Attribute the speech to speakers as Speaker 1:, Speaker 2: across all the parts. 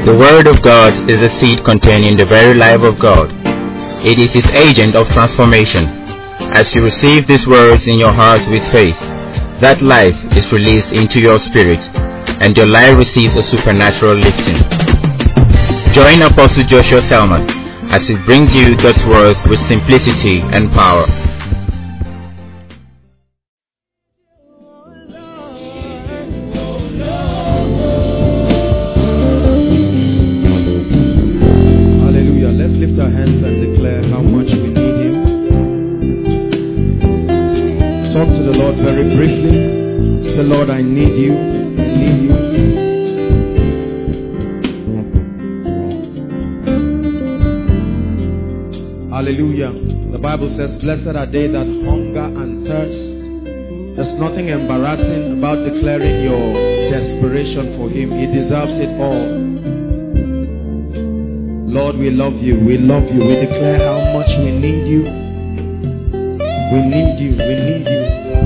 Speaker 1: The Word of God is the seed containing the very life of God. It is His agent of transformation. As you receive these words in your heart with faith, that life is released into your spirit, and your life receives a supernatural lifting. Join Apostle Joshua Selman as he brings you God's Word with simplicity and power.
Speaker 2: Our hands and declare how much we need Him. Talk to the Lord very briefly. Say, Lord, I need you. I need you. Hallelujah. The Bible says, blessed are they that hunger and thirst. There's nothing embarrassing about declaring your desperation for Him. He deserves it all. Lord, we love you. We love you. We declare how much we need you. We need you. We need you.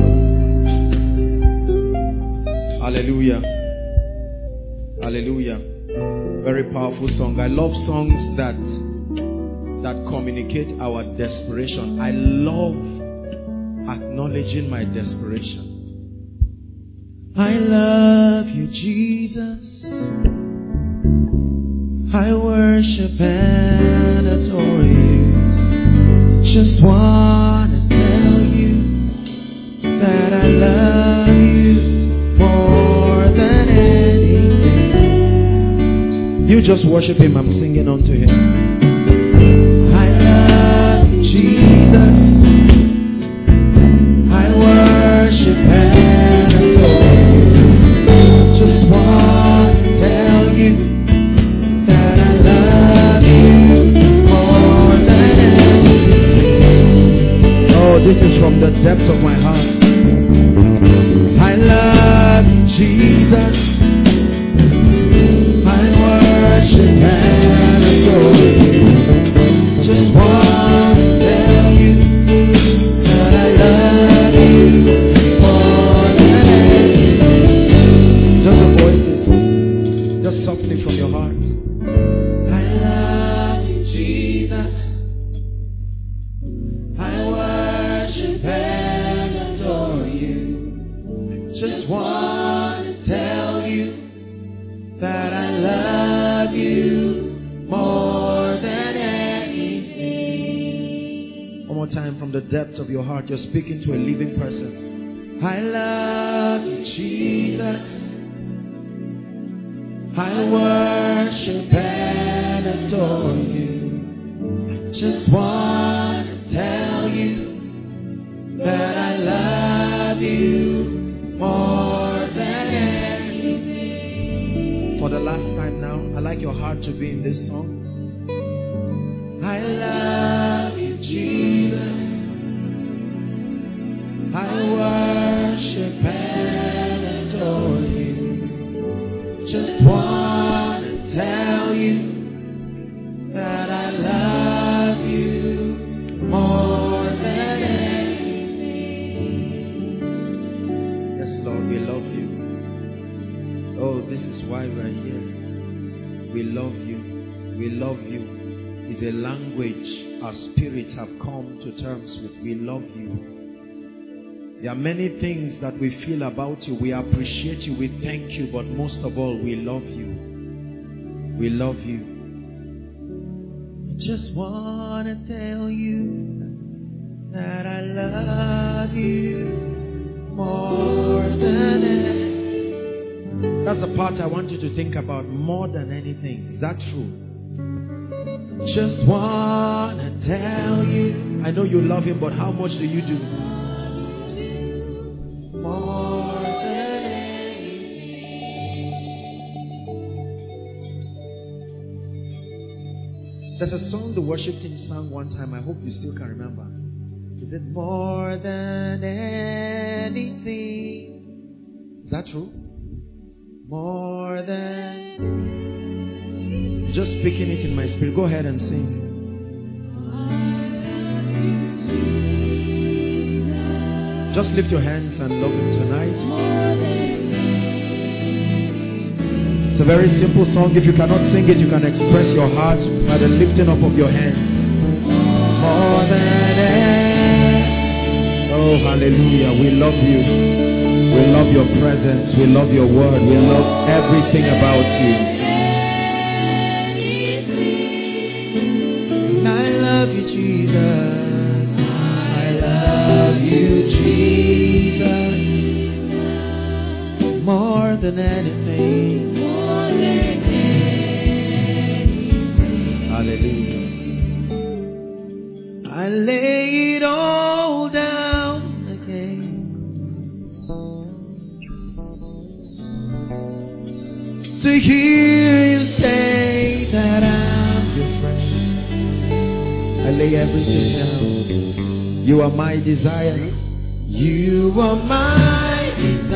Speaker 2: Hallelujah. Hallelujah. Very powerful song. I love songs that communicate our desperation. I love acknowledging my desperation. I love you, Jesus. I worship and adore you. Just want to tell you that I love you more than anything. You just worship Him. I'm singing unto Him. I love you, Jesus. I worship and adore you. Just want to tell you. This is from the depths of my heart. I love you, Jesus. I worship and adore you. Just want to tell you that I love you more than anything. Just the voices, just softly from your heart. I love you, Jesus. Just want to tell you that I love you more than anything. One more time from the depths of your heart. You're speaking to a living person. I love you, Jesus. I worship and adore you. Just want to tell you that I love you more than anything. For the last time now, I like your heart to be in this song. I love you, Jesus. I worship and adore you. Just want to tell you that I love you more than anything. Yes, Lord, we love you. Oh, this is why we're here. We love you. We love you. It's a language our spirits have come to terms with. We love you. There are many things that we feel about you. We appreciate you. We thank you. But most of all, we love you. We love you. I just want to tell you that I love you more than anything. That's the part I want you to think about. More than anything. Is that true? Just want to tell you. I know you love Him, but how much do you do? More than anything. There's a song the worship team sang one time. I hope you still can remember. Is it more than anything? Is that true? More than. Just speaking it in my spirit. Go ahead and sing. Just lift your hands and love Him tonight. It's a very simple song. If you cannot sing it, you can express your heart by the lifting up of your hands. More than ever. Oh, hallelujah. We love you. We love your presence. We love your word. We love everything about you. I love you, Jesus. I love you, Jesus. More than anything. More than anything. Hallelujah. I lay it all down again to hear you say that I'm your friend. I lay everything down. You are my desire. You are my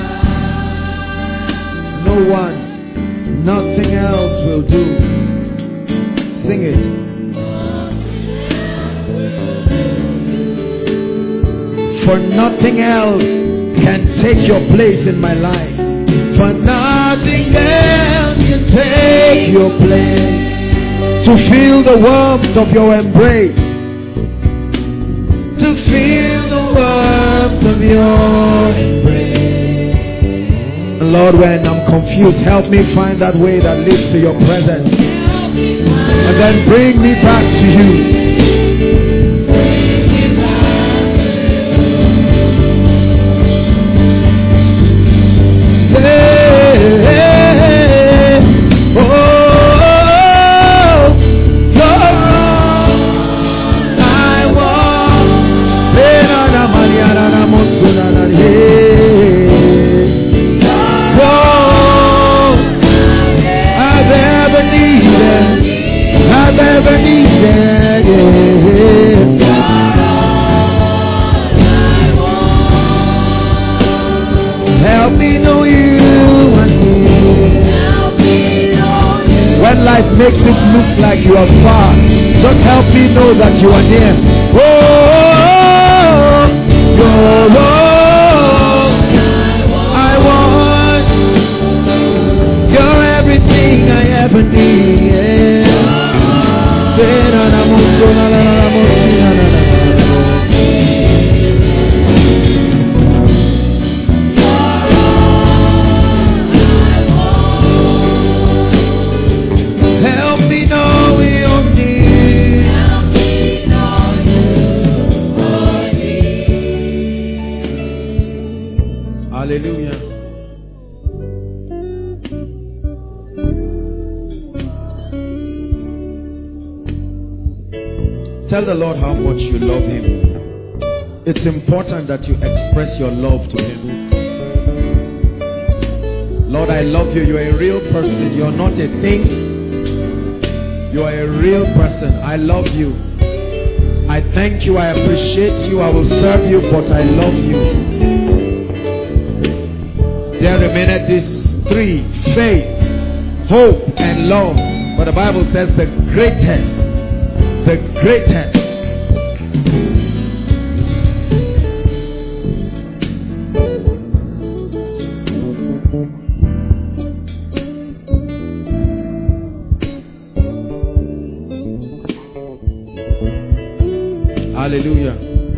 Speaker 2: desire. No one, nothing else will do. Sing it. For nothing else can take your place in my life. For nothing else can take your place. To feel the warmth of your embrace. To feel the warmth of your embrace. Lord, when I'm confused, help me find that way that leads to your presence. And then bring me back to you. Help me know you. When life makes it look like you are far, just help me know that you are near. I want. You're everything I ever need. Help me know your need. Help me know your need. Hallelujah. Tell the Lord how much you love Him. It's important that you express your love to Him. Lord, I love you. You're a real person. You're not a thing. You are a real person. I love you. I thank you. I appreciate you. I will serve you, but I love you. There remaineth these three: faith, hope, and love. But the Bible says the greatest. Hallelujah.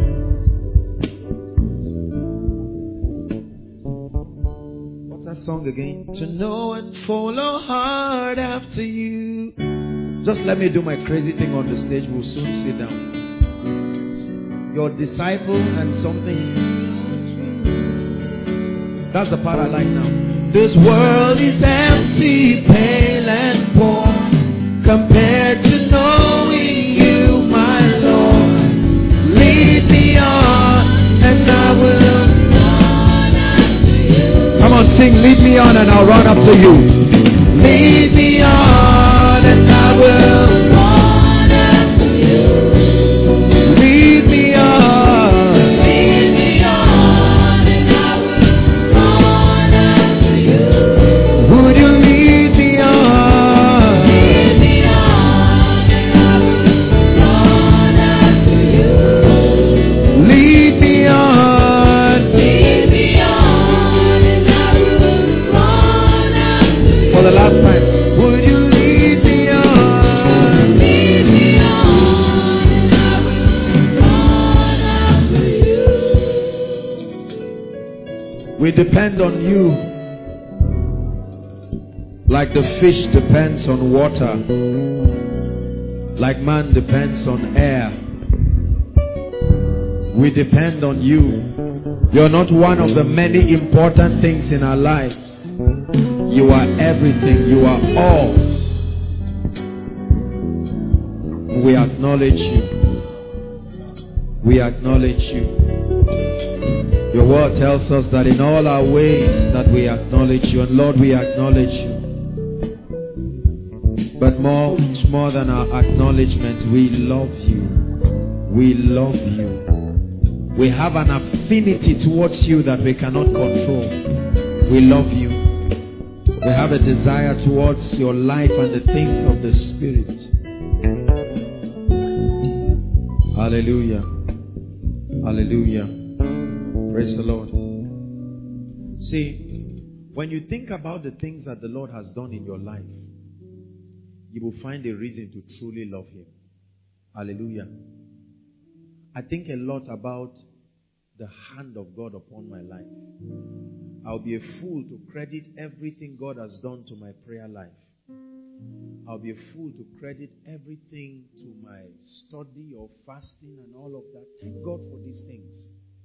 Speaker 2: What's that song again? To know and follow hard after you. Just let me do my crazy thing on the stage. We'll soon sit down. Your disciple and something. That's the part I like now. This world is empty, pale and poor, compared to knowing you, my Lord. Lead me on, and I will run after you. Come on, sing. Lead me on, and I'll run up to you. Lead me on, and I will run after you. Lead me on. Lead me on, and I will run after you. Would you lead me on? Lead me on, and I will run after you. Lead me on. Lead me on, and I will run after you. For the last time. We depend on you like the fish depends on water, like man depends on air. We depend on you. You're not one of the many important things in our lives. You are everything. You are all. We acknowledge you. We acknowledge you. Your word tells us that in all our ways that we acknowledge you. And Lord, we acknowledge you. But much more than our acknowledgement, we love you. We love you. We have an affinity towards you that we cannot control. We love you. We have a desire towards your life and the things of the Spirit. Hallelujah. Hallelujah. Praise the Lord. See, when you think about the things that the Lord has done in your life, you will find a reason to truly love Him. Hallelujah. I think a lot about the hand of God upon my life. I'll be a fool to credit everything God has done to my prayer life. I'll be a fool to credit everything to my study or fasting and all of that. Thank God for these things.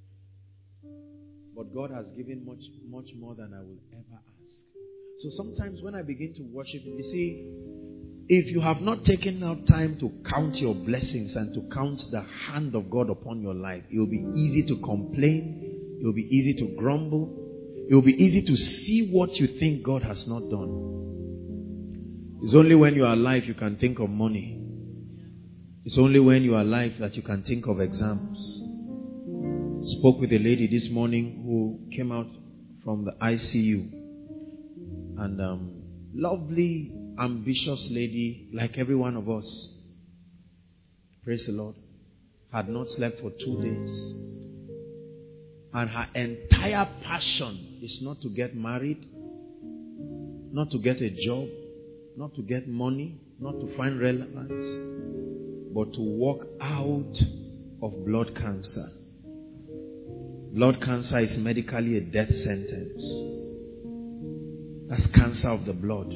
Speaker 2: But God has given much, much more than I will ever ask. So sometimes when I begin to worship Him, you see, if you have not taken out time to count your blessings and to count the hand of God upon your life, it will be easy to complain. It will be easy to grumble. It will be easy to see what you think God has not done. It's only when you are alive you can think of money. It's only when you are alive that you can think of exams. I spoke with a lady this morning who came out from the ICU. And lovely, ambitious lady, like every one of us. Praise the Lord. Had not slept for 2 days. And her entire passion is not to get married, not to get a job, not to get money, not to find relevance, but to walk out of blood cancer. Blood cancer is medically a death sentence. That's cancer of the blood.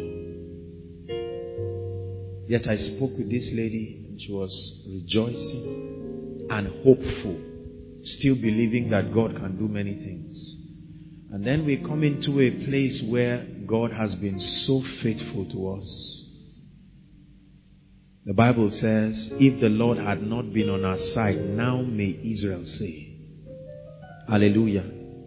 Speaker 2: Yet I spoke with this lady and she was rejoicing and hopeful, still believing that God can do many things. And then we come into a place where God has been so faithful to us. The Bible says, if the Lord had not been on our side, now may Israel say. Hallelujah.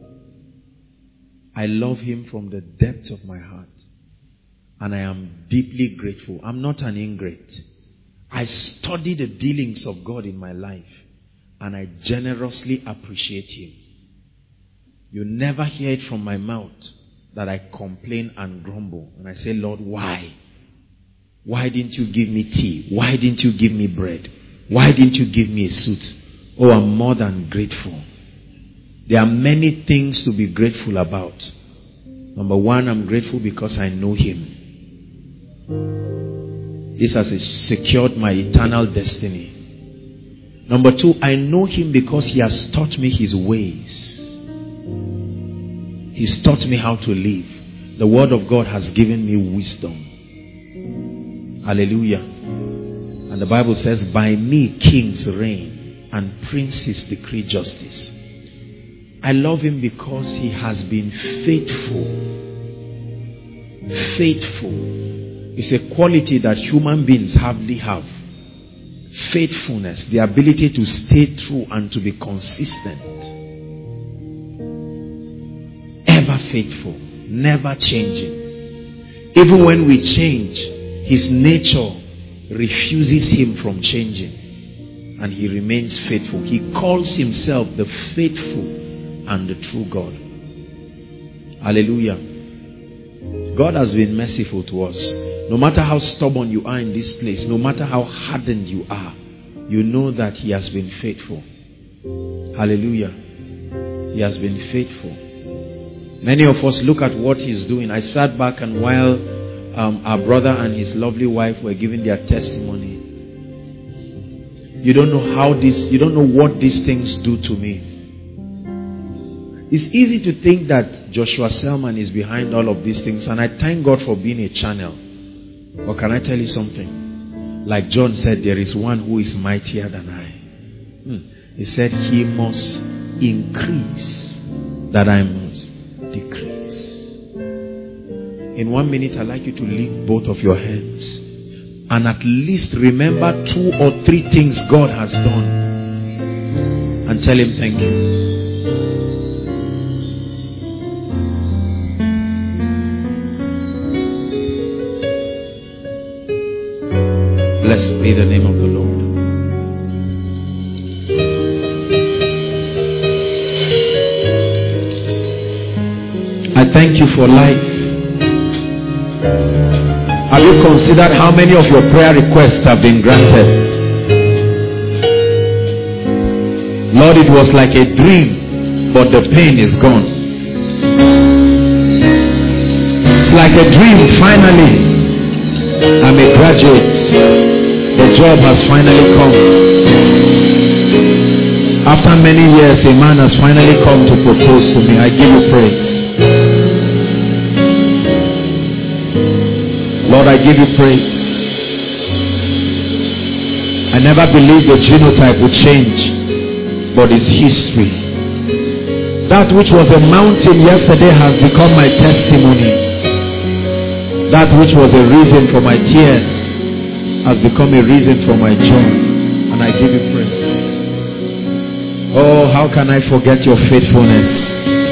Speaker 2: I love Him from the depths of my heart. And I am deeply grateful. I'm not an ingrate. I study the dealings of God in my life. And I generously appreciate Him. You never hear it from my mouth that I complain and grumble. And I say, Lord, why? Why didn't you give me tea? Why didn't you give me bread? Why didn't you give me a suit? Oh, I'm more than grateful. There are many things to be grateful about. Number one, I'm grateful because I know Him. This has secured my eternal destiny. Number two, I know Him because He has taught me His ways. He's taught me how to live. The Word of God has given me wisdom. Hallelujah. And the Bible says, by me kings reign and princes decree justice. I love Him because He has been faithful. Faithful. It's a quality that human beings hardly have. Faithfulness, the ability to stay true and to be consistent. Ever faithful, never changing. Even when we change, His nature refuses Him from changing. And He remains faithful. He calls Himself the faithful and the true God. Hallelujah. God has been merciful to us. No matter how stubborn you are in this place, no matter how hardened you are, you know that He has been faithful. Hallelujah. He has been faithful. Many of us look at what He's doing. I sat back and while our brother and his lovely wife were giving their testimony, you don't know what these things do to me. It's easy to think that Joshua Selman is behind all of these things, and I thank God for being a channel. But can I tell you something? Like John said, there is one who is mightier than I. He said he must increase, that I must decrease. In 1 minute, I'd like you to lift both of your hands and at least remember 2 or 3 things God has done and tell him thank you. Blessed be the name of the Lord. I thank you for life. Have you considered how many of your prayer requests have been granted? Lord, it was like a dream, but the pain is gone. It's like a dream, finally. I'm a graduate. The job has finally come. After many years, a man has finally come to propose to me. I give you praise. Lord, I give you praise. I never believed the genotype would change, but it's history. That which was a mountain yesterday has become my testimony. That which was a reason for my tears has become a reason for my joy. And I give you praise. Oh, how can I forget your faithfulness?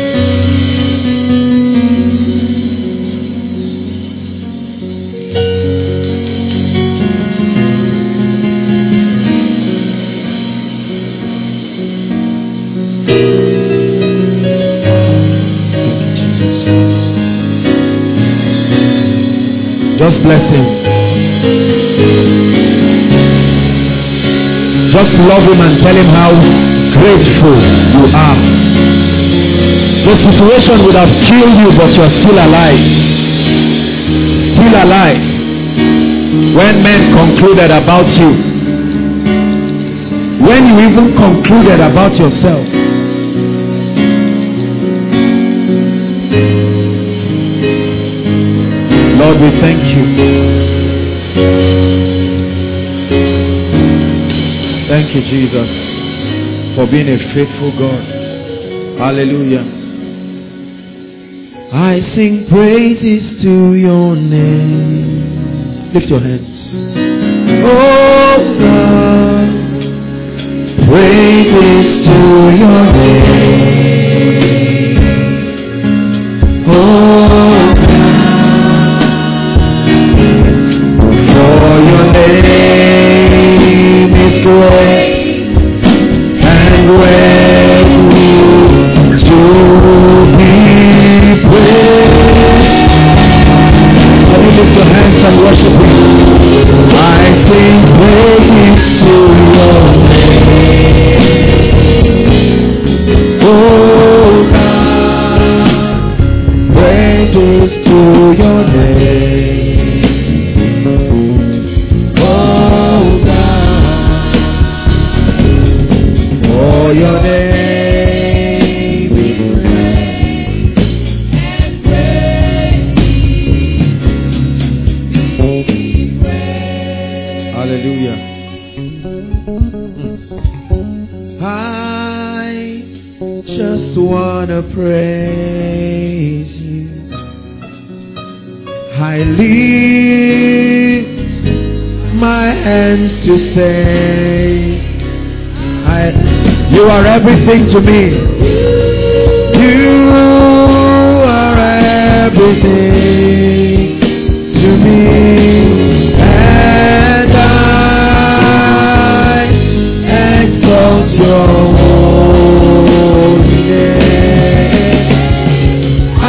Speaker 2: Just bless him. Just love him and tell him how grateful you are. The situation would have killed you, but you're still alive. Still alive. When men concluded about you, when you even concluded about yourself, Lord, we thank you. Thank you, Jesus, for being a faithful God. Hallelujah. I sing praises to your name. Lift your hands. Oh God, praises to your name. Oh God, for your name is great and greatly to be praised. Can you lift your hands and worship him? I sing praises to your name. Oh God, praises to your name. Your name is great and great. Hallelujah. I just wanna praise you. I lift my hands to say, you are everything to me. You are everything to me. And I exalt your holy name. I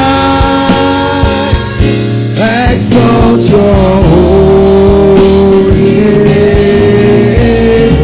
Speaker 2: exalt your holy name.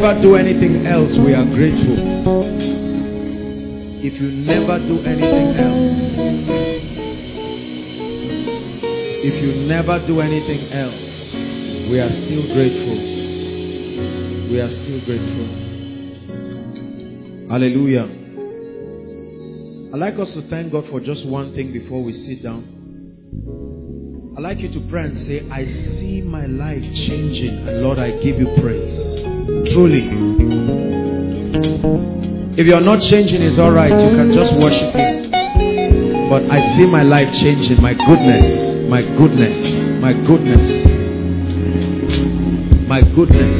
Speaker 2: never do anything else, we are grateful. If you never do anything else, if you never do anything else, we are still grateful. We are still grateful. Hallelujah. I'd like us to thank God for just one thing before we sit down. I'd like you to pray and say, I see my life changing, and Lord, I give you praise. Truly. If you're not changing, it's alright. You can just worship Him. But I see my life changing. My goodness. My goodness. My goodness. My goodness.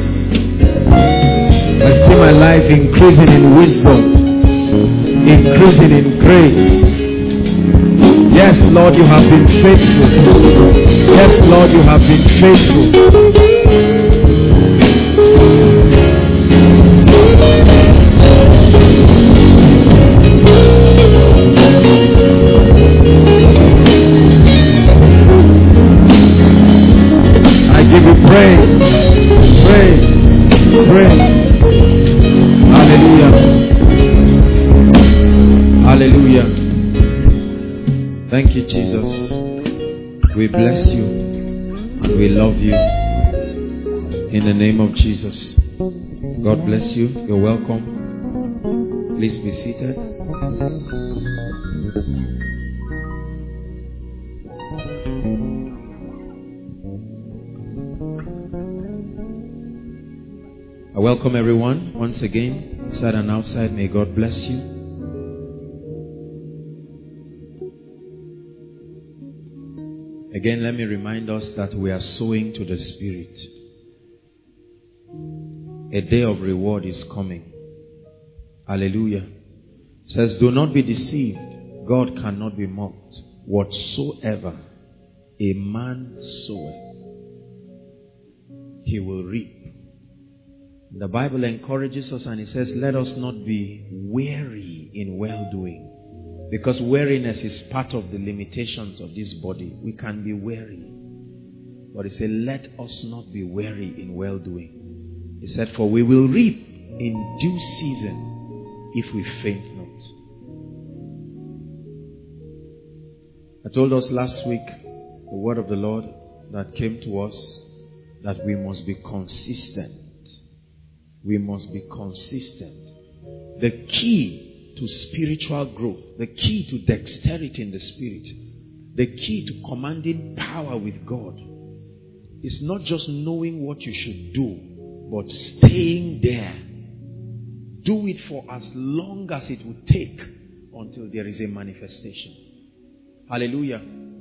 Speaker 2: I see my life increasing in wisdom. Increasing in grace. Yes, Lord, you have been faithful. Yes, Lord, you have been faithful. I give you praise. Praise. Praise. Hallelujah. Hallelujah. Thank you, Jesus. We bless you and we love you. In the name of Jesus. God bless you. You're welcome. Please be seated. I welcome everyone once again, inside and outside. May God bless you. Again, let me remind us that we are sowing to the Spirit. A day of reward is coming. Hallelujah. It says, do not be deceived. God cannot be mocked. Whatsoever a man soweth, he will reap. The Bible encourages us and it says, let us not be weary in well-doing. Because weariness is part of the limitations of this body. We can be weary. But it said, let us not be weary in well-doing. He said, for we will reap in due season if we faint not. I told us last week, the word of the Lord that came to us, that we must be consistent. We must be consistent. The key to spiritual growth, the key to dexterity in the Spirit, the key to commanding power with God is not just knowing what you should do, but staying there. Do it for as long as it would take until there is a manifestation. Hallelujah.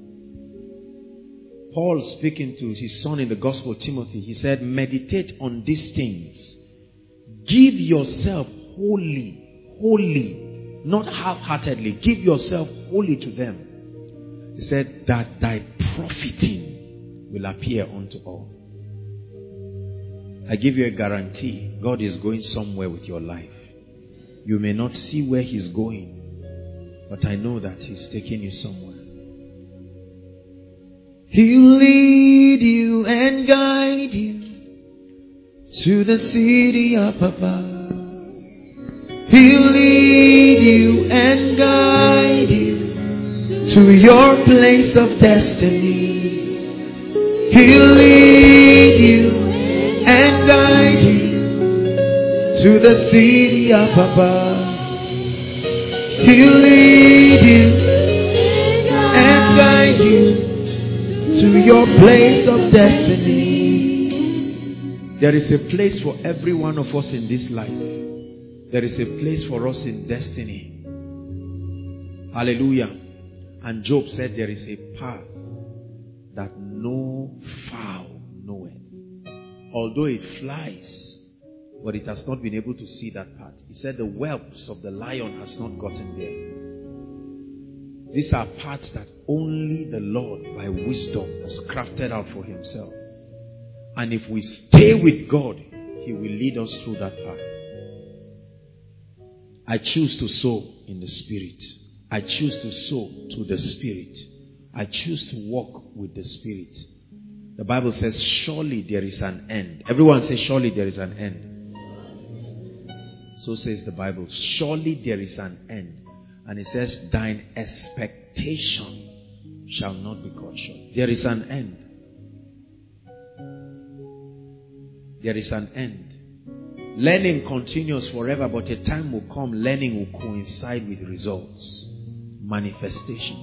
Speaker 2: Paul, speaking to his son in the gospel, Timothy, he said, meditate on these things. Give yourself wholly, not half-heartedly. Give yourself wholly to them. He said that thy profiting will appear unto all. I give you a guarantee. God is going somewhere with your life. You may not see where He's going, but I know that He's taking you somewhere. He'll lead you and guide you to the city up above. He'll lead you and guide you to your place of destiny. He'll lead you and guide you to the city up above. He'll lead you and guide you to your place of destiny. There is a place for every one of us in this life. There is a place for us in destiny. Hallelujah. And Job said there is a path that no fowl knoweth. Although it flies, but it has not been able to see that path. He said the whelps of the lion has not gotten there. These are paths that only the Lord by wisdom has crafted out for Himself. And if we stay with God, He will lead us through that path. I choose to sow in the Spirit. I choose to sow to the Spirit. I choose to walk with the Spirit. The Bible says, surely there is an end. Everyone say, surely there is an end. So says the Bible. Surely there is an end. And it says, thine expectation shall not be cut short. There is an end. There is an end. Learning continues forever, but a time will come, learning will coincide with results, manifestation.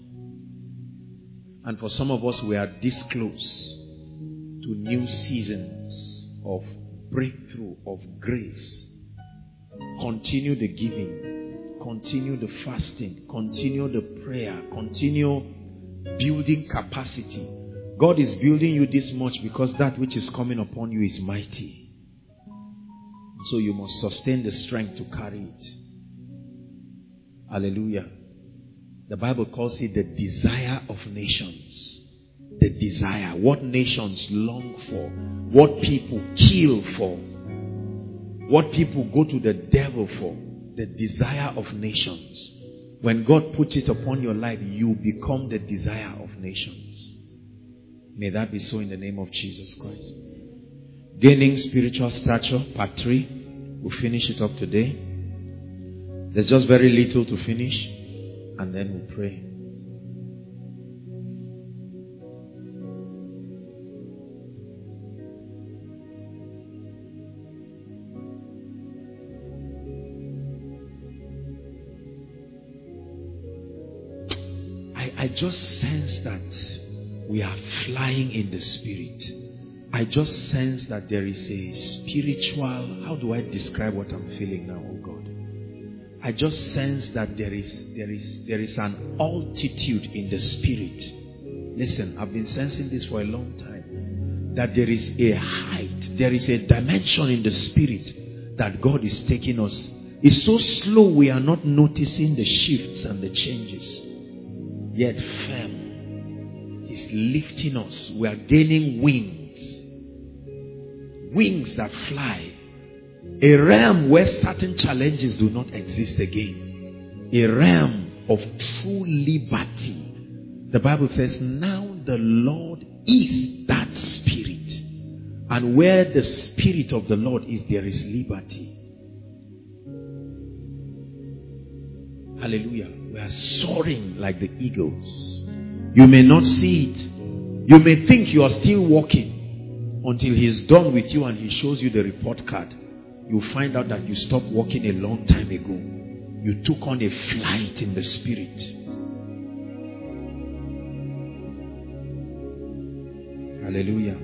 Speaker 2: And for some of us, we are this close to new seasons of breakthrough, of grace. Continue the giving, continue the fasting, continue the prayer, continue building capacity. God is building you this much because that which is coming upon you is mighty. So you must sustain the strength to carry it. Hallelujah. The Bible calls it the desire of nations. The desire. What nations long for. What people kill for. What people go to the devil for. The desire of nations. When God puts it upon your life, you become the desire of nations. May that be so in the name of Jesus Christ. Gaining spiritual stature, part 3. We'll finish it up today. There's just very little to finish, and then we'll pray. I just sense that we are flying in the spirit. I just sense that there is a spiritual, how do I describe what I'm feeling now, oh God? I just sense that there is an altitude in the spirit. Listen, I've been sensing this for a long time. That there is a height, there is a dimension in the spirit that God is taking us. It's so slow we are not noticing the shifts and the changes. Yet firm. He's lifting us. We are gaining wings. Wings that fly. A realm where certain challenges do not exist again. A realm of true liberty. The Bible says, now the Lord is that spirit. And where the spirit of the Lord is, there is liberty. Hallelujah. We are soaring like the eagles. You may not see it. You may think you are still walking. Until he's done with you and he shows you the report card, you find out that you stopped walking a long time ago. You took on a flight in the spirit. Hallelujah.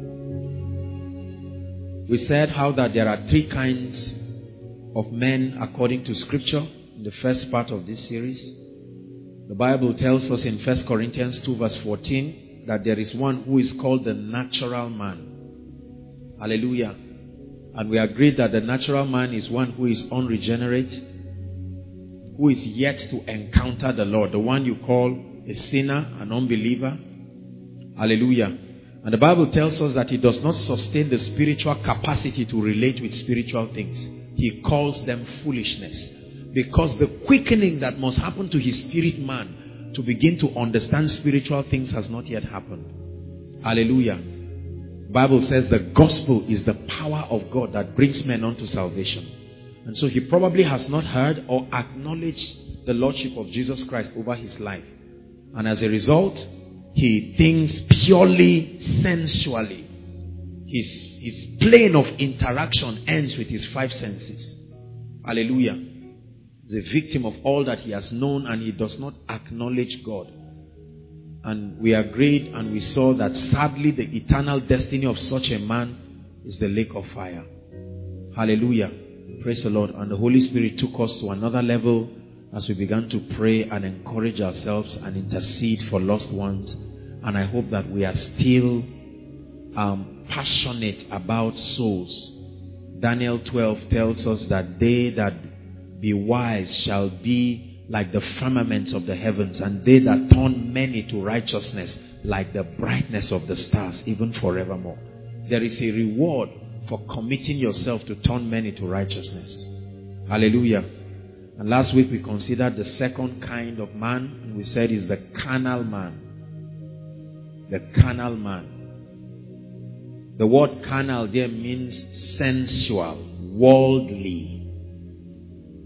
Speaker 2: We said how that there are 3 kinds of men according to scripture in the first part of this series. The Bible tells us in 1 Corinthians 2 verse 14 that there is one who is called the natural man. Hallelujah. And we agreed that the natural man is one who is unregenerate, who is yet to encounter the Lord. The one you call a sinner, an unbeliever. Hallelujah. And the Bible tells us that he does not sustain the spiritual capacity to relate with spiritual things. He calls them foolishness. Because the quickening that must happen to his spirit man to begin to understand spiritual things has not yet happened. Hallelujah. The Bible says the gospel is the power of God that brings men unto salvation. And so he probably has not heard or acknowledged the lordship of Jesus Christ over his life. And as a result, he thinks purely sensually. His plane of interaction ends with his 5 senses. Hallelujah. He's a victim of all that he has known, and he does not acknowledge God. And we agreed and we saw that sadly the eternal destiny of such a man is the lake of fire. Hallelujah. Praise the Lord. And the Holy Spirit took us to another level as we began to pray and encourage ourselves and intercede for lost ones. And I hope that we are still passionate about souls. Daniel 12 tells us that they that be wise shall be like the firmaments of the heavens, and they that turn many to righteousness like the brightness of the stars, even forevermore. There is a reward for committing yourself to turn many to righteousness. Hallelujah. And last week we considered the second kind of man, and we said is the carnal man. The carnal man. The word carnal there means sensual, worldly.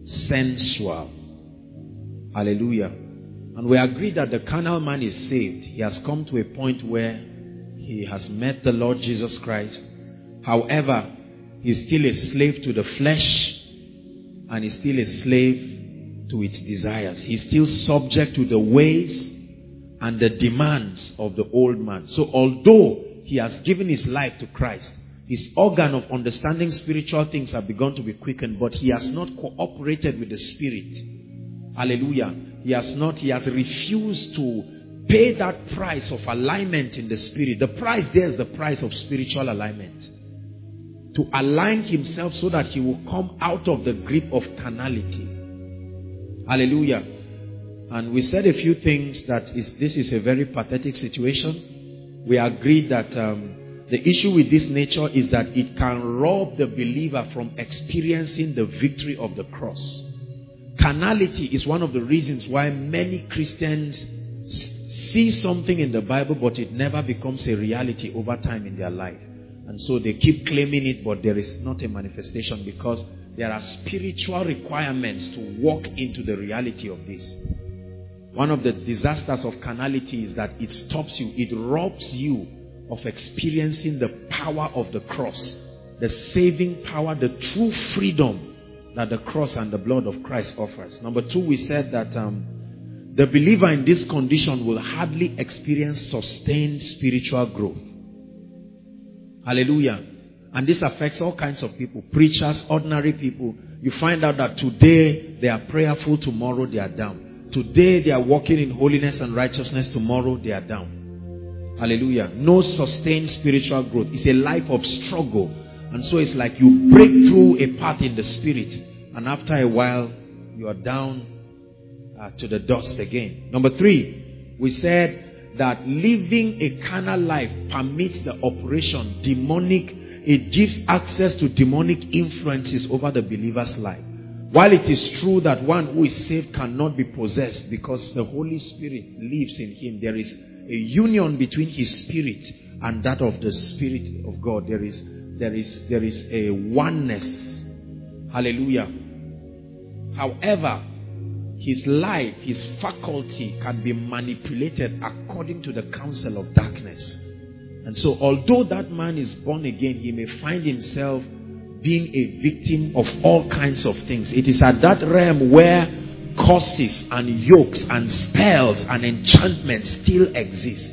Speaker 2: sensual. Hallelujah. And we agree that the carnal man is saved. He has come to a point where he has met the Lord Jesus Christ. However, he's still a slave to the flesh, and he's still a slave to its desires. He's still subject to the ways and the demands of the old man. So although he has given his life to Christ, his organ of understanding spiritual things have begun to be quickened, but he has not cooperated with the Spirit. Hallelujah. He has refused to pay that price of alignment in the Spirit. The price there is the price of spiritual alignment. To align himself so that he will come out of the grip of carnality. Hallelujah. And we said a few things that this is a very pathetic situation. We agreed that the issue with this nature is that it can rob the believer from experiencing the victory of the cross. Carnality is one of the reasons why many Christians see something in the Bible, but it never becomes a reality over time in their life. And so they keep claiming it, but there is not a manifestation because there are spiritual requirements to walk into the reality of this. One of the disasters of carnality is that it stops you, it robs you of experiencing the power of the cross, the saving power, the true freedom that the cross and the blood of Christ offers. Number two, we said that the believer in this condition will hardly experience sustained spiritual growth. Hallelujah. And this affects all kinds of people, preachers, ordinary people. You find out that today they are prayerful, tomorrow they are down. Today they are walking in holiness and righteousness, tomorrow they are down. Hallelujah. No sustained spiritual growth. It's a life of struggle. And so it's like you break through a path in the Spirit, and after a while you are down to the dust again. Number three, we said that living a carnal life permits the operation demonic. It gives access to demonic influences over the believer's life. While it is true that one who is saved cannot be possessed because the Holy Spirit lives in him, there is a union between his spirit and that of the Spirit of God. There is a oneness. Hallelujah. However, his life, his faculty can be manipulated according to the counsel of darkness. And so although that man is born again, he may find himself being a victim of all kinds of things. It is at that realm where curses and yokes and spells and enchantments still exist.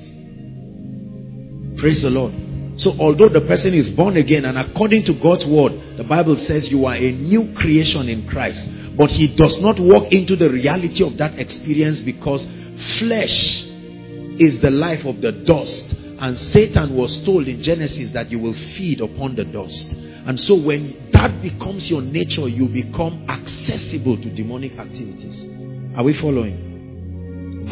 Speaker 2: Praise the Lord. So although the person is born again, and according to God's word, the Bible says you are a new creation in Christ, but he does not walk into the reality of that experience because flesh is the life of the dust, and Satan was told in Genesis that you will feed upon the dust. And so when that becomes your nature, you become accessible to demonic activities. Are we following?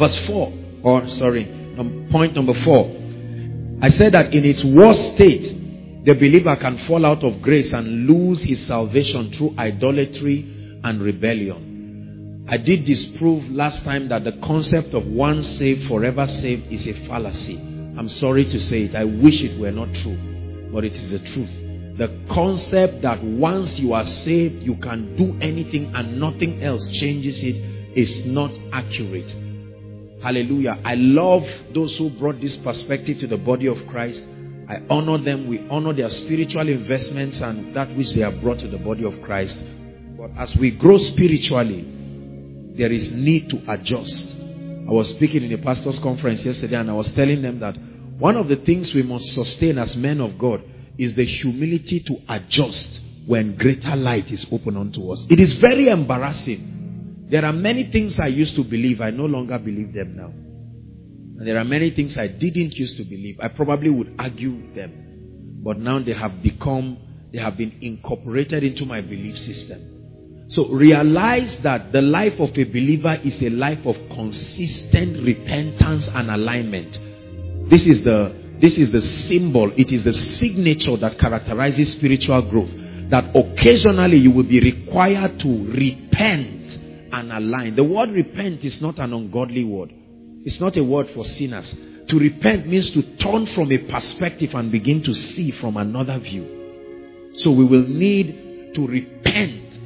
Speaker 2: Point number 4. I said that in its worst state, the believer can fall out of grace and lose his salvation through idolatry and rebellion. I did disprove last time that the concept of once saved, forever saved is a fallacy. I'm sorry to say it. I wish it were not true, but it is the truth. The concept that once you are saved, you can do anything and nothing else changes it is not accurate. Hallelujah. I love those who brought this perspective to the body of Christ. I honor them. We honor their spiritual investments and that which they have brought to the body of Christ. But as we grow spiritually, there is need to adjust. I was speaking in a pastor's conference yesterday, and I was telling them that one of the things we must sustain as men of God is the humility to adjust when greater light is open unto us. It is very embarrassing. There are many things I used to believe, I no longer believe them now. And there are many things I didn't used to believe. I probably would argue them. But now they have been incorporated into my belief system. So realize that the life of a believer is a life of consistent repentance and alignment. This is the symbol, it is the signature that characterizes spiritual growth. That occasionally you will be required to repent and align. The word repent is not an ungodly word. It's not a word for sinners. To repent means to turn from a perspective and begin to see from another view. So we will need to repent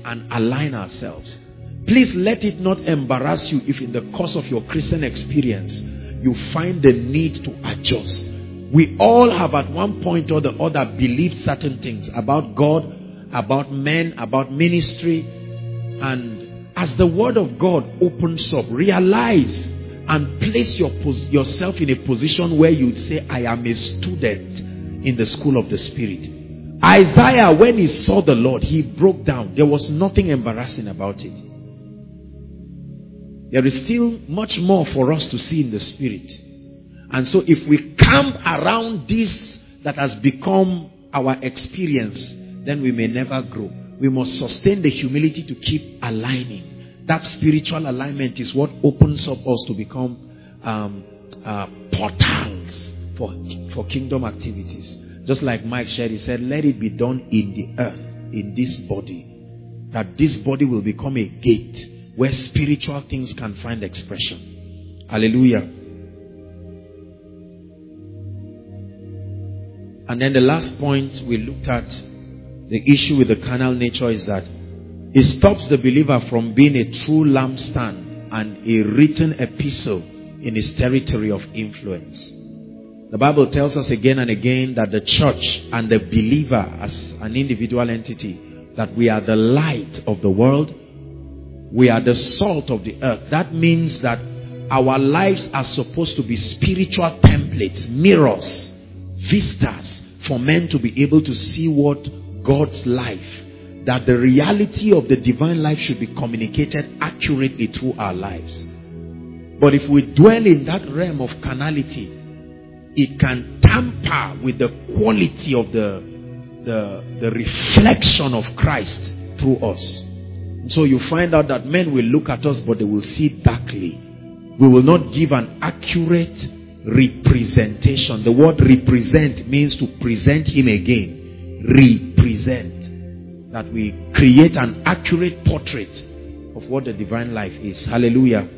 Speaker 2: and align ourselves. Please let it not embarrass you if in the course of your Christian experience you find the need to adjust. We all have at one point or the other believed certain things about God, about men, about ministry. And as the word of God opens up, realize and place yourself in a position where you'd say, I am a student in the school of the Spirit. Isaiah, when he saw the Lord, he broke down. There was nothing embarrassing about it. There is still much more for us to see in the Spirit. And so if we camp around this that has become our experience, then we may never grow. We must sustain the humility to keep aligning. That spiritual alignment is what opens up us to become portals for kingdom activities. Just like Mike shared, he said, let it be done in the earth, in this body. That this body will become a gate where spiritual things can find expression. Hallelujah. And then the last point we looked at, the issue with the carnal nature, is that it stops the believer from being a true lampstand and a written epistle in his territory of influence. The Bible tells us again and again that the church and the believer as an individual entity, that we are the light of the world. We are the salt of the earth. That means that our lives are supposed to be spiritual templates, mirrors, vistas for men to be able to see what God's life, that the reality of the divine life should be communicated accurately through our lives. But if we dwell in that realm of carnality, it can tamper with the quality of the reflection of Christ through us. And so you find out that men will look at us, but they will see darkly. We will not give an accurate representation. The word represent means to present him again. Represent. That we create an accurate portrait of what the divine life is. Hallelujah.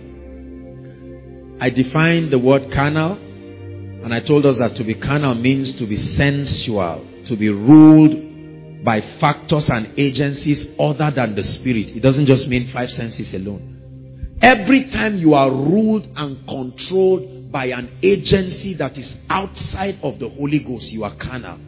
Speaker 2: I defined the word carnal, and I told us that to be carnal means to be sensual, to be ruled by factors and agencies other than the Spirit. It doesn't just mean five senses alone. Every time you are ruled and controlled by an agency that is outside of the Holy Ghost, you are carnal.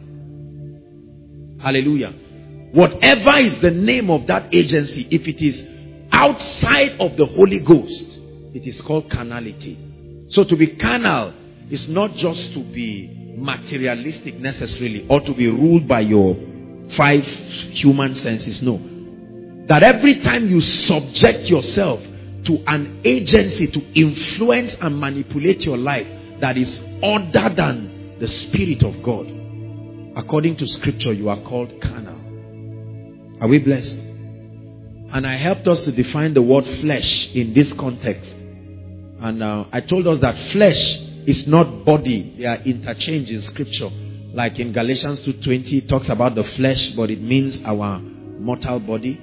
Speaker 2: Hallelujah. Whatever is the name of that agency, if it is outside of the Holy Ghost, it is called carnality. So to be carnal is not just to be materialistic necessarily, or to be ruled by your five human senses. No. That every time you subject yourself to an agency to influence and manipulate your life that is other than the Spirit of God, according to Scripture, you are called carnal. Are we blessed? And I helped us to define the word flesh in this context. And I told us that flesh is not body. They are interchanged in Scripture. Like in Galatians 2:20, it talks about the flesh, but it means our mortal body.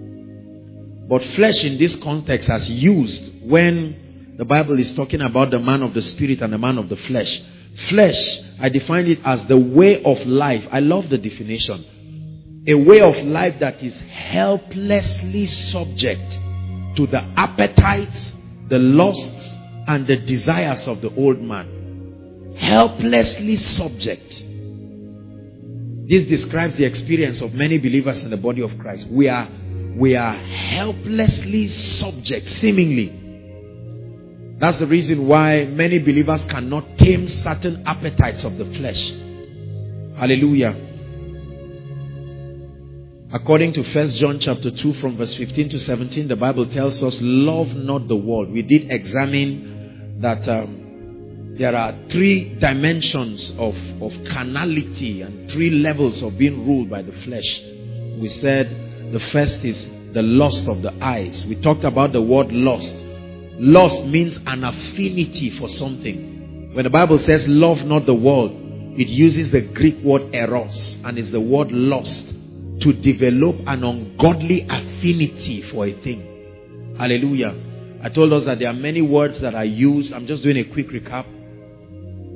Speaker 2: But flesh in this context has used when the Bible is talking about the man of the Spirit and the man of the flesh. Flesh, I define it as the way of life. I love the definition. A way of life that is helplessly subject to the appetites, the lusts, and the desires of the old man. Helplessly subject. This describes the experience of many believers in the body of Christ. We are helplessly subject, seemingly. That's the reason why many believers cannot tame certain appetites of the flesh. Hallelujah. According to 1 John chapter 2 from verse 15 to 17, the Bible tells us, love not the world. We did examine that there are three dimensions of carnality and three levels of being ruled by the flesh. We said the first is the lust of the eyes. We talked about the word lust. Lust means an affinity for something. When the Bible says love not the world, it uses the Greek word eros, and it's the word lust, to develop an ungodly affinity for a thing. Hallelujah. I told us that there are many words that are used. I'm just doing a quick recap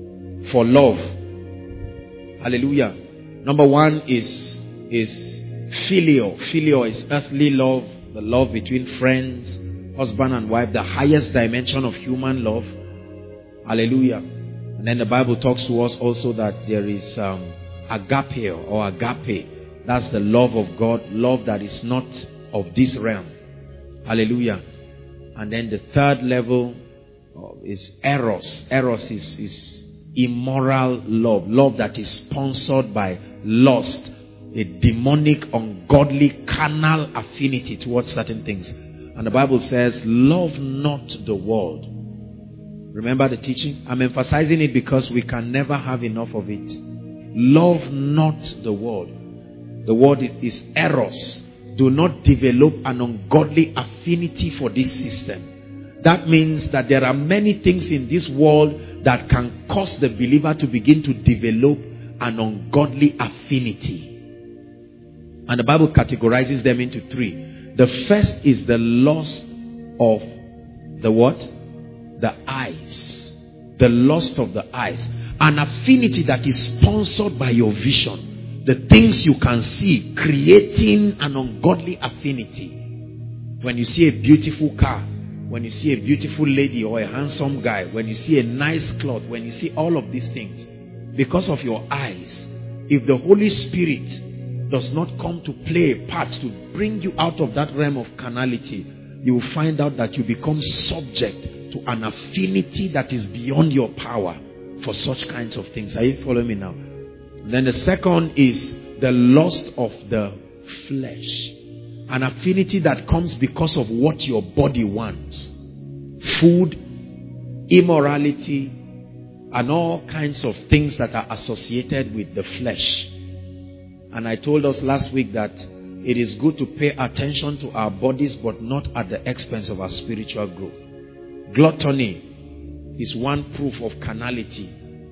Speaker 2: for love. Hallelujah. Number one is Phileo. Phileo is earthly love, the love between friends, husband and wife, the highest dimension of human love. Hallelujah. And then the Bible talks to us also that there is agape or agape. That's the love of God, love that is not of this realm. Hallelujah. And then the third level is eros. Eros is immoral love. Love that is sponsored by lust. A demonic, ungodly, carnal affinity towards certain things. And the Bible says, love not the world. Remember the teaching? I'm emphasizing it because we can never have enough of it. Love not the world. The word is eros. Do not develop an ungodly affinity for this system. That means that there are many things in this world that can cause the believer to begin to develop an ungodly affinity. And the Bible categorizes them into three. The first is the lust of the what? The eyes. The lust of the eyes. An affinity that is sponsored by your vision. The things you can see, creating an ungodly affinity. When you see a beautiful car, when you see a beautiful lady or a handsome guy, when you see a nice cloth, when you see all of these things, because of your eyes, if the Holy Spirit does not come to play a part to bring you out of that realm of carnality, you will find out that you become subject to an affinity that is beyond your power for such kinds of things. Are you following me now? Then the second is the lust of the flesh. An affinity that comes because of what your body wants. Food, immorality, and all kinds of things that are associated with the flesh. And I told us last week that it is good to pay attention to our bodies, but not at the expense of our spiritual growth. Gluttony is one proof of carnality.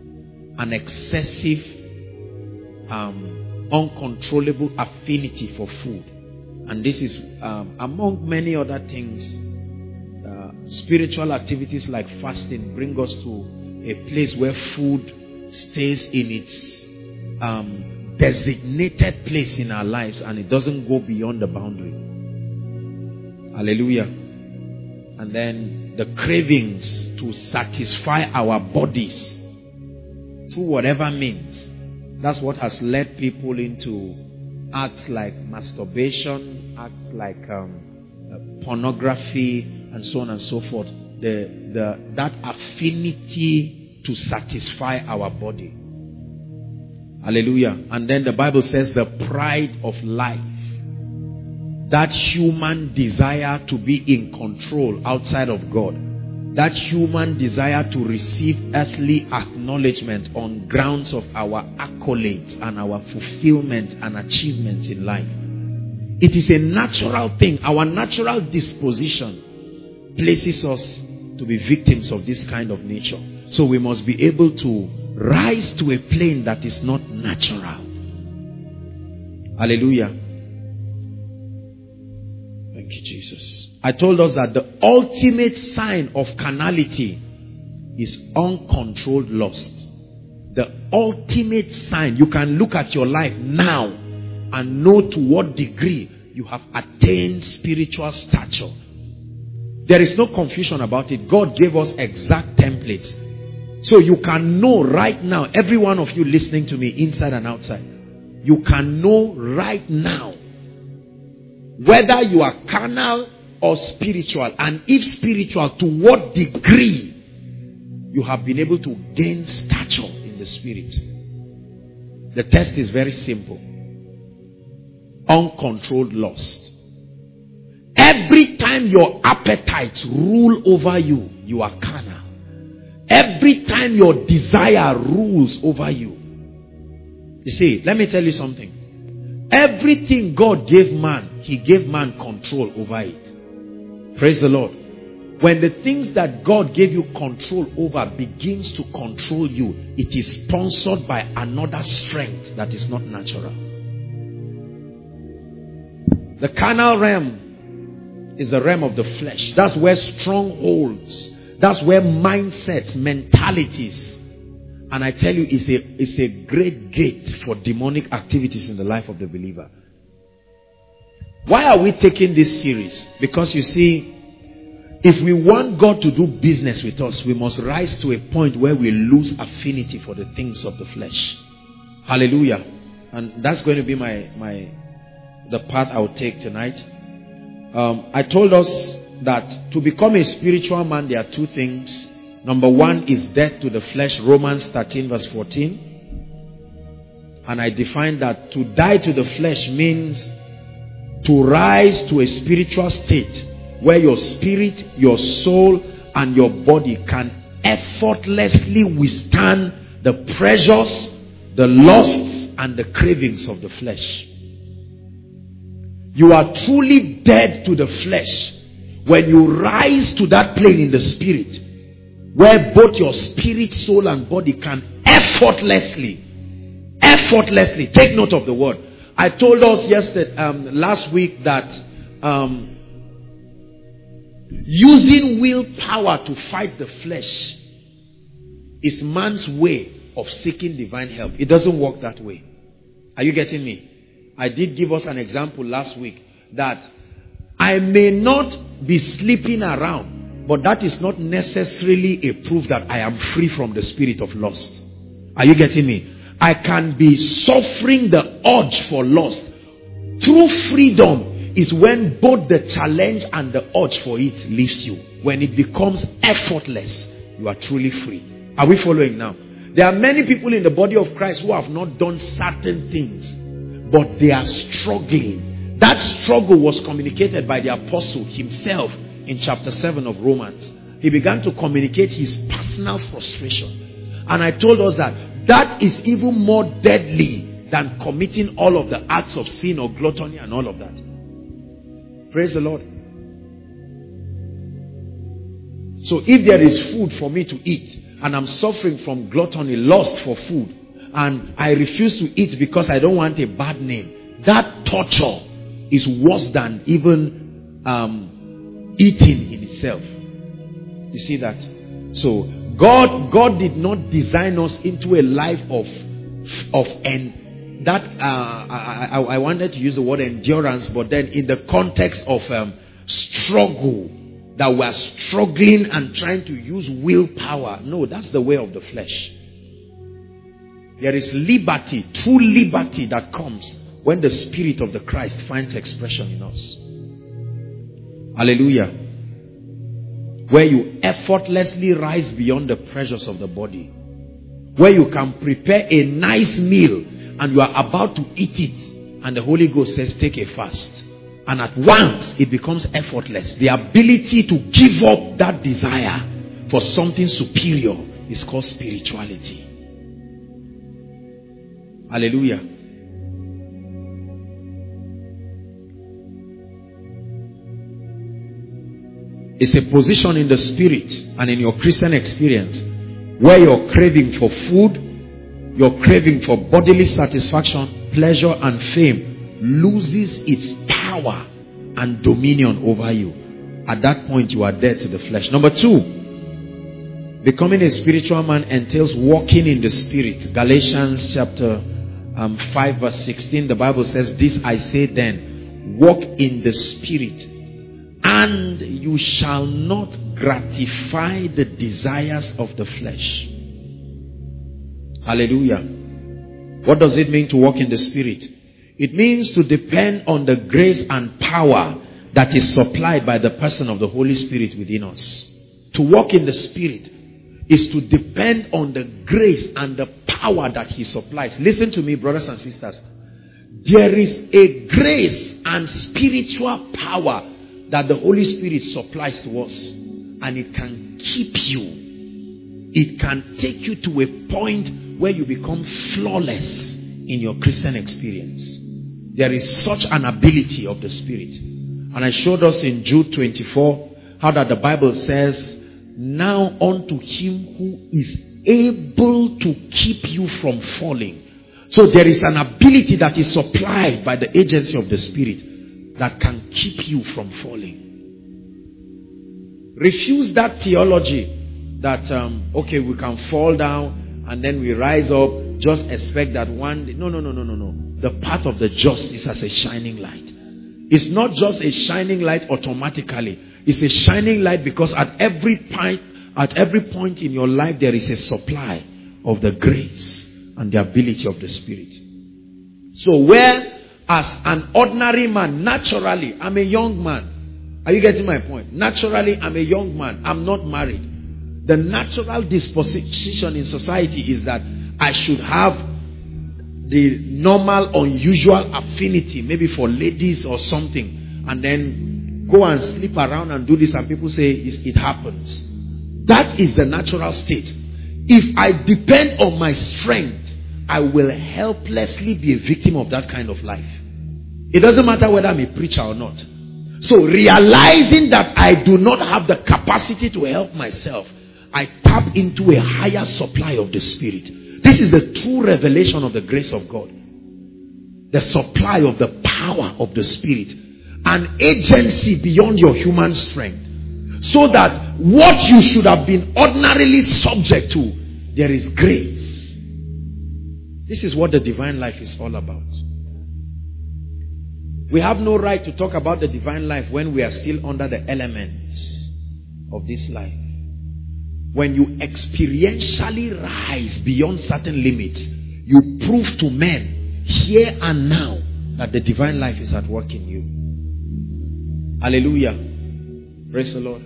Speaker 2: An excessive uncontrollable affinity for food. And this is among many other things. Spiritual activities like fasting bring us to a place where food stays in its designated place in our lives, and it doesn't go beyond the boundary. Hallelujah. And then the cravings to satisfy our bodies through whatever means. That's what has led people into acts like masturbation, acts like pornography, and so on and so forth. That affinity to satisfy our body. Hallelujah. And then the Bible says the pride of life. That human desire to be in control outside of God. That human desire to receive earthly acknowledgement on grounds of our accolades and our fulfillment and achievements in life. It is a natural thing. Our natural disposition places us to be victims of this kind of nature. So we must be able to rise to a plane that is not natural. Hallelujah. Thank you, Jesus. I told us that the ultimate sign of carnality is uncontrolled lust. The ultimate sign. You can look at your life now and know to what degree you have attained spiritual stature. There is no confusion about it. God gave us exact templates. So you can know right now, every one of you listening to me inside and outside, you can know right now whether you are carnal or spiritual, and if spiritual, to what degree you have been able to gain stature in the spirit. The test is very simple. Uncontrolled lust. Every time your appetites rule over you, you are carnal. Every time your desire rules over you. You see, let me tell you something. Everything God gave man, He gave man control over it. Praise the Lord. When the things that God gave you control over begins to control you, it is sponsored by another strength that is not natural. The carnal realm is the realm of the flesh. That's where strongholds, that's where mindsets, mentalities, and I tell you, it's a great gate for demonic activities in the life of the believer. Why are we taking this series? Because you see, if we want God to do business with us, we must rise to a point where we lose affinity for the things of the flesh. Hallelujah. And that's going to be the path I'll take tonight. I told us that to become a spiritual man, there are two things. Number one is death to the flesh, Romans 13 verse 14. And I defined that to die to the flesh means to rise to a spiritual state where your spirit, your soul, and your body can effortlessly withstand the pressures, the lusts, and the cravings of the flesh. You are truly dead to the flesh when you rise to that plane in the spirit where both your spirit, soul, and body can effortlessly, take note of the word. I told us last week that using willpower to fight the flesh is man's way of seeking divine help. It doesn't work that way. Are you getting me? I did give us an example last week that I may not be sleeping around, but that is not necessarily a proof that I am free from the spirit of lust. Are you getting me? I can be suffering the urge for lust. True freedom is when both the challenge and the urge for it leaves you. When it becomes effortless, you are truly free. Are we following now? There are many people in the body of Christ who have not done certain things, but they are struggling. That struggle was communicated by the apostle himself in chapter 7 of Romans. He began to communicate his personal frustration. And I told us that is even more deadly than committing all of the acts of sin or gluttony and all of that. Praise the Lord. So if there is food for me to eat and I'm suffering from gluttony, lust for food, and I refuse to eat because I don't want a bad name, that torture is worse than even eating in itself. You see that? So God did not design us into a life I wanted to use the word endurance, but then in the context of struggle, that we are struggling and trying to use willpower. No, that's the way of the flesh. There is liberty, true liberty, that comes when the Spirit of the Christ finds expression in us. Hallelujah. Where you effortlessly rise beyond the pressures of the body. Where you can prepare a nice meal and you are about to eat it, and the Holy Ghost says, take a fast. And at once it becomes effortless. The ability to give up that desire for something superior is called spirituality. Hallelujah. It's a position in the spirit and in your Christian experience where you're craving for food, you're craving for bodily satisfaction, pleasure, and fame loses its power and dominion over you. At that point, you are dead to the flesh. Number 2, becoming a spiritual man entails walking in the spirit. Galatians chapter 5 verse 16, the Bible says, this I say then, walk in the spirit, and you shall not gratify the desires of the flesh. Hallelujah. What does it mean to walk in the spirit? It means to depend on the grace and power that is supplied by the person of the Holy Spirit within us. To walk in the spirit is to depend on the grace and the power that he supplies. Listen to me, brothers and sisters. There is a grace and spiritual power that the Holy Spirit supplies to us, and it can keep you. It can take you to a point where you become flawless in your Christian experience. There is such an ability of the Spirit. And I showed us in Jude 24 how that the Bible says, now unto him who is able to keep you from falling. So there is an ability that is supplied by the agency of the Spirit that can keep you from falling. Refuse that theology that, okay, we can fall down and then we rise up, just expect that one day. No. The path of the just is as a shining light. It's not just a shining light automatically. It's a shining light because at every point in your life, there is a supply of the grace and the ability of the Spirit. So where as an ordinary man, naturally, I'm a young man. Are you getting my point? Naturally, I'm a young man. I'm not married. The natural disposition in society is that I should have the normal, unusual affinity, maybe for ladies or something, and then go and sleep around and do this, and people say it happens. That is the natural state. If I depend on my strength, I will helplessly be a victim of that kind of life. It doesn't matter whether I'm a preacher or not. So realizing that I do not have the capacity to help myself, I tap into a higher supply of the Spirit. This is the true revelation of the grace of God. The supply of the power of the Spirit. An agency beyond your human strength. So that what you should have been ordinarily subject to, there is grace. This is what the divine life is all about. We have no right to talk about the divine life when we are still under the elements of this life. When you experientially rise beyond certain limits, you prove to men here and now that the divine life is at work in you. Hallelujah. Praise the Lord.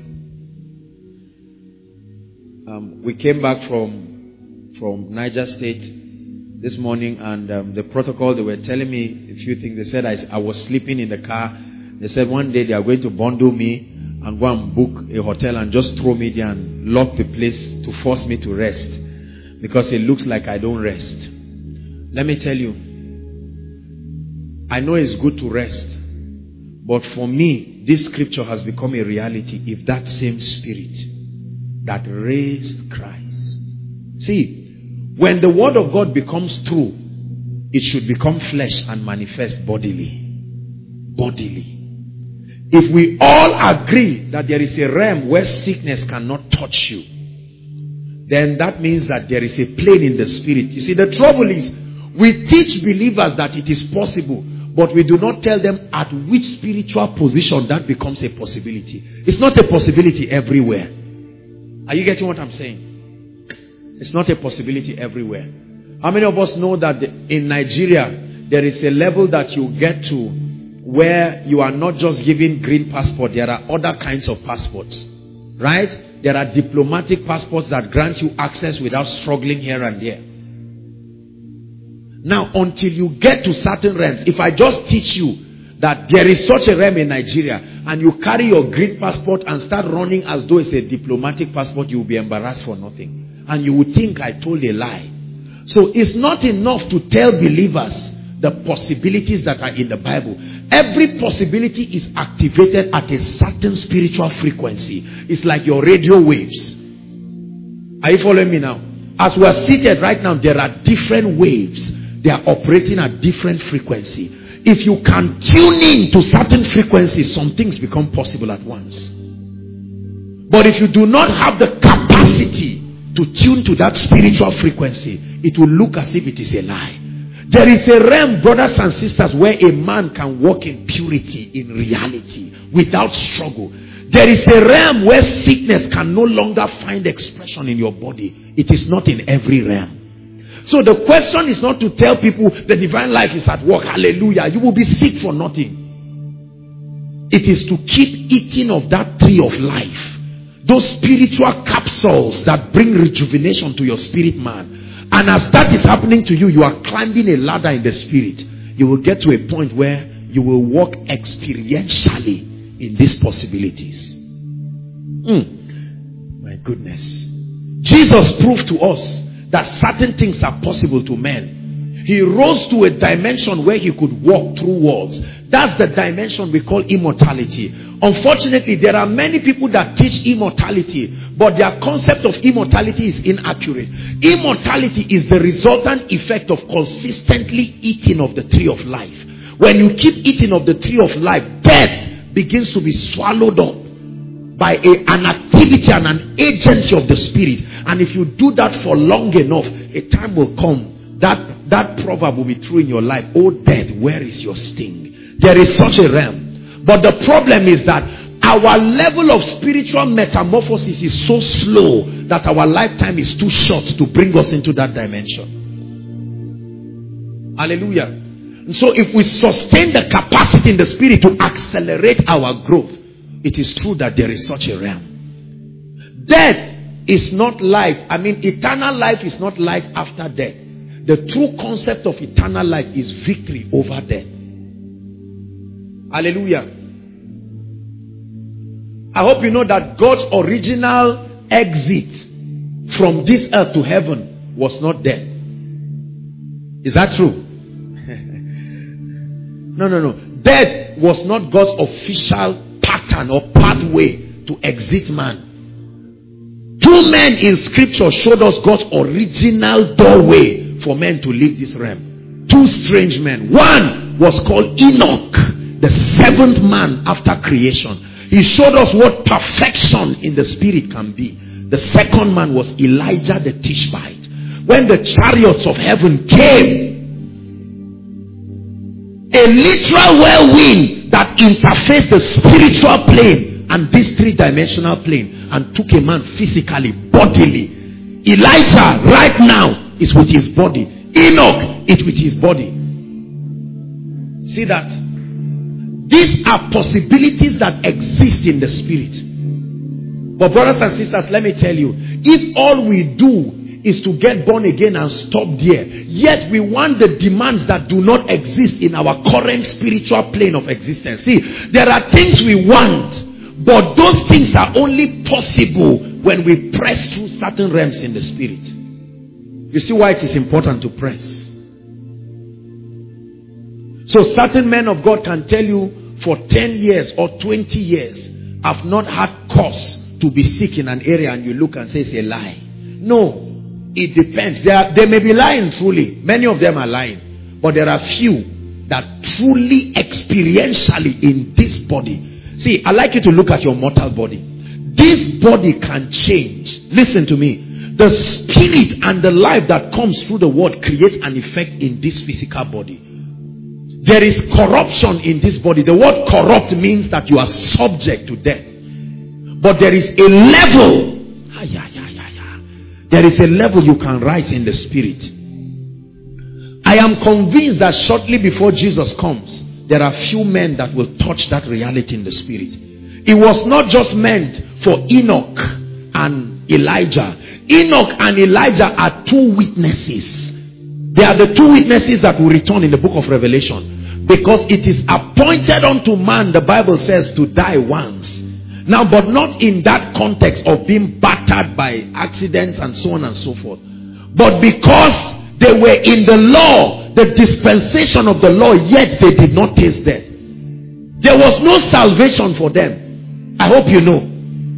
Speaker 2: We came back from Niger State this morning, and the protocol, they were telling me a few things. They said I was sleeping in the car. They said one day they are going to bundle me and go and book a hotel and just throw me there and lock the place to force me to rest, because it looks like I don't rest. Let me tell you, I know it's good to rest, but for me, this scripture has become a reality. If that same Spirit that raised Christ. See, when the word of God becomes true, it should become flesh and manifest bodily. Bodily. If we all agree that there is a realm where sickness cannot touch you, then that means that there is a plane in the Spirit. You see, the trouble is, we teach believers that it is possible, but we do not tell them at which spiritual position that becomes a possibility. It's not a possibility everywhere. Are you getting what I'm saying? It's not a possibility everywhere. How many of us know that in Nigeria, there is a level that you get to where you are not just given green passport, there are other kinds of passports. Right? There are diplomatic passports that grant you access without struggling here and there. Now, until you get to certain realms, if I just teach you that there is such a realm in Nigeria, and you carry your green passport and start running as though it's a diplomatic passport, you will be embarrassed for nothing. And you would think I told a lie. So it's not enough to tell believers the possibilities that are in the Bible. Every possibility is activated at a certain spiritual frequency. It's like your radio waves. Are you following me now? As we are seated right now, there are different waves. They are operating at different frequency. If you can tune in to certain frequencies, some things become possible at once. But if you do not have the capacity to tune to that spiritual frequency, it will look as if it is a lie. There is a realm, brothers and sisters, where a man can walk in purity, in reality, without struggle. There is a realm where sickness can no longer find expression in your body. It is not in every realm. So the question is not to tell people the divine life is at work. Hallelujah. You will be sick for nothing. It is to keep eating of that tree of life. Those spiritual capsules that bring rejuvenation to your spirit man. And as that is happening to you, you are climbing a ladder in the spirit. You will get to a point where you will walk experientially in these possibilities. My goodness. Jesus proved to us that certain things are possible to men. He rose to a dimension where he could walk through walls. That's the dimension we call immortality. Unfortunately, there are many people that teach immortality, but their concept of immortality is inaccurate. Immortality is the resultant effect of consistently eating of the tree of life. When you keep eating of the tree of life, death begins to be swallowed up by an activity and an agency of the Spirit. And if you do that for long enough, a time will come that proverb will be true in your life. Oh death, where is your sting? There is such a realm. But the problem is that our level of spiritual metamorphosis is so slow that our lifetime is too short to bring us into that dimension. Hallelujah. And so if we sustain the capacity in the spirit to accelerate our growth, it is true that there is such a realm. Death is not life. I mean, eternal life is not life after death. The true concept of eternal life is victory over death. Hallelujah. I hope you know that God's original exit from this earth to heaven was not death. Is that true? No. Death was not God's official pattern or pathway to exit man. Two men in scripture showed us God's original doorway for men to leave this realm. Two strange men. One was called Enoch, the seventh man after creation. He showed us what perfection in the spirit can be. The second man was Elijah the Tishbite. When the chariots of heaven came, a literal whirlwind that interfaced the spiritual plane and this three-dimensional plane and took a man physically, bodily. Elijah right now is with his body. Enoch is with his body. See that? These are possibilities that exist in the spirit. But brothers and sisters, let me tell you, if all we do is to get born again and stop there, yet we want the demands that do not exist in our current spiritual plane of existence. See, there are things we want, but those things are only possible when we press through certain realms in the spirit. You see why it is important to press. So certain men of God can tell you for 10 years or 20 years, I've not had cause to be sick in an area, and you look and say it's a lie. No, it depends. They may be lying truly. Many of them are lying. But there are few that truly experientially in this body. See, I like you to look at your mortal body. This body can change. Listen to me. The spirit and the life that comes through the word creates an effect in this physical body. There is corruption in this body. The word corrupt means that you are subject to death. But there is a level. There is a level you can rise in the spirit. I am convinced that shortly before Jesus comes, there are few men that will touch that reality in the spirit. It was not just meant for Enoch and Elijah. Enoch and Elijah are two witnesses. They are the two witnesses that will return in the book of Revelation. Because it is appointed unto man, the Bible says, to die once. Now, but not in that context of being battered by accidents and so on and so forth. But because they were in the law, the dispensation of the law, yet they did not taste death. There was no salvation for them. I hope you know.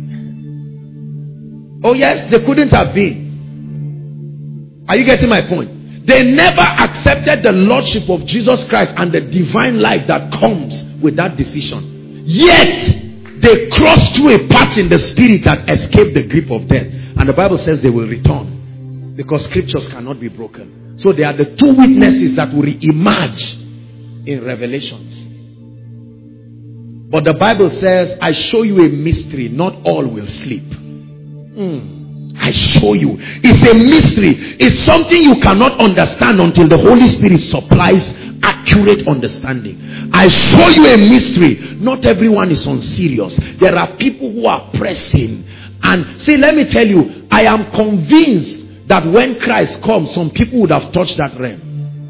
Speaker 2: Oh yes, they couldn't have been. Are you getting my point? They never accepted the lordship of Jesus Christ and the divine life that comes with that decision. Yet, they crossed through a path in the spirit that escaped the grip of death. And the Bible says they will return. Because scriptures cannot be broken. So they are the two witnesses that will re-emerge in Revelations. But the Bible says, I show you a mystery. Not all will sleep. I show you. It's a mystery. It's something you cannot understand until the Holy Spirit supplies accurate understanding. I show you a mystery. Not everyone is unserious. There are people who are pressing. And see, let me tell you, I am convinced that when Christ comes, some people would have touched that realm.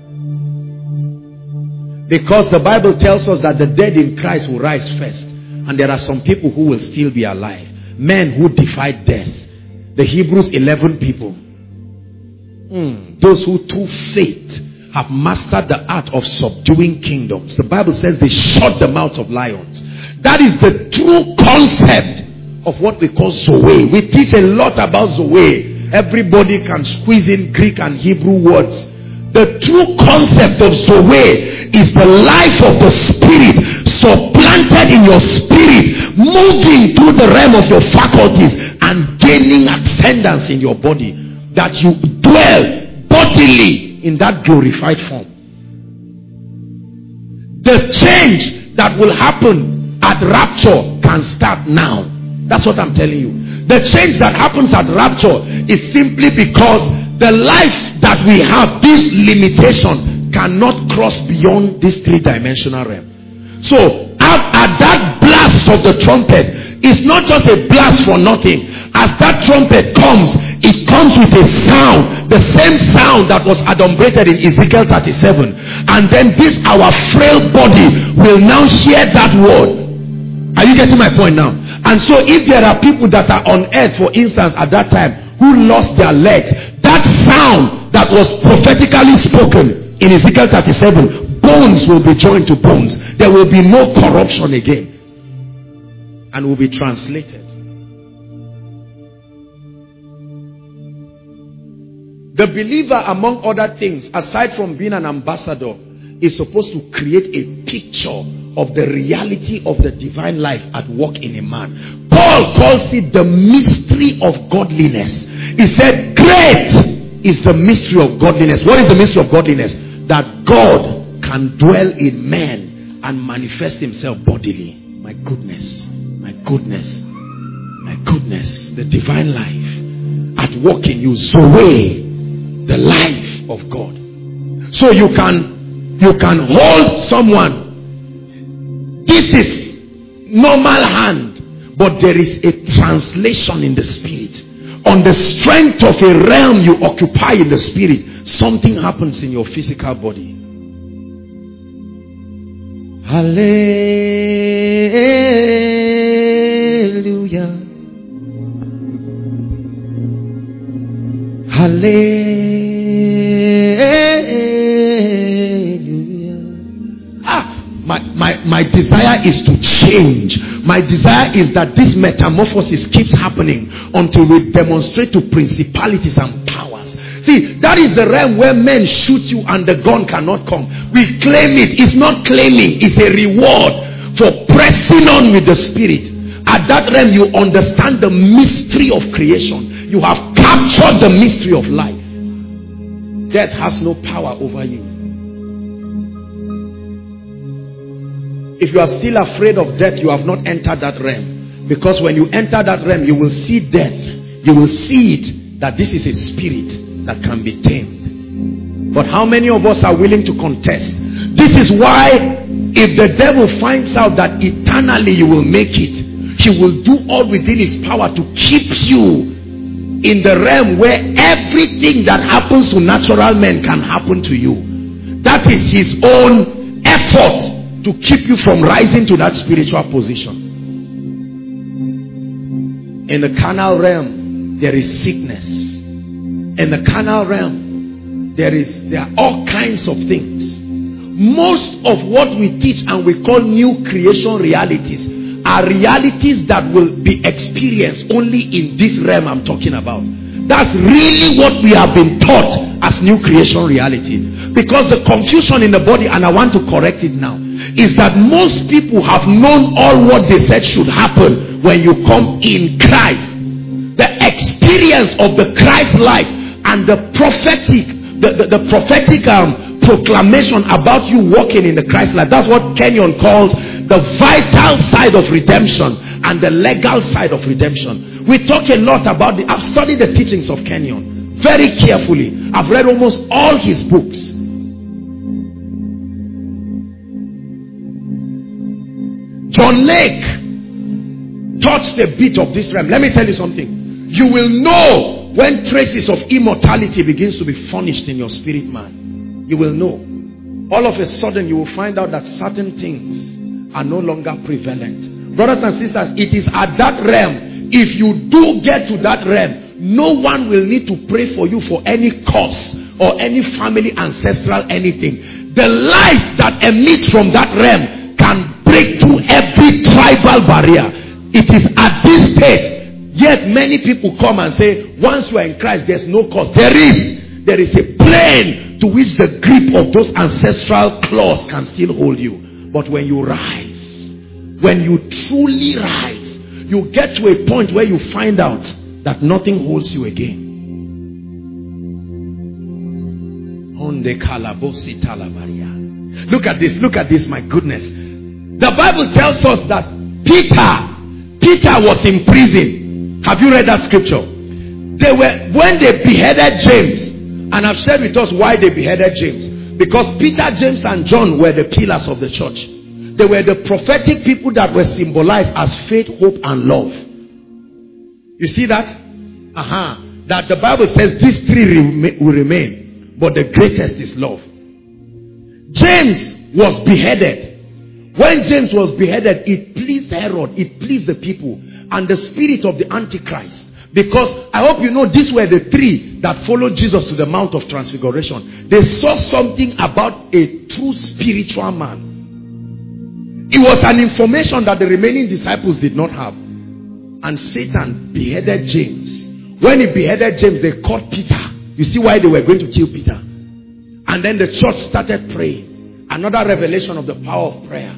Speaker 2: Because the Bible tells us that the dead in Christ will rise first. And there are some people who will still be alive. Men who defied death. The Hebrews 11 people. Those who through faith have mastered the art of subduing kingdoms. The Bible says they shut the mouths of lions. That is the true concept of what we call Zoe. We teach a lot about Zoe. Everybody can squeeze in Greek and Hebrew words. The true concept of Zoe is the life of the spirit supplanted in your spirit, moving through the realm of your faculties and gaining ascendance in your body, that you dwell bodily in that glorified form. The change that will happen
Speaker 3: at rapture can start now. That's what I'm telling you. The change that happens at rapture is simply because the life that we have, this limitation, cannot cross beyond this three-dimensional realm. So at that blast of the trumpet, it's not just a blast for nothing. As that trumpet comes, it comes with a sound, the same sound that was adumbrated in Ezekiel 37. And then this, our frail body, will now hear that word. Are you getting my point now? And so if there are people that are on earth, for instance, at that time, who lost their legs, that sound that was prophetically spoken in Ezekiel 37, bones will be joined to bones. There will be no corruption again. And will be translated. The believer, among other things, aside from being an ambassador, is supposed to create a picture of the reality of the divine life at work in a man. Paul calls it the mystery of godliness. He said, great is the mystery of godliness. What is the mystery of godliness? That God can dwell in men and manifest himself bodily. My goodness, my goodness, my goodness. The divine life at work in you. Zoe, the life of God. So you can hold someone. This is normal hand, but there is a translation in the spirit. On the strength of a realm you occupy in the spirit, something happens in your physical body. Hallelujah. Hallelujah. My desire is to change. My desire is that this metamorphosis keeps happening until we demonstrate to principalities and powers. See, that is the realm where men shoot you and the gun cannot come. We claim it. It's not claiming. It's a reward for pressing on with the spirit. At that realm, you understand the mystery of creation. You have captured the mystery of life. Death has no power over you. If you are still afraid of death, you have not entered that realm. Because when you enter that realm, you will see death. You will see it, that this is a spirit that can be tamed. But how many of us are willing to contest? This is why if the devil finds out that eternally you will make it, he will do all within his power to keep you in the realm where everything that happens to natural men can happen to you. That is his own effort to keep you from rising to that spiritual position. In the carnal realm, there is sickness. In the carnal realm, there are all kinds of things. Most of what we teach and we call new creation realities are realities that will be experienced only in this realm I'm talking about. That's really what we have been taught as new creation reality. Because the confusion in the body, and I want to correct it now, is that most people have known all what they said should happen when you come in Christ. The experience of the Christ life and the prophetic proclamation about you walking in the Christ life. That's what Kenyon calls the vital side of redemption and the legal side of redemption. We talk a lot about I've studied the teachings of Kenyon very carefully. I've read almost all his books. John Lake touched a bit of this realm. Let me tell you something. You will know when traces of immortality begins to be furnished in your spirit man. You will know. All of a sudden you will find out that certain things are no longer prevalent. Brothers and sisters, it is at that realm. If you do get to that realm, no one will need to pray for you for any cause or any family ancestral anything. The life that emits from that realm can break through every tribal barrier. It is at this state. Yet many people come and say, once you are in Christ, there's no cause. There is a plane to which the grip of those ancestral claws can still hold you. But when you rise, when you truly rise, you get to a point where you find out that nothing holds you again. Look at this, my goodness. The Bible tells us that Peter was in prison. Have you read that scripture? When they beheaded James, and I've shared with us why they beheaded James. Because Peter, James, and John were the pillars of the church. They were the prophetic people that were symbolized as faith, hope, and love. You see that? That the Bible says these three will remain, but the greatest is love. James was beheaded. When James was beheaded, it pleased Herod, it pleased the people, and the spirit of the Antichrist. Because I hope you know these were the three that followed Jesus to the Mount of Transfiguration. They saw something about a true spiritual man. It was an information that the remaining disciples did not have. And Satan beheaded James. When he beheaded James, they caught Peter. You see why they were going to kill Peter. And then the church started praying. Another revelation of the power of prayer.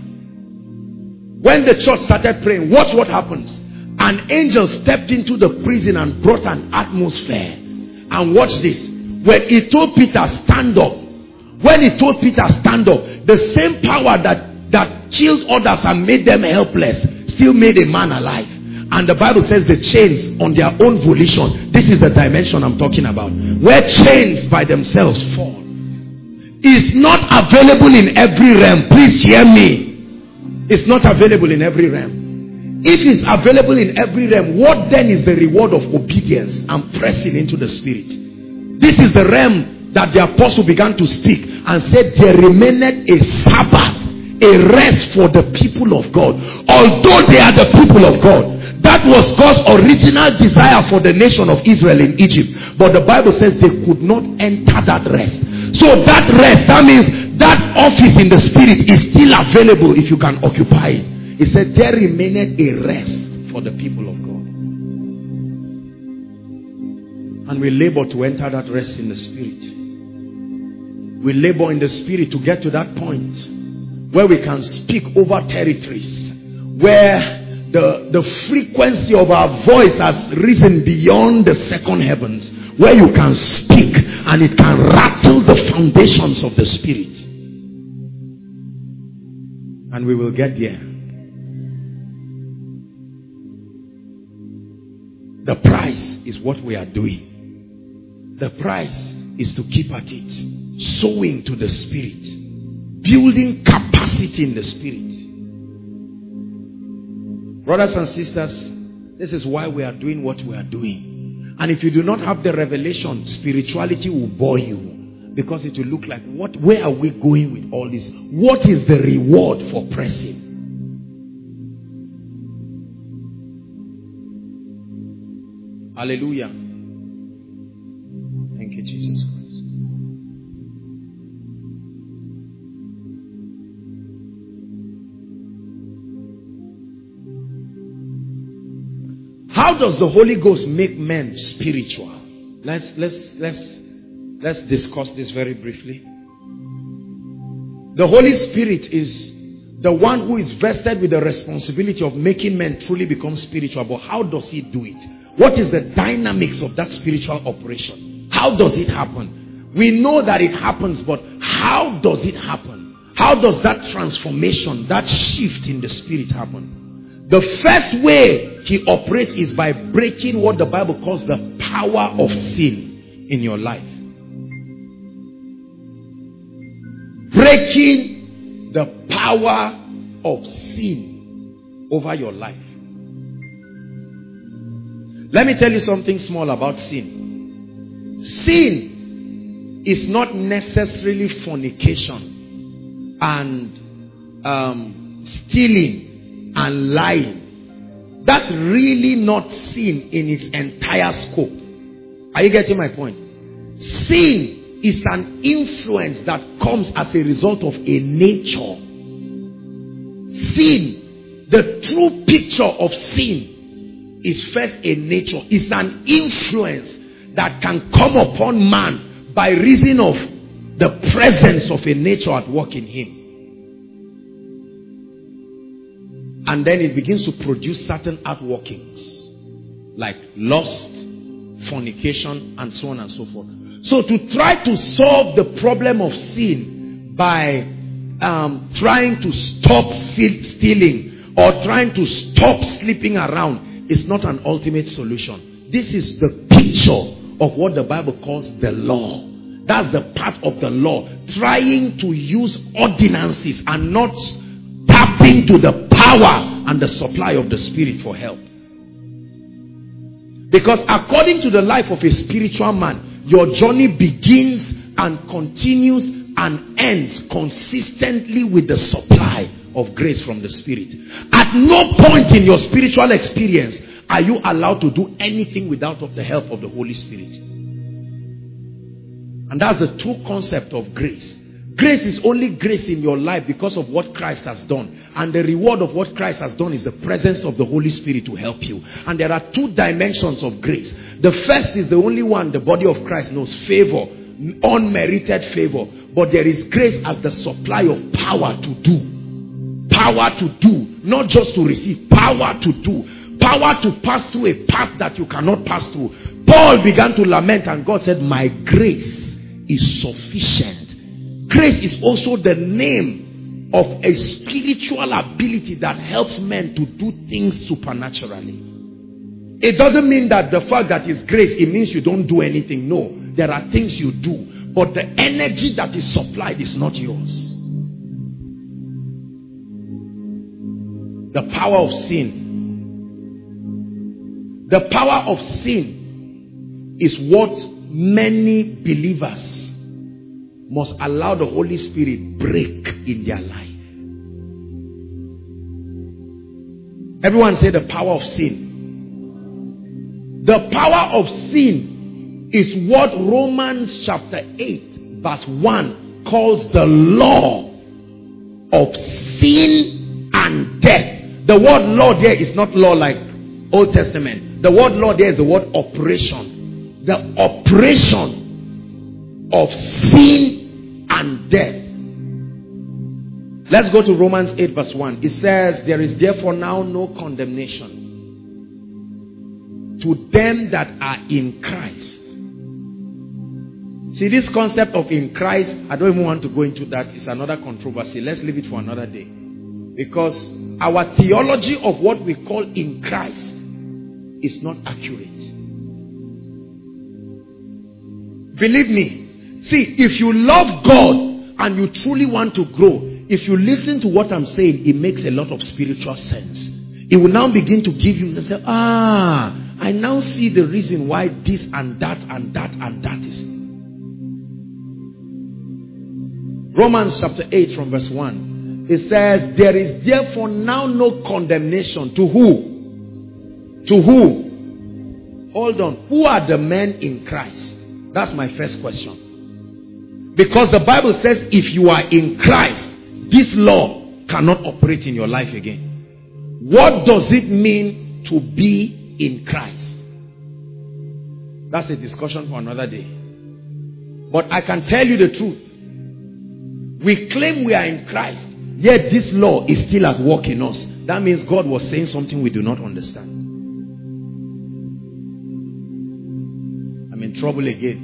Speaker 3: When the church started praying, watch what happens. An angel stepped into the prison and brought an atmosphere. And watch this. When he told Peter, stand up. When he told Peter, stand up, the same power that killed others and made them helpless still made a man alive. And the Bible says the chains on their own volition. This is the dimension I'm talking about. Where chains by themselves fall. Is not available in every realm. Please hear me. It's not available in every realm. If it's available in every realm, what then is the reward of obedience and pressing into the spirit? This is the realm that the apostle began to speak and said there remaineth a Sabbath, a rest for the people of God. Although they are the people of God. That was God's original desire for the nation of Israel in Egypt. But the Bible says they could not enter that rest. So that rest, that means that office in the spirit is still available if you can occupy it. He said there remained a rest for the people of God. And we labor to enter that rest in the spirit. We labor in the spirit to get to that point where we can speak over territories, where the frequency of our voice has risen beyond the second heavens, where you can speak and it can rattle the foundations of the spirit. And we will get there. The price is what we are doing. The price is to keep at it, sowing to the spirit, building capacity in the spirit. Brothers and sisters, this is why we are doing what we are doing. And if you do not have the revelation, spirituality will bore you, because it will look like, where are we going with all this? What is the reward for pressing? Hallelujah. Thank you, Jesus Christ. How does the Holy Ghost make men spiritual? Let's discuss this very briefly. The Holy Spirit is the one who is vested with the responsibility of making men truly become spiritual. But how does he do it? What is the dynamics of that spiritual operation? How does it happen? We know that it happens, but how does it happen? How does that transformation, that shift in the spirit happen? The first way he operates is by breaking what the Bible calls the power of sin in your life. Breaking the power of sin over your life. Let me tell you something small about sin. Sin is not necessarily fornication and stealing and lying. That's really not sin in its entire scope. Are you getting my point? Sin is an influence that comes as a result of a nature. Sin, the true picture of sin, is first a nature. It's an influence that can come upon man by reason of the presence of a nature at work in him. And then it begins to produce certain outworkings like lust, fornication, and so on and so forth. So to try to solve the problem of sin by trying to stop stealing or trying to stop sleeping around is not an ultimate solution. This is the picture of what the Bible calls the law. That's the part of the law. Trying to use ordinances and not tapping to the power and the supply of the Spirit for help. Because according to the life of a spiritual man, your journey begins and continues and ends consistently with the supply of grace from the Spirit. At no point in your spiritual experience are you allowed to do anything without the help of the Holy Spirit. And that's the true concept of grace. Grace is only grace in your life because of what Christ has done. And the reward of what Christ has done is the presence of the Holy Spirit to help you. And there are two dimensions of grace. The first is the only one the body of Christ knows: favor, unmerited favor. But there is grace as the supply of power to do. Power to do, not just to receive, power to do. Power to pass through a path that you cannot pass through. Paul began to lament and God said, my grace is sufficient. Grace is also the name of a spiritual ability that helps men to do things supernaturally. It doesn't mean that the fact that it's grace, it means you don't do anything. No, there are things you do, but the energy that is supplied is not yours. The power of sin. The power of sin is what many believers must allow the Holy Spirit break in their life. Everyone say the power of sin. The power of sin is what Romans chapter 8 verse 1 calls the law of sin and death. The word law there is not law like Old Testament. The word law there is the word operation. The operation of sin and death. Let's go to Romans 8 verse 1. It says, there is therefore now no condemnation to them that are in Christ. See, this concept of in Christ, I don't even want to go into that. It's another controversy. Let's leave it for another day. Because our theology of what we call in Christ is not accurate. Believe me. See, if you love God and you truly want to grow, if you listen to what I'm saying, it makes a lot of spiritual sense. It will now begin to give you, say, I now see the reason why this and that and that and that is. Romans chapter 8 from verse 1. It says, there is therefore now no condemnation. To who? To who? Hold on. Who are the men in Christ? That's my first question. Because the Bible says if you are in Christ, this law cannot operate in your life again. What does it mean to be in Christ? That's a discussion for another day. But I can tell you the truth. We claim we are in Christ, yet this law is still at work in us. That means God was saying something we do not understand. I'm in trouble again.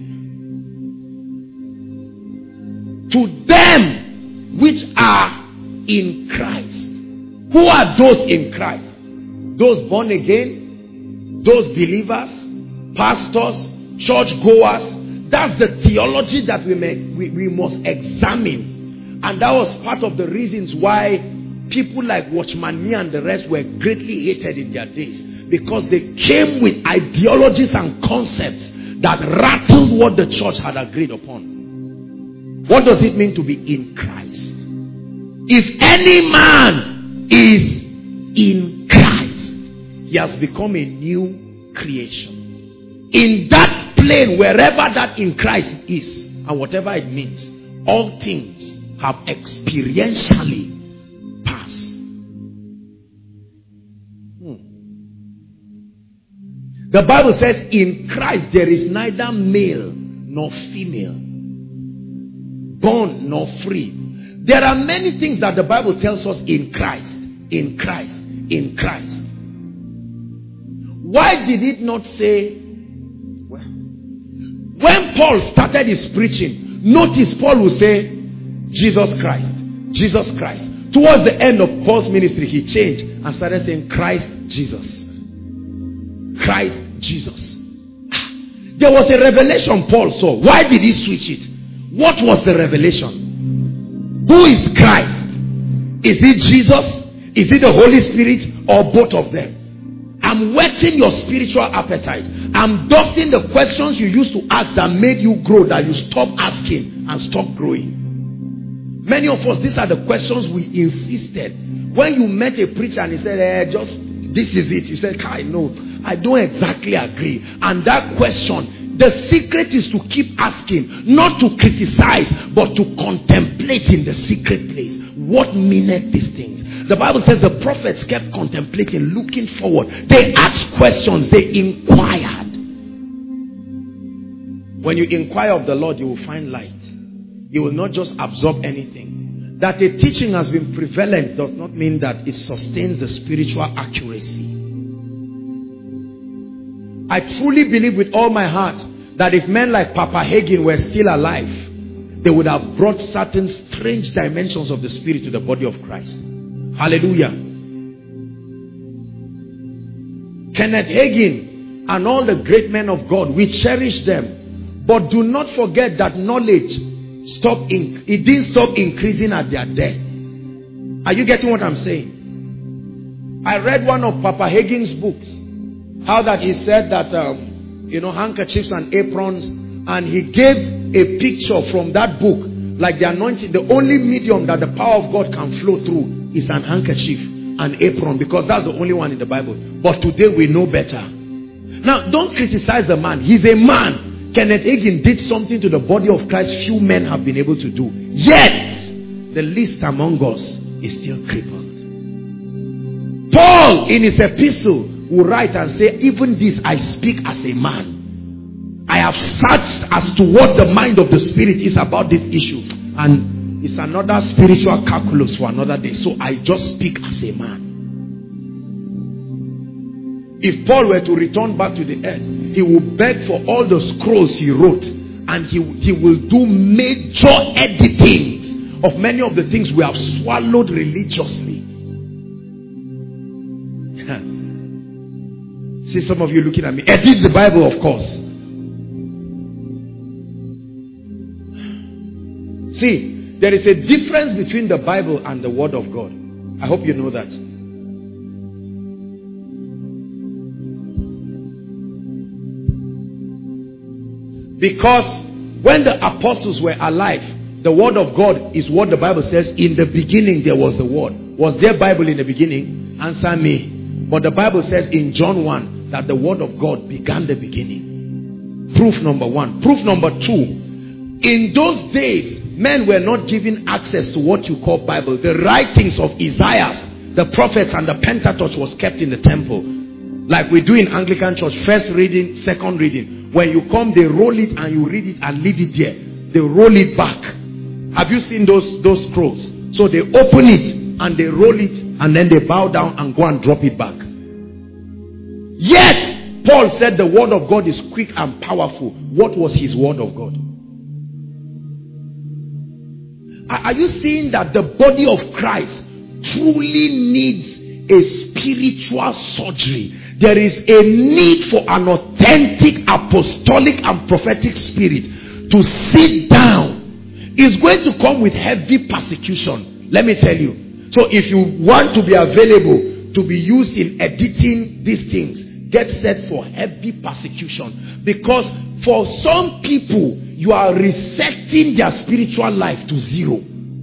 Speaker 3: To them which are in Christ. Who are those in Christ? Those born again, those believers, pastors, church goers. That's the theology that we must examine. And that was part of the reasons why people like Watchman Nee and the rest were greatly hated in their days. Because they came with ideologies and concepts that rattled what the church had agreed upon. What does it mean to be in Christ? If any man is in Christ, he has become a new creation. In that plane, wherever that in Christ is, and whatever it means, all things have experientially passed. The Bible says in Christ there is neither male nor female, bond nor free. There are many things that the Bible tells us in Christ, in Christ, in Christ. Why did it not say, well, when Paul started his preaching, notice Paul will say, Jesus Christ, Jesus Christ. Towards the end of Paul's ministry, he changed and started saying Christ Jesus. Christ Jesus. There was a revelation Paul saw. Why did he switch it? What was the revelation? Who is Christ? Is it Jesus? Is it the Holy Spirit? Or both of them? I'm whetting your spiritual appetite. I'm dusting the questions you used to ask that made you grow, that you stop asking and stop growing. Many of us, these are the questions we insisted. When you met a preacher and he said, just this is it. You said, no, I don't exactly agree. And that question, the secret is to keep asking, not to criticize, but to contemplate in the secret place. What meaneth these things? The Bible says the prophets kept contemplating, looking forward. They asked questions, they inquired. When you inquire of the Lord, you will find light. You will not just absorb anything. That a teaching has been prevalent does not mean that it sustains the spiritual accuracy. I truly believe with all my heart that if men like Papa Hagin were still alive, they would have brought certain strange dimensions of the Spirit to the body of Christ. Hallelujah. Kenneth Hagin and all the great men of God, we cherish them. But do not forget that knowledge it didn't stop increasing at their death. Are you getting what I'm saying? I read one of Papa Hagin's books. How that he said that, handkerchiefs and aprons. And he gave a picture from that book. Like the anointing, the only medium that the power of God can flow through is an handkerchief, an apron. Because that's the only one in the Bible. But today we know better. Now, don't criticize the man. He's a man. Kenneth Hagin did something to the body of Christ few men have been able to do. Yet, the least among us is still crippled. Paul, in his epistle, will write and say, even this I speak as a man. I have searched as to what the mind of the Spirit is about this issue. And it's another spiritual calculus for another day. So I just speak as a man. If Paul were to return back to the earth, he will beg for all the scrolls he wrote, and he will do major editings of many of the things we have swallowed religiously. See some of you looking at me. Edit the Bible, of course. See, there is a difference between the Bible and the Word of God. I hope you know that. Because when the apostles were alive, the Word of God is what the Bible says, in the beginning there was the Word. Was there Bible in the beginning? Answer me. But the Bible says in John 1 that the Word of God began the beginning. Proof number one. Proof number two. In those days, men were not given access to what you call Bible. The writings of Isaiah, the prophets and the Pentateuch was kept in the temple. Like we do in Anglican church, first reading, second reading. When you come, they roll it and you read it and leave it there. They roll it back. Have you seen those scrolls? So they open it and they roll it and then they bow down and go and drop it back. Yet, Paul said the word of God is quick and powerful. What was his word of God? Are you seeing that the body of Christ truly needs a spiritual surgery? There is a need for an authentic apostolic and prophetic spirit to sit down. It's going to come with heavy persecution. Let me tell you. So if you want to be available to be used in editing these things, get set for heavy persecution. Because for some people, you are resecting their spiritual life to zero.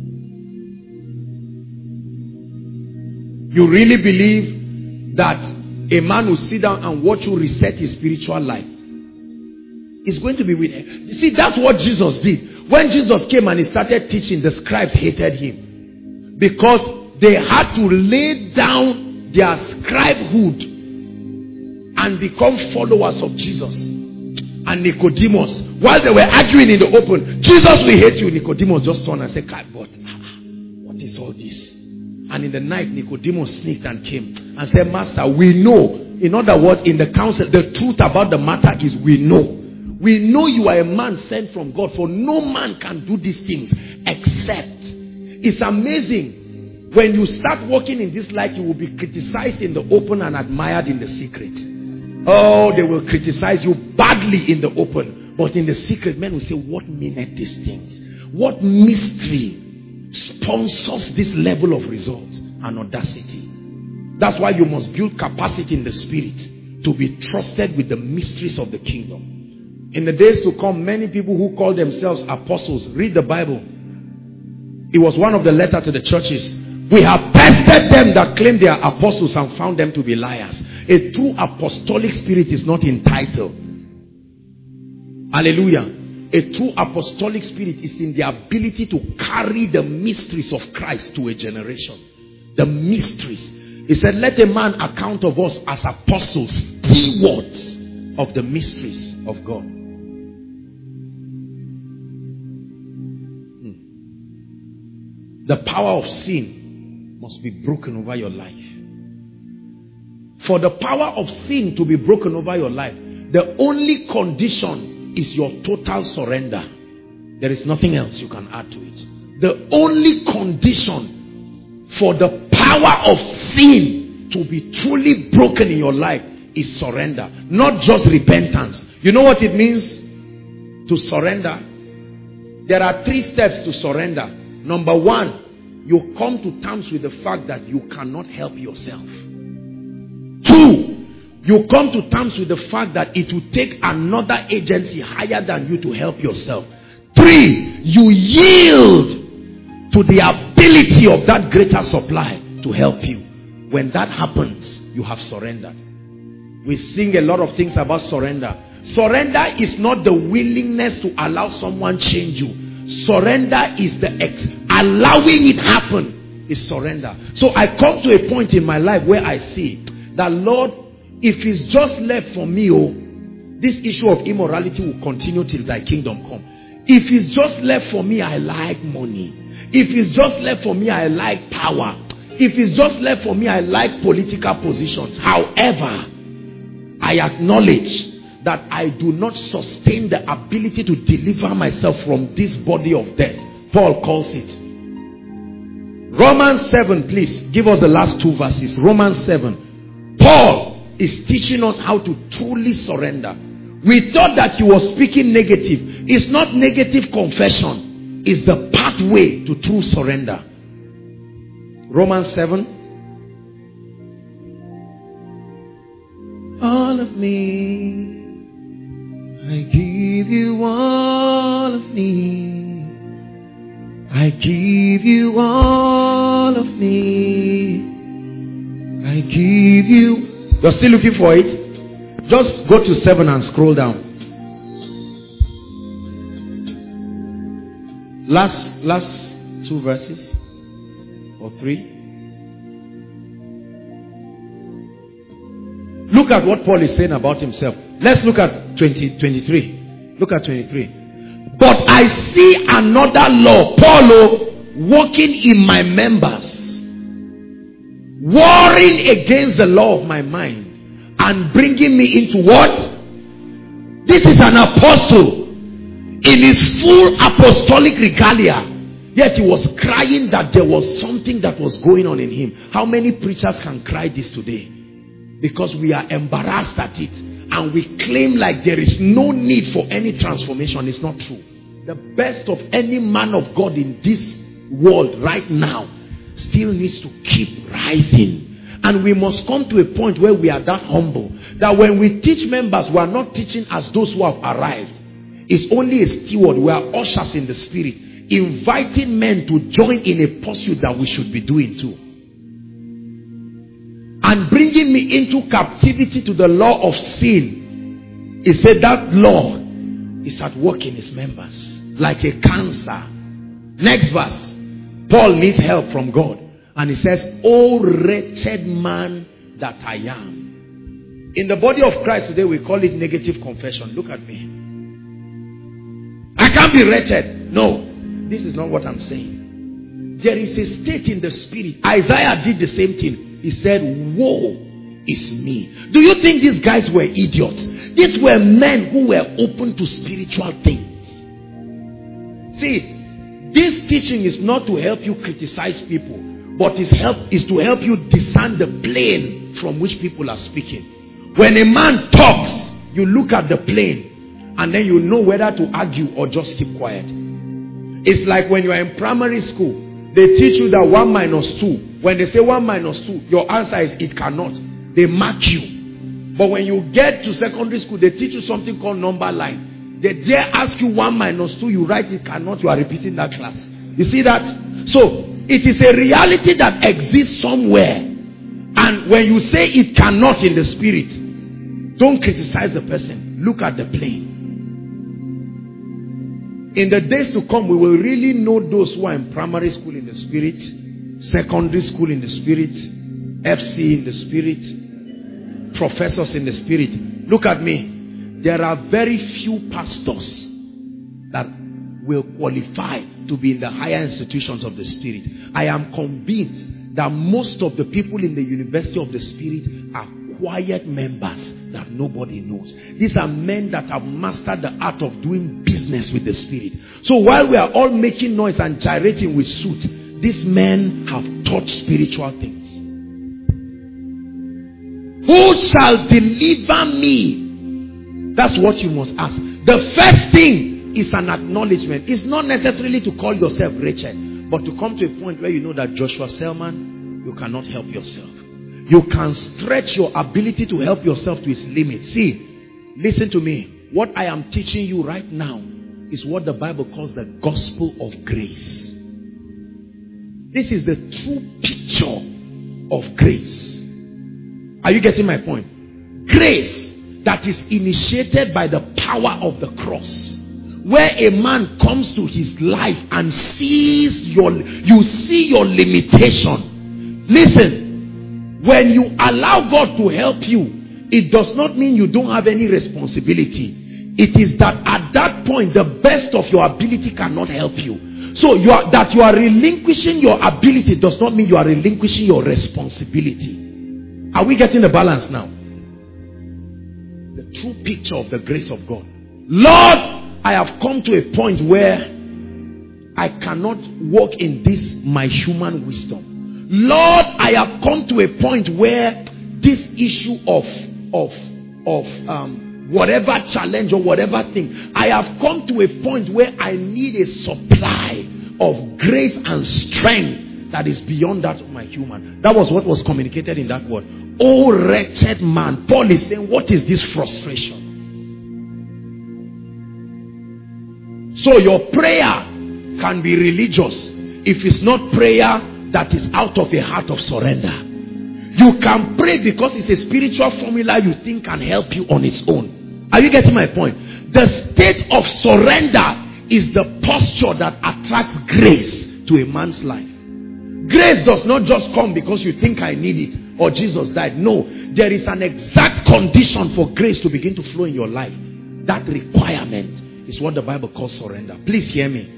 Speaker 3: You really believe that a man will sit down and watch you reset his spiritual life? It's going to be with him. You see, that's what Jesus did. When Jesus came and he started teaching, the scribes hated him. Because they had to lay down their scribehood and become followers of Jesus. And Nicodemus, while they were arguing in the open, Jesus will hate you. Nicodemus just turned and said, God, but what is all this? And in the night, Nicodemus sneaked and came and said, Master, we know. In other words, in the council, the truth about the matter is we know. We know you are a man sent from God, for no man can do these things except. It's amazing. When you start walking in this light, you will be criticized in the open and admired in the secret. Oh, they will criticize you badly in the open, but in the secret, men will say, what meaneth these things? What mystery sponsors this level of results and audacity? That's why you must build capacity in the spirit to be trusted with the mysteries of the kingdom. In the days to come, many people who call themselves apostles, read the Bible. It was one of the letters to the churches. We have tested them that claim they are apostles and found them to be liars. A true apostolic spirit is not in title. Hallelujah. A true apostolic spirit is in the ability to carry the mysteries of Christ to a generation. The mysteries. He said, let a man account of us as apostles, stewards of the mysteries of God. The power of sin must be broken over your life. For the power of sin to be broken over your life, the only condition is your total surrender. There is nothing else you can add to it. The only condition for the power of sin to be truly broken in your life is surrender, not just repentance. You know what it means to surrender? There are 3 steps to surrender. Number 1, you come to terms with the fact that you cannot help yourself. 2, you come to terms with the fact that it will take another agency higher than you to help yourself. 3, you yield to the ability of that greater supply to help you. When that happens, you have surrendered. We sing a lot of things about surrender. Surrender is not the willingness to allow someone change you. Surrender is the allowing it happen is surrender. So I come to a point in my life where I see that, Lord, if it's just left for me, this issue of immorality will continue till thy kingdom come. If it's just left for me, I like money. If it's just left for me, I like power. If it's just left for me, I like political positions. However, I acknowledge that I do not sustain the ability to deliver myself from this body of death. Paul calls it. Romans 7, please. Give us the last 2 verses. Romans 7. Paul is teaching us how to truly surrender. We thought that he was speaking negative. It's not negative confession. It's the pathway to true surrender. Romans 7. All of me, I give you all of me. I give you all of me. I give you. You're still looking for it? Just go to 7 and scroll down. Last 2 verses or 3. Look at what Paul is saying about himself. Let's look at 23. Look at 23. But I see another law, Paul, working in my members, warring against the law of my mind and bringing me into what? This is an apostle in his full apostolic regalia. Yet he was crying that there was something that was going on in him. How many preachers can cry this today? Because we are embarrassed at it and we claim like there is no need for any transformation. It's not true. The best of any man of God in this world right now still needs to keep rising. And we must come to a point where we are that humble that when we teach members, we are not teaching as those who have arrived. It's only a steward. We are ushers in the spirit, inviting men to join in a pursuit that we should be doing too. And bringing me into captivity to the law of sin. He said that law is at work in his members like a cancer. Next verse. Paul needs help from God. And he says, "Oh wretched man that I am." In the body of Christ today, we call it negative confession. Look at me. I can't be wretched. No, this is not what I'm saying. There is a state in the spirit. Isaiah did the same thing. He said, "Woe is me." Do you think these guys were idiots? These were men who were open to spiritual things. See, this teaching is not to help you criticize people. but is to help you discern the plane from which people are speaking. When a man talks, you look at the plane and then you know whether to argue or just keep quiet. It's like when you are in primary school, they teach you that 1 minus 2. When they say 1 minus 2, your answer is it cannot. They mark you. But when you get to secondary school, they teach you something called number line. They dare ask you 1 minus 2, you write it cannot, you are repeating that class. You see that? So, it is a reality that exists somewhere. And when you say it cannot in the spirit, don't criticize the person. Look at the plane. In the days to come, we will really know those who are in primary school in the spirit, secondary school in the spirit, FC in the spirit, professors in the spirit. Look at me. There are very few pastors that will qualify to be in the higher institutions of the spirit. I am convinced that most of the people in the University of the Spirit are quiet members that nobody knows. These are men that have mastered the art of doing business with the spirit. So while we are all making noise and gyrating with suit, these men have taught spiritual things. Who shall deliver me? That's what you must ask. The first thing is an acknowledgement. It's not necessarily to call yourself Rachel, but to come to a point where you know that Joshua Selman, you cannot help yourself. You can stretch your ability to help yourself to its limit. See, listen to me. What I am teaching you right now is what the Bible calls the gospel of grace. This is the true picture of grace. Are you getting my point? Grace that is initiated by the power of the cross, where a man comes to his life and sees you see your limitation. Listen. When you allow God to help you, it does not mean you don't have any responsibility. It is that at that point, the best of your ability cannot help you. So you are relinquishing your ability does not mean you are relinquishing your responsibility. Are we getting the balance now? The true picture of the grace of God. Lord, I have come to a point where I cannot walk in this my human wisdom. Lord, I have come to a point where this issue of whatever challenge or whatever thing, I have come to a point where I need a supply of grace and strength that is beyond that of my human. That was what was communicated in that word. Oh, wretched man. Paul is saying, what is this frustration? So your prayer can be religious if it's not prayer that is out of a heart of surrender. You can pray because it's a spiritual formula you think can help you on its own. Are you getting my point? The state of surrender is the posture that attracts grace to a man's life. Grace does not just come because you think I need it or Jesus died. No, there is an exact condition for grace to begin to flow in your life. That requirement is what the Bible calls surrender. Please hear me.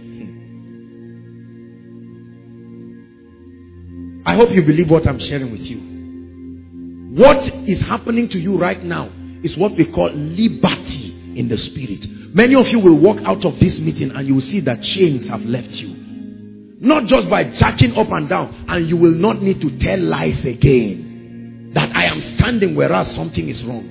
Speaker 3: I hope you believe what I'm sharing with you. What is happening to you right now is what we call liberty in the spirit. Many of you will walk out of this meeting and you will see that chains have left you. Not just by jacking up and down, and you will not need to tell lies again that I am standing whereas something is wrong.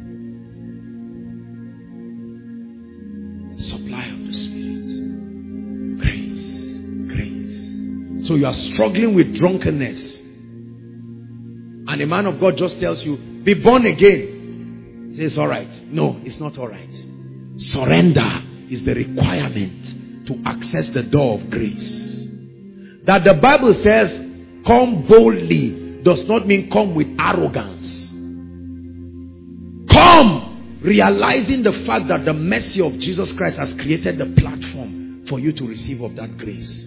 Speaker 3: Supply of the Spirit. Grace. Grace. So you are struggling with drunkenness. And a man of God just tells you, be born again. He says, alright. No, it's not alright. Surrender is the requirement to access the door of grace. That the Bible says, come boldly, does not mean come with arrogance. Come realizing the fact that the mercy of Jesus Christ has created the platform for you to receive of that grace.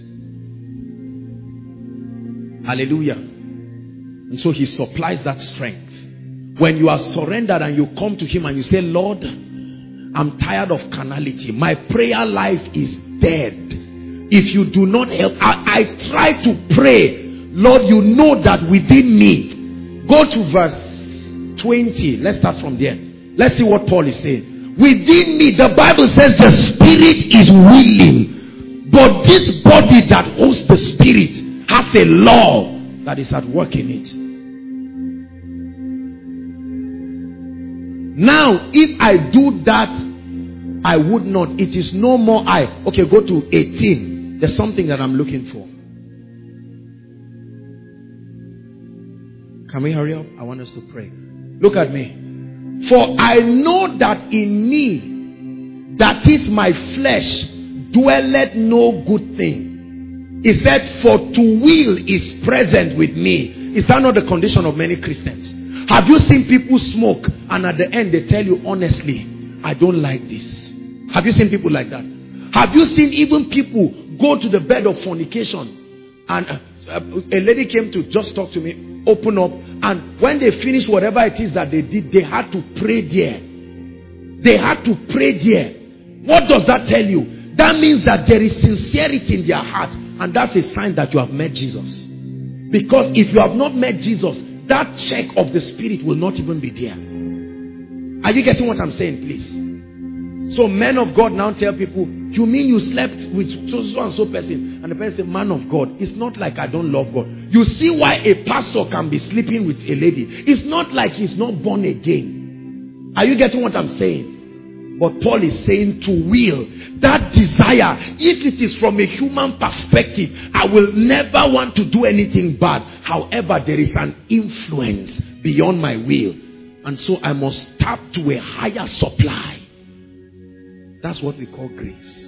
Speaker 3: Hallelujah. And so he supplies that strength. When you are surrendered and you come to him and you say, Lord, I'm tired of carnality. My prayer life is dead. If you do not help, I try to pray. Lord, you know that within me. Go to verse 20. Let's start from there. Let's see what Paul is saying. Within me, the Bible says the spirit is willing. But this body that holds the spirit has a law that is at work in it. Now, if I do that, I would not. It is no more I. Okay, go to 18. There's something that I'm looking for. Can we hurry up? I want us to pray. Look at me. For I know that in me, that is my flesh, dwelleth no good thing. He said, for to will is present with me. Is that not the condition of many Christians? Have you seen people smoke and at the end they tell you honestly, I don't like this? Have you seen people like that? Have you seen even people go to the bed of fornication? And a lady came to just talk to me, open up, and when they finished whatever it is that they did, they had to pray there. They had to pray there. What does that tell you? That means that there is sincerity in their hearts, and that's a sign that you have met Jesus. Because if you have not met Jesus, that check of the spirit will not even be there. Are you getting what I'm saying, please? So men of God now tell people, you mean you slept with so and so person? And the person says, man of God, it's not like I don't love God. You see why a pastor can be sleeping with a lady. It's not like he's not born again. Are you getting what I'm saying? But Paul is saying to will, that desire, if it is from a human perspective, I will never want to do anything bad. However, there is an influence beyond my will. And so I must tap to a higher supply. That's what we call grace.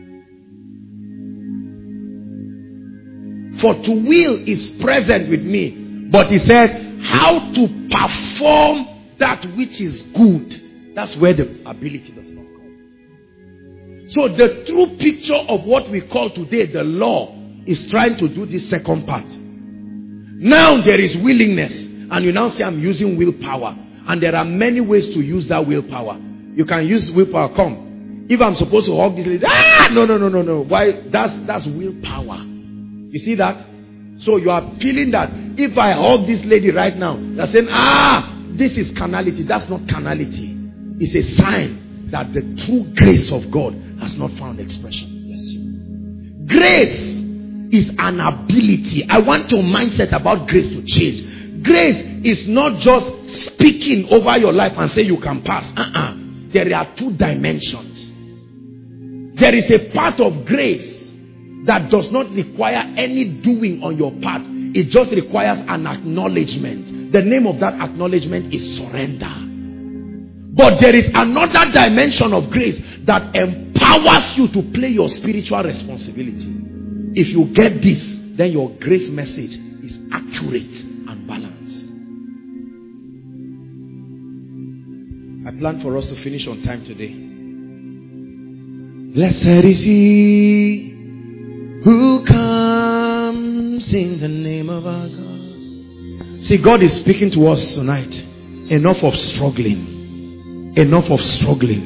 Speaker 3: For to will is present with me. But he said, how to perform that which is good. That's where the ability does not come. So the true picture of what we call today the law is trying to do this second part. Now there is willingness. And you now say, I'm using willpower. And there are many ways to use that willpower. You can use willpower. Come. If I'm supposed to hug this lady, no. Why? That's willpower. You see that? So you are feeling that if I hug this lady right now, they're saying, this is carnality. That's not carnality. It's a sign that the true grace of God has not found expression. Yes. Grace is an ability. I want your mindset about grace to change. Grace is not just speaking over your life and say you can pass. There are two dimensions. There is a part of grace that does not require any doing on your part. It just requires an acknowledgement. The name of that acknowledgement is surrender. But there is another dimension of grace that empowers you to play your spiritual responsibility. If you get this, then your grace message is accurate and balanced. I plan for us to finish on time today. Blessed is he who comes in the name of our God. See, God is speaking to us tonight. Enough of struggling. Enough of struggling.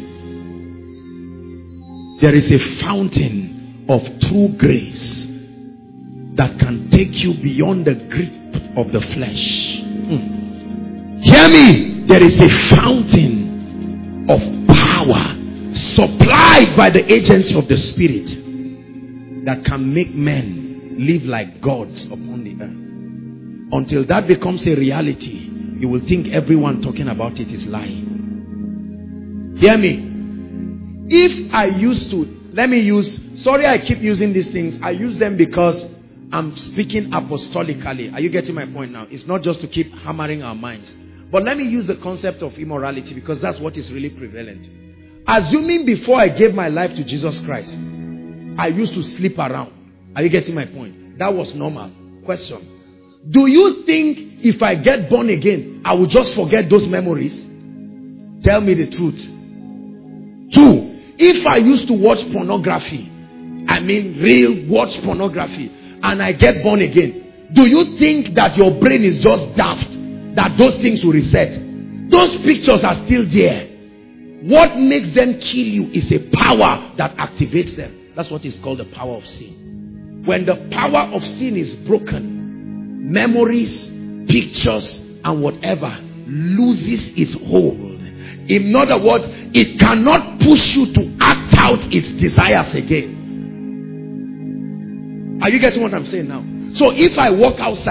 Speaker 3: There is a fountain of true grace that can take you beyond the grip of the flesh. Hear me. There is a fountain of power supplied by the agency of the Spirit that can make men live like gods upon the earth. Until that becomes a reality, you will think everyone talking about it is lying. Hear me. If I used to, sorry I keep using these things. I use them because I'm speaking apostolically. Are you getting my point now? It's not just to keep hammering our minds. But let me use the concept of immorality because that's what is really prevalent. Assuming before I gave my life to Jesus Christ, I used to sleep around. Are you getting my point? That was normal. Question. Do you think if I get born again, I will just forget those memories? Tell me the truth. 2, if I used to watch pornography, watch pornography, and I get born again, do you think that your brain is just daft, that those things will reset? Those pictures are still there. What makes them kill you is a power that activates them. That's what is called the power of sin. When the power of sin is broken, memories, pictures, and whatever loses its hold. In other words, it cannot push you to act out its desires again. Are you getting what I'm saying now? So if I walk outside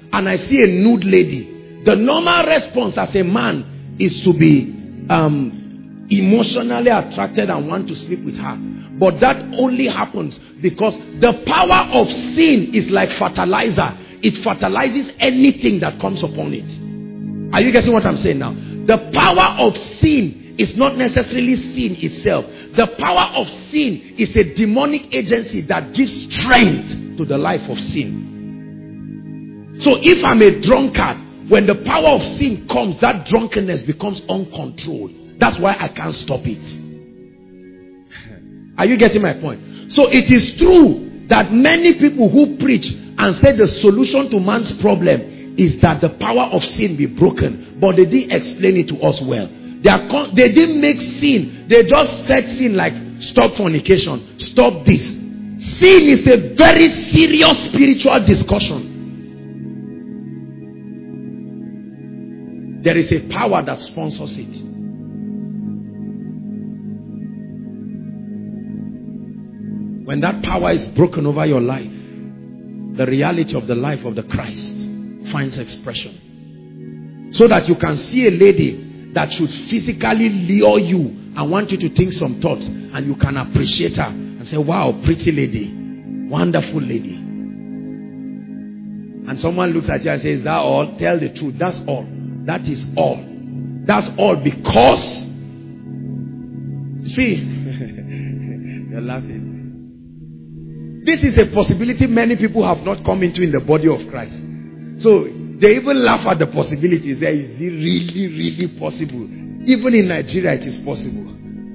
Speaker 3: and I see a nude lady, the normal response as a man is to be emotionally attracted and want to sleep with her. But that only happens because the power of sin is like fertilizer. It fertilizes anything that comes upon it. Are you getting what I'm saying now? The power of sin is not necessarily sin itself. The power of sin is a demonic agency that gives strength to the life of sin. So if I'm a drunkard, when the power of sin comes, that drunkenness becomes uncontrolled. That's why I can't stop it. Are you getting my point? So it is true that many people who preach and say the solution to man's problem is that the power of sin be broken, but they didn't explain it to us well. They didn't make sin. They just said sin like stop fornication, stop this. Sin is a very serious spiritual discussion. There is a power that sponsors it. When that power is broken over your life, the reality of the life of the Christ finds expression. So that you can see a lady that should physically lure you and want you to think some thoughts, and you can appreciate her and say, wow, pretty lady, wonderful lady. And someone looks at you and says, is that all? Tell the truth. That's all. That is all. That's all because, see, you're laughing. This is a possibility many people have not come into in the body of Christ. So they even laugh at the possibilities. There is it really, really possible? Even in Nigeria, it is possible.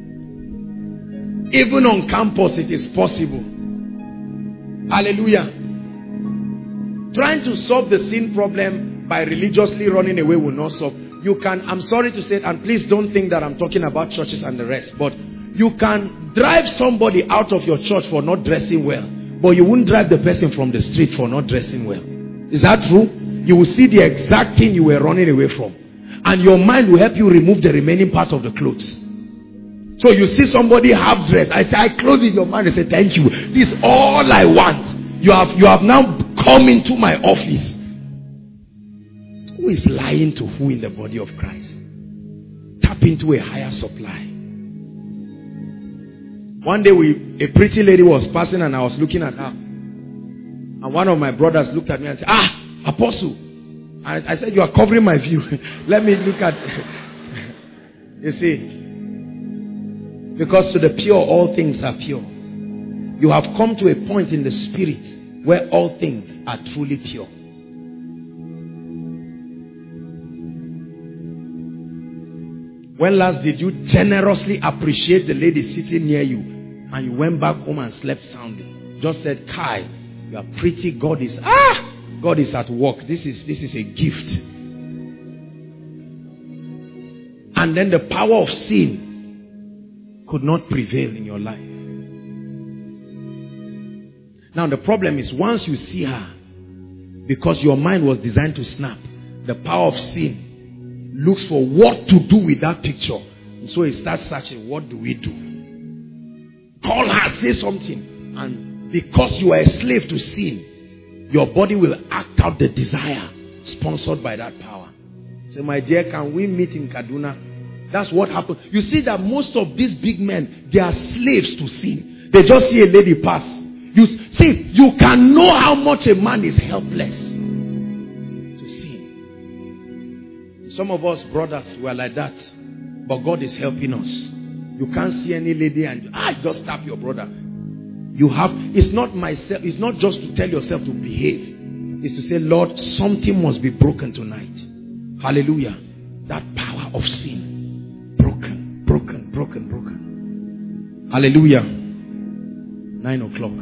Speaker 3: Even on campus, it is possible. Hallelujah. Trying to solve the sin problem by religiously running away will not solve. You can, I'm sorry to say it, and please don't think that I'm talking about churches and the rest, but you can drive somebody out of your church for not dressing well, but you won't drive the person from the street for not dressing well. Is that true? You will see the exact thing you were running away from, and your mind will help you remove the remaining part of the clothes. So you see somebody half dressed, I say, I close in your mind and say, thank you, this is all I want. You have now come into my office. Who is lying to who in the body of Christ? Tap into a higher supply. One day a pretty lady was passing and I was looking at her. And one of my brothers looked at me and said, Apostle. And I said, you are covering my view. Let me look at. You see. Because to the pure, all things are pure. You have come to a point in the spirit where all things are truly pure. When last did you generously appreciate the lady sitting near you and you went back home and slept soundly? Just said, Kai, you are pretty. God is at work. This is a gift. And then the power of sin could not prevail in your life. Now the problem is, once you see her, because your mind was designed to snap, the power of sin looks for what to do with that picture. And so it starts searching, what do we do? Call her, say something. And because you are a slave to sin, your body will act out the desire sponsored by that power. Say, my dear, can we meet in Kaduna? That's what happened. You see that most of these big men, they are slaves to sin. They just see a lady pass. You see, you can know how much a man is helpless to sin. Some of us brothers were like that, but God is helping us. You can't see any lady and just tap your brother. You have, it's not myself, it's not just to tell yourself to behave. It's to say, Lord, something must be broken tonight. Hallelujah. That power of sin. Broken, broken, broken, broken. Hallelujah. 9 o'clock.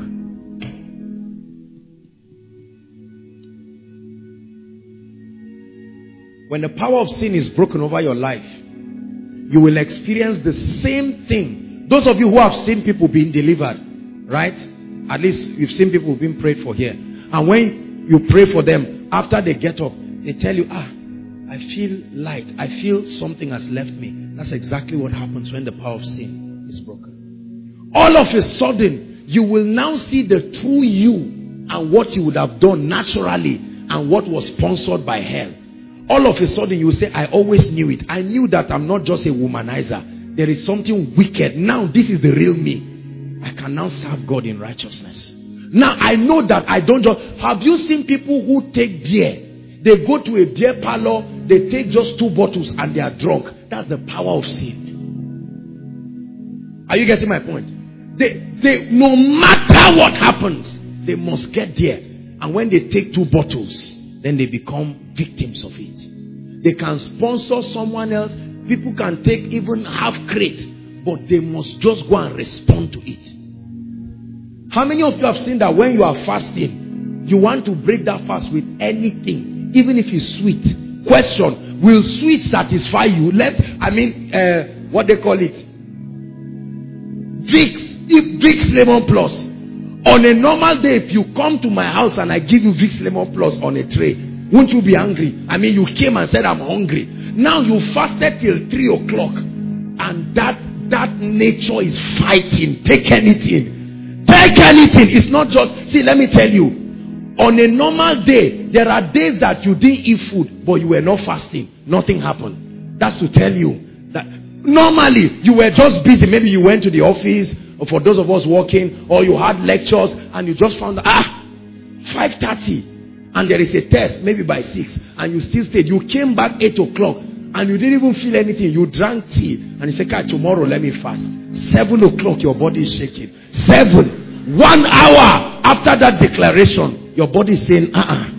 Speaker 3: When the power of sin is broken over your life, you will experience the same thing. Those of you who have seen people being delivered, right? At least you've seen people being prayed for here. And when you pray for them, after they get up, they tell you, I feel light. I feel something has left me. That's exactly what happens when the power of sin is broken. All of a sudden, you will now see the true you and what you would have done naturally and what was sponsored by hell. All of a sudden you say, I always knew it. I knew that I'm not just a womanizer. There is something wicked. Now this is the real me. I can now serve God in righteousness. Now I know that I don't just... Have you seen people who take beer? They go to a beer parlor, they take just 2 bottles and they are drunk. That's the power of sin. Are you getting my point? They no matter what happens, they must get there. And when they take 2 bottles, then they become victims of it. They can sponsor someone else. People can take even half crate, but they must just go and respond to it. How many of you have seen that when you are fasting, you want to break that fast with anything, even if it's sweet? Question: will sweet satisfy you? What they call it? Vicks Lemon Plus. On a normal day, if you come to my house and I give you Vicks Lemon Plus on a tray, won't you be angry? You came and said, I'm hungry. Now you fasted till 3 o'clock. And that nature is fighting. Take anything. Take anything. It's not just... See, let me tell you. On a normal day, there are days that you didn't eat food, but you were not fasting. Nothing happened. That's to tell you that normally you were just busy. Maybe you went to the office, or for those of us working, or you had lectures and you just found 5:30 and there is a test maybe by 6 and you still stayed. You came back 8 o'clock and you didn't even feel anything. You drank tea and you said, tomorrow let me fast. 7 o'clock your body is shaking. 7, 1 hour after that declaration, your body is saying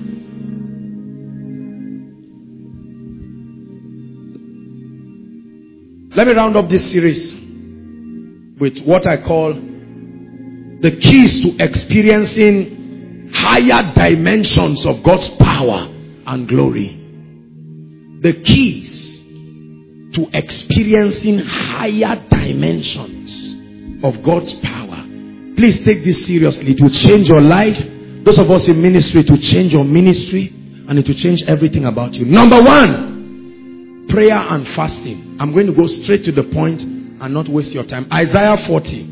Speaker 3: Let me round up this series with what I call the keys to experiencing higher dimensions of God's power and glory. The keys to experiencing higher dimensions of God's power. Please take this seriously. It will change your life. Those of us in ministry, to change your ministry, and it will change everything about you. Number 1, prayer and fasting. I'm going to go straight to the point and not waste your time. Isaiah 40.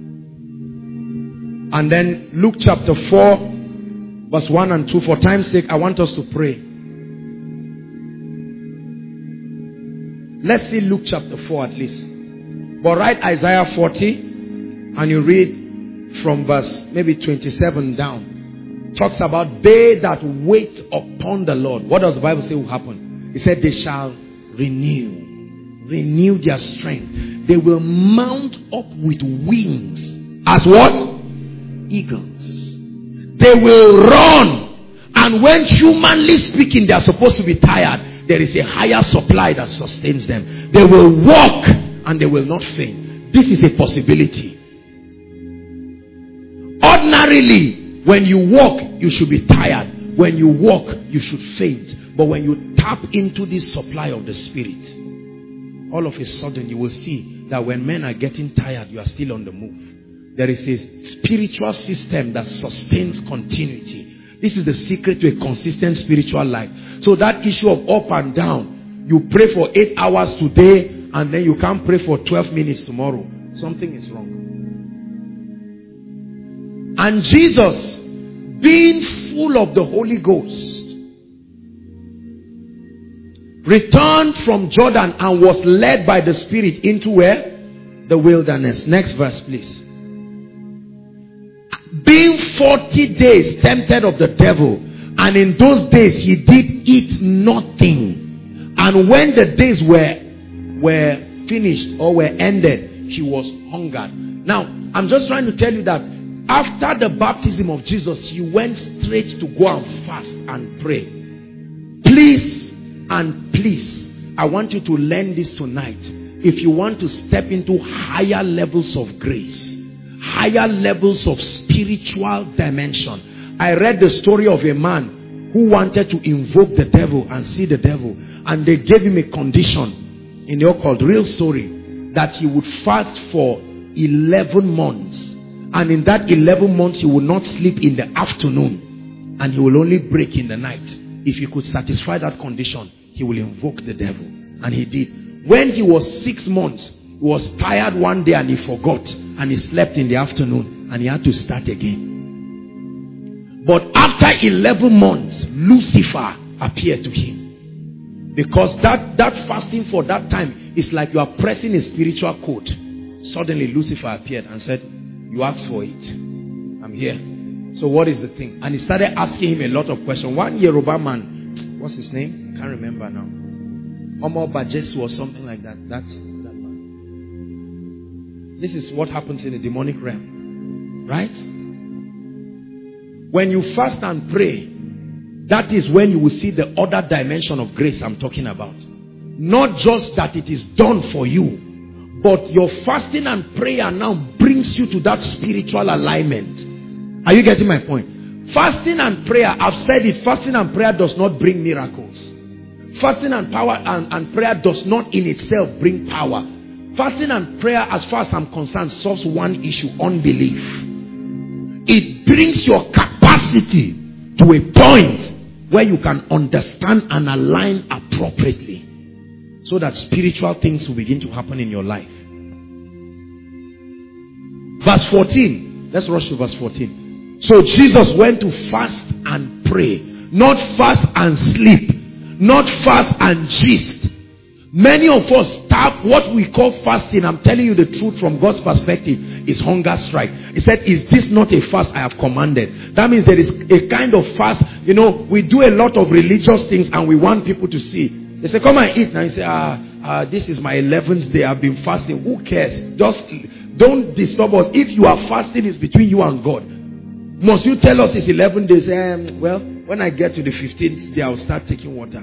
Speaker 3: And then Luke chapter 4, verse 1 and 2. For time's sake, I want us to pray. Let's see Luke chapter 4 at least. But write Isaiah 40 and you read from verse maybe 27 down. Talks about they that wait upon the Lord. What does the Bible say will happen? It said they shall renew their strength. They will mount up with wings as what? Eagles. They will run, and when humanly speaking they are supposed to be tired, there is a higher supply that sustains them. They will walk and they will not faint. This is a possibility. Ordinarily, when you walk you should be tired. When you walk you should faint. But when you tap into this supply of the Spirit, all of a sudden you will see that when men are getting tired, you are still on the move. There is a spiritual system that sustains continuity. This is the secret to a consistent spiritual life. So that issue of up and down, you pray for 8 hours today and then you can't pray for 12 minutes tomorrow. Something is wrong. And Jesus, being full of the Holy Ghost, returned from Jordan and was led by the Spirit into where? The wilderness. Next verse please. Being 40 days tempted of the devil, and in those days he did eat nothing. And when the days were finished or were ended, he was hungered. Now, I'm just trying to tell you that after the baptism of Jesus, he went straight to go and fast and pray. Please, I want you to learn this tonight. If you want to step into higher levels of grace, higher levels of spiritual dimension. I read the story of a man who wanted to invoke the devil and see the devil, and they gave him a condition in the occult, real story, that he would fast for 11 months, and in that 11 months he would not sleep in the afternoon and he will only break in the night. If he could satisfy that condition, he will invoke the devil. And he did. When he was 6 months, he was tired one day and he forgot, and he slept in the afternoon and he had to start again. But after 11 months, Lucifer appeared to him. Because that fasting for that time is like you are pressing a spiritual code. Suddenly Lucifer appeared and said, you asked for it. I'm here. So what is the thing? And he started asking him a lot of questions. One Yoruba man, what's his name? Can't remember now. Omo Bajesu or something like that. That's that man. This is what happens in the demonic realm. Right? When you fast and pray, that is when you will see the other dimension of grace I'm talking about. Not just that it is done for you, but your fasting and prayer now brings you to that spiritual alignment. Are you getting my point? Fasting and prayer, I've said it, fasting and prayer does not bring miracles. Fasting and power and prayer does not in itself bring power. Fasting and prayer, as far as I'm concerned, solves one issue: unbelief. It brings your capacity to a point where you can understand and align appropriately, so that spiritual things will begin to happen in your life. Verse 14. Let's rush to verse 14. So Jesus went to fast and pray. Not fast and sleep. Not fast and gist. Many of us start what we call fasting. I'm telling you the truth from God's perspective, is hunger strike. He said, is this not a fast I have commanded? That means there is a kind of fast. You know, we do a lot of religious things and we want people to see. They say, come and eat. Now you say, this is my 11th day. I've been fasting. Who cares? Just don't disturb us. If you are fasting, it's between you and God. Must you tell us it's 11 days? Well, when I get to the 15th day, I'll start taking water.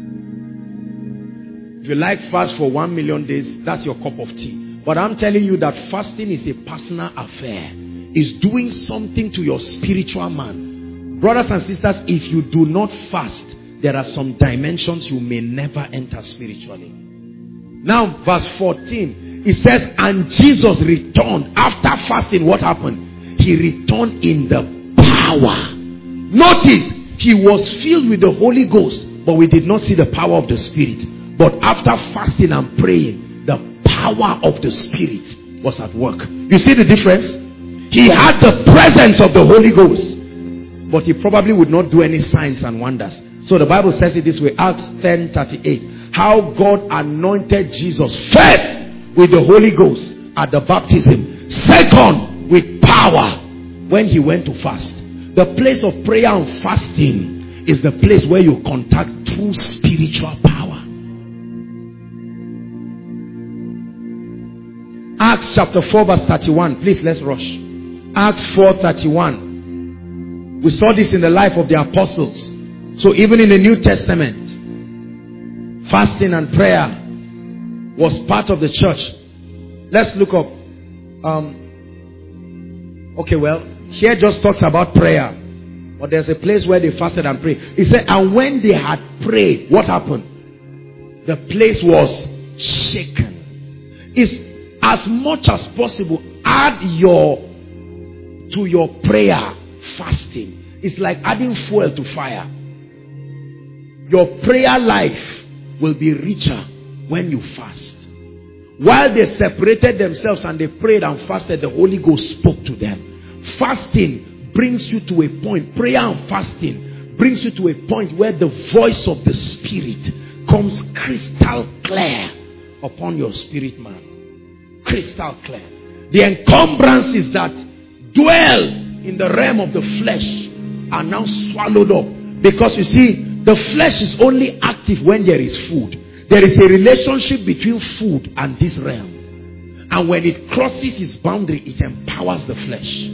Speaker 3: If you like fast for 1 million days, that's your cup of tea. But I'm telling you that fasting is a personal affair. It's doing something to your spiritual man. Brothers and sisters, if you do not fast, there are some dimensions you may never enter spiritually. Now, verse 14, it says, and Jesus returned after fasting. What happened? He returned in the power. Notice, he was filled with the Holy Ghost, but we did not see the power of the Spirit. But after fasting and praying, the power of the Spirit was at work. You see the difference? He had the presence of the Holy Ghost, but he probably would not do any signs and wonders. So the Bible says it this way, Acts 10:38. How God anointed Jesus first with the Holy Ghost at the baptism, second with power when he went to fast. The place of prayer and fasting is the place where you contact true spiritual power. Acts chapter 4 verse 31. Please, let's rush. Acts 4:31. We saw this in the life of the apostles. So even in the New Testament, fasting and prayer was part of the church. Let's look up. Okay, well, here just talks about prayer. But there's a place where they fasted and prayed. He said, and when they had prayed, what happened? The place was shaken. It's as much as possible, add to your prayer fasting. It's like adding fuel to fire. Your prayer life will be richer when you fast. While they separated themselves and they prayed and fasted, the Holy Ghost spoke to them. Fasting brings you to a point, prayer and fasting brings you to a point where the voice of the Spirit comes crystal clear upon your spirit man. Crystal clear. The encumbrances that dwell in the realm of the flesh are now swallowed up. Because you see, the flesh is only active when there is food. There is a relationship between food and this realm. And when it crosses its boundary, it empowers the flesh.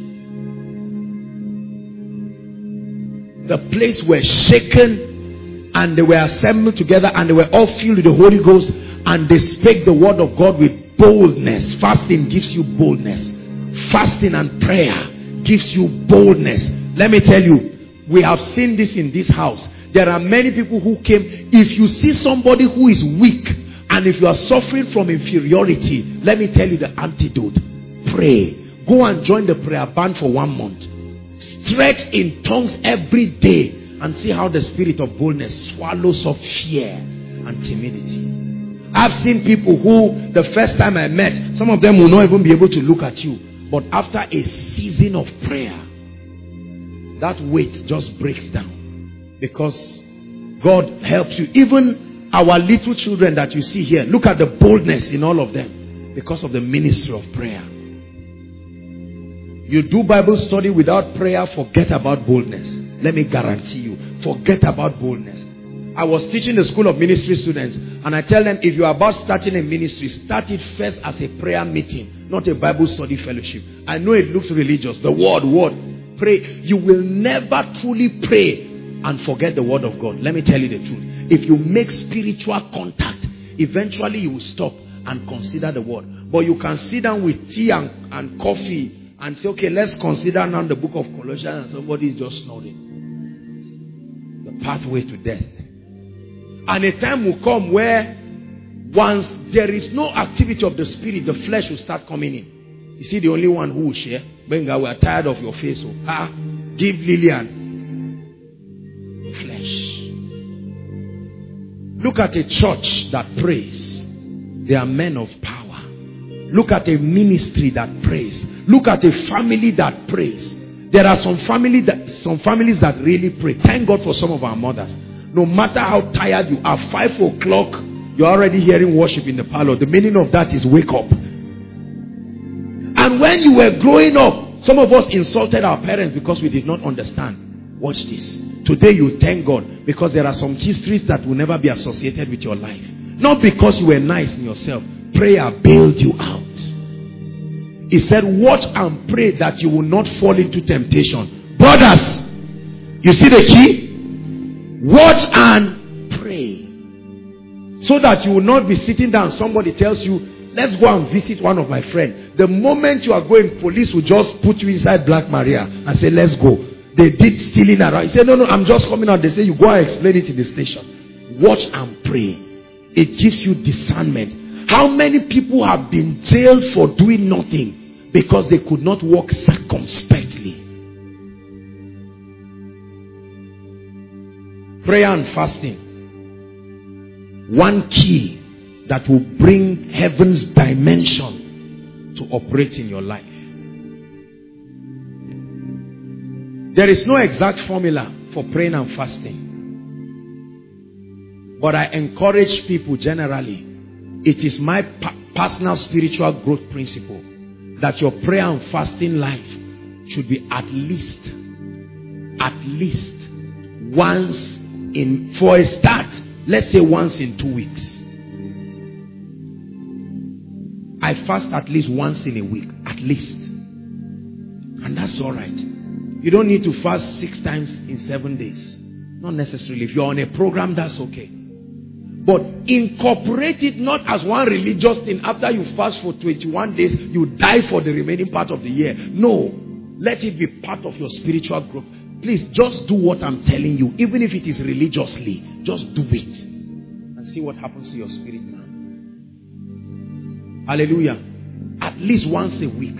Speaker 3: The place were shaken and they were assembled together and they were all filled with the Holy Ghost and they spake the word of God with boldness. Fasting gives you boldness. Fasting and prayer gives you boldness. Let me tell you, we have seen this in this house. There are many people who came. If you see somebody who is weak and if you are suffering from inferiority, let me tell you the antidote. Pray. Go and join the prayer band for 1 month. Stretch in tongues every day and see how the spirit of boldness swallows up fear and timidity. I've seen people who the first time I met, some of them will not even be able to look at you. But after a season of prayer, that weight just breaks down. Because God helps you. Even our little children that you see here, look at the boldness in all of them. Because of the ministry of prayer. You do Bible study without prayer, forget about boldness. Let me guarantee you, forget about boldness. I was teaching the school of ministry students, and I tell them, if you are about starting a ministry, start it first as a prayer meeting, not a Bible study fellowship. I know it looks religious. The word, pray. You will never truly pray and forget the word of God. Let me tell you the truth. If you make spiritual contact, eventually you will stop and consider the word. But you can sit down with tea and coffee and say, okay, let's consider now the book of Colossians, and somebody is just snoring. The pathway to death. And a time will come where once there is no activity of the spirit, the flesh will start coming in. You see, the only one who will share, Benga, we are tired of your face. So, give Lillian. Flesh. Look at a church that prays. They are men of power. Look at a ministry that prays. Look at a family that prays. There are some families that really pray. Thank God for some of our mothers. No matter how tired you are, 5 o'clock, you're already hearing worship in the parlor. The meaning of that is wake up. And when you were growing up, some of us insulted our parents because we did not understand. Watch this. Today you thank God because there are some histories that will never be associated with your life. Not because you were nice in yourself. Prayer bailed you out. He said, watch and pray that you will not fall into temptation. Brothers, you see the key? Watch and pray. So that you will not be sitting down. Somebody tells you, let's go and visit one of my friends. The moment you are going, police will just put you inside Black Maria and say, let's go. They did stealing around. He said, no, I'm just coming out. They say, you go and explain it in the station. Watch and pray. It gives you discernment. How many people have been jailed for doing nothing because they could not walk circumspectly? Prayer and fasting. One key that will bring heaven's dimension to operate in your life. There is no exact formula for praying and fasting. But I encourage people generally. It is my personal spiritual growth principle that your prayer and fasting life should be at least once in, for a start, let's say once in 2 weeks. I fast at least once in a week, at least. And that's all right. You don't need to fast 6 times in 7 days. Not necessarily. If you're on a program, that's okay. But incorporate it not as one religious thing. After you fast for 21 days, you die for the remaining part of the year. No. Let it be part of your spiritual growth. Please, just do what I'm telling you. Even if it is religiously, just do it. And see what happens to your spirit man. Hallelujah. At least once a week.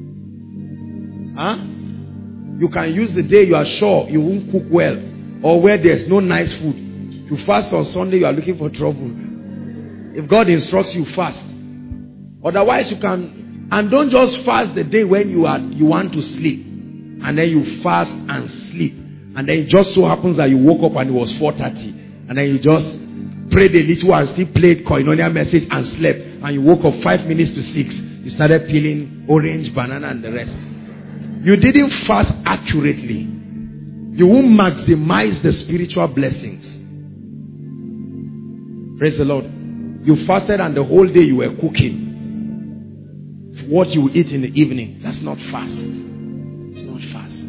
Speaker 3: You can use the day you are sure you won't cook well, or where there's no nice food. You fast on Sunday, you are looking for trouble. If God instructs you, fast. Otherwise you can, and don't just fast the day when you want to sleep, and then you fast and sleep, and then it just so happens that you woke up and it was 4:30, and then you just prayed a little and still played Koinonia message and slept, and you woke up 5 minutes to 6. You started peeling orange, banana, and the rest. You didn't fast accurately. You won't maximize the spiritual blessings. Praise the Lord. You fasted and the whole day you were cooking what you eat in the evening. That's not fast. It's not fast.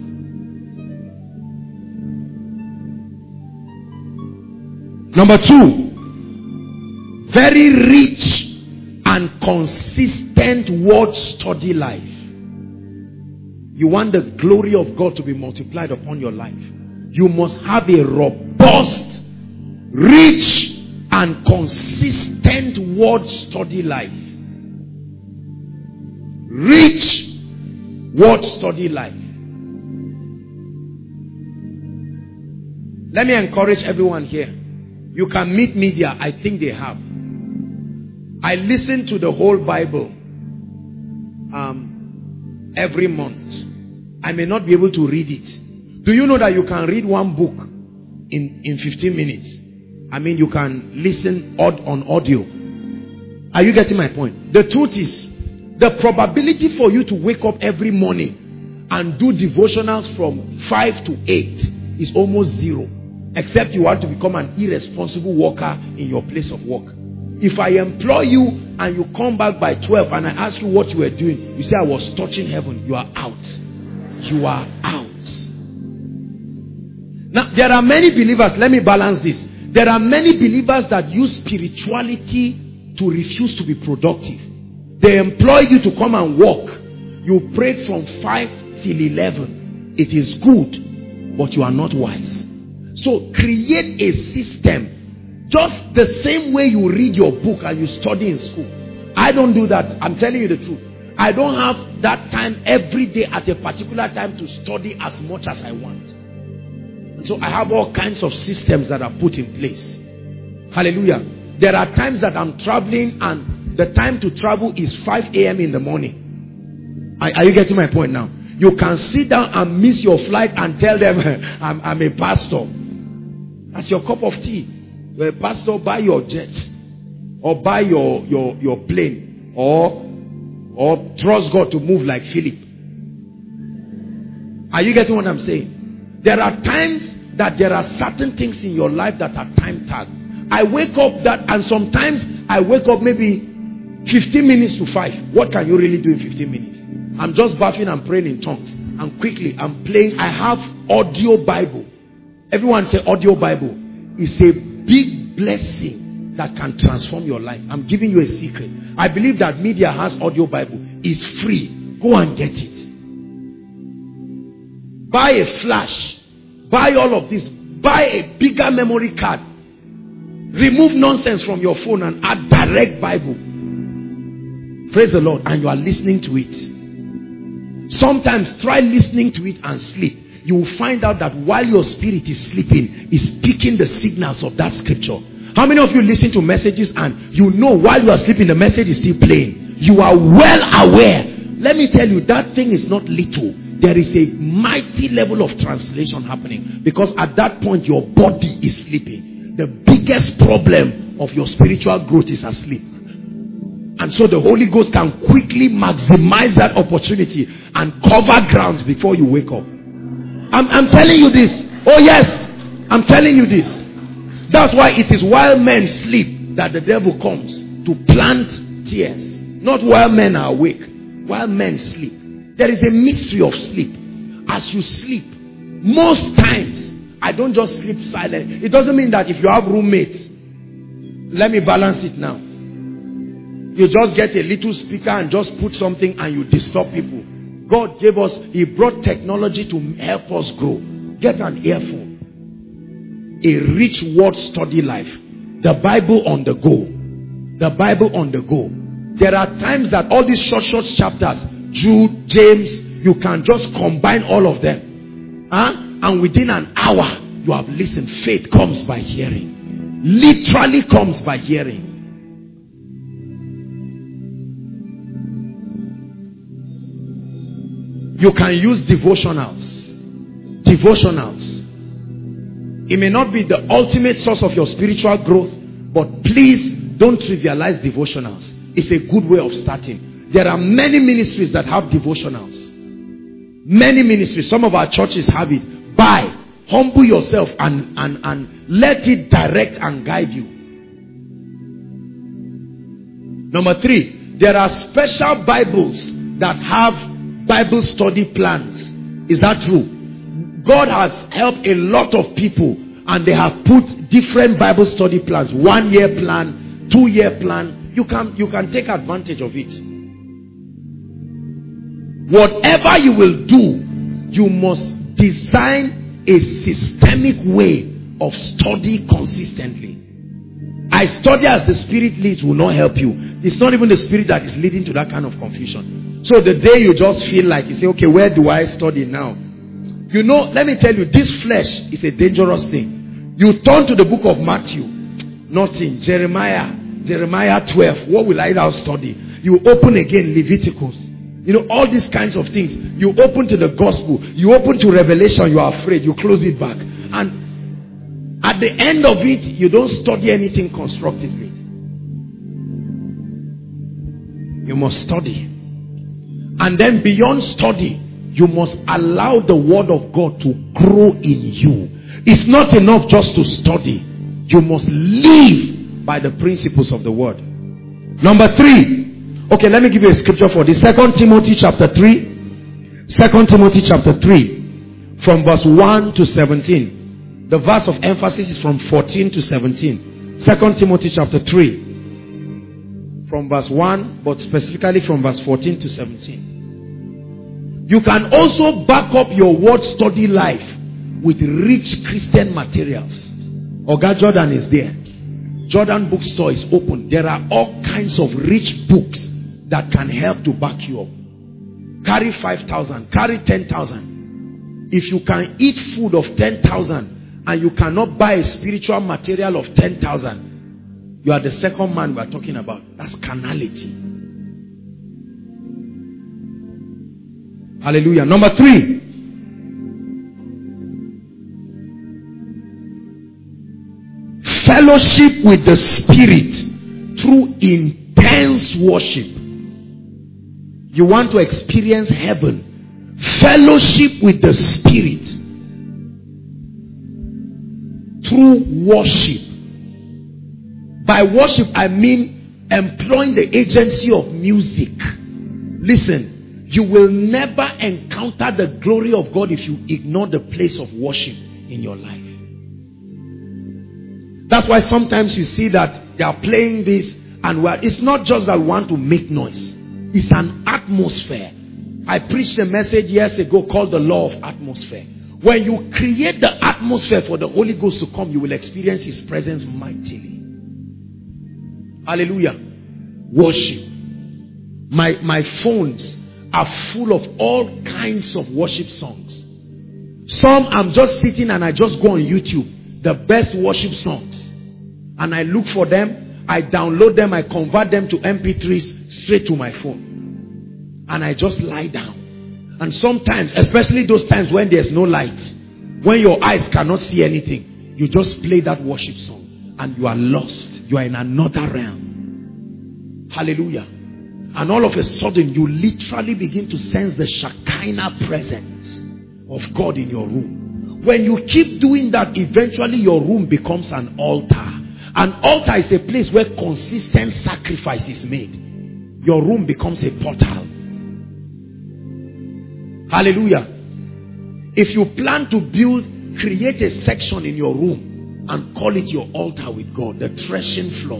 Speaker 3: Number 2, very rich and consistent word study life. You want the glory of God to be multiplied upon your life. You must have a robust, rich, and consistent word study life. Rich word study life. Let me encourage everyone here. You can meet media. I think they have. I listen to the whole Bible every month. I may not be able to read it, Do you know that you can read one book in 15 minutes? I mean, you can listen on audio. Are you getting my point? The truth is, the probability for you to wake up every morning and do devotionals from 5 to 8 is almost zero. Except you want to become an irresponsible worker in your place of work. If I employ you and you come back by 12 and I ask you what you were doing, you say, I was touching heaven. You are out. You are out. Now, there are many believers, let me balance this. There are many believers that use spirituality to refuse to be productive. They employ you to come and work. You prayed from 5 till 11. It is good, but you are not wise. So create a system. Just the same way you read your book and you study in school. I don't do that. I'm telling you the truth. I don't have that time every day at a particular time to study as much as I want. And so I have all kinds of systems that are put in place. Hallelujah. There are times that I'm traveling and the time to travel is 5 a.m. in the morning. Are you getting my point now? You can sit down and miss your flight and tell them, I'm a pastor. That's your cup of tea. You're a pastor, buy your jet. Or buy your plane. Or trust God to move like Philip. Are you getting what I'm saying? There are times that there are certain things in your life that are time tagged. I wake up and sometimes I wake up maybe 15 minutes to 5. What can you really do in 15 minutes? I'm just bathing and praying in tongues. And quickly I'm playing. I have audio Bible. Everyone say audio Bible. It's a big blessing that can transform your life. I'm giving you a secret. I believe that media has audio Bible. It's free. Go and get it. Buy a flash. Buy all of this. Buy a bigger memory card. Remove nonsense from your phone and add direct Bible. Praise the Lord. And you are listening to it. Sometimes try listening to it and sleep. You will find out that while your spirit is sleeping, it's picking the signals of that scripture. How many of you listen to messages and you know while you are sleeping the message is still playing? You are well aware. Let me tell you, that thing is not little. There is a mighty level of translation happening, because at that point your body is sleeping. The biggest problem of your spiritual growth is asleep. And so the Holy Ghost can quickly maximize that opportunity and cover grounds before you wake up. I'm telling you this. Oh yes, I'm telling you this. That's why it is while men sleep that the devil comes to plant tears. Not while men are awake. While men sleep. There is a mystery of sleep. As you sleep, most times, I don't just sleep silent. It doesn't mean that if you have roommates, let me balance it now. You just get a little speaker and just put something and you disturb people. God gave us, He brought technology to help us grow. Get an earphone. A rich word study life. The Bible on the go. The Bible on the go. There are times that all these short chapters, Jude, James, you can just combine all of them. And within an hour, you have listened. Faith comes by hearing. Literally comes by hearing. You can use devotionals. Devotionals. It may not be the ultimate source of your spiritual growth, but please don't trivialize devotionals. It's a good way of starting. There are many ministries that have devotionals. Many ministries. Some of our churches have it. Buy. Humble yourself and let it direct and guide you. Number 3. There are special Bibles that have Bible study plans. Is that true? God has helped a lot of people and they have put different Bible study plans. 1-year plan, 2-year plan. You can take advantage of it. Whatever you will do, you must design a systemic way of study consistently. I study as the Spirit leads will not help you. It's not even the Spirit that is leading to that kind of confusion. So the day you just feel like you say, okay, where do I study now? You know, let me tell you, this flesh is a dangerous thing. You turn to the book of Matthew, nothing. Jeremiah 12, what will I now study? You open again Leviticus. You know, all these kinds of things. You open to the gospel, you open to Revelation, you are afraid, you close it back. And at the end of it, you don't study anything constructively. You must study. And then beyond study, you must allow the word of God to grow in you. It's not enough just to study. You must live by the principles of the word. Number 3. Okay, let me give you a scripture for this. 2 Timothy chapter 3. 2 Timothy chapter 3. From verse 1 to 17. The verse of emphasis is from 14 to 17. 2 Timothy chapter 3. From verse 1, but specifically from verse 14 to 17. You can also back up your word study life with rich Christian materials. Oga Jordan is there. Jordan bookstore is open. There are all kinds of rich books that can help to back you up. Carry 5,000, carry 10,000. If you can eat food of 10,000 and you cannot buy a spiritual material of 10,000, you are the second man we are talking about. That's carnality. Hallelujah. Number 3. Fellowship with the Spirit through intense worship. You want to experience heaven. Fellowship with the Spirit through worship. By worship, I mean employing the agency of music. Listen, you will never encounter the glory of God if you ignore the place of worship in your life. That's why sometimes you see that they are playing this, and it's not just that we want to make noise. It's an atmosphere. I preached a message years ago called the law of atmosphere. When you create the atmosphere for the Holy Ghost to come, you will experience His presence mightily. Hallelujah. Worship. My phones are full of all kinds of worship songs. Some I'm just sitting and I just go on YouTube, the best worship songs, and I look for them, I download them, I convert them to MP3s straight to my phone, and I just lie down. And sometimes, especially those times when there's no light, when your eyes cannot see anything, you just play that worship song and you are lost. You are in another realm. Hallelujah. And all of a sudden you literally begin to sense the Shekinah presence of God in your room. When you keep doing that, eventually your room becomes an altar. An altar is a place where consistent sacrifice is made. Your room becomes a portal. Hallelujah. If you plan to build, create a section in your room and call it your altar with God, the threshing floor.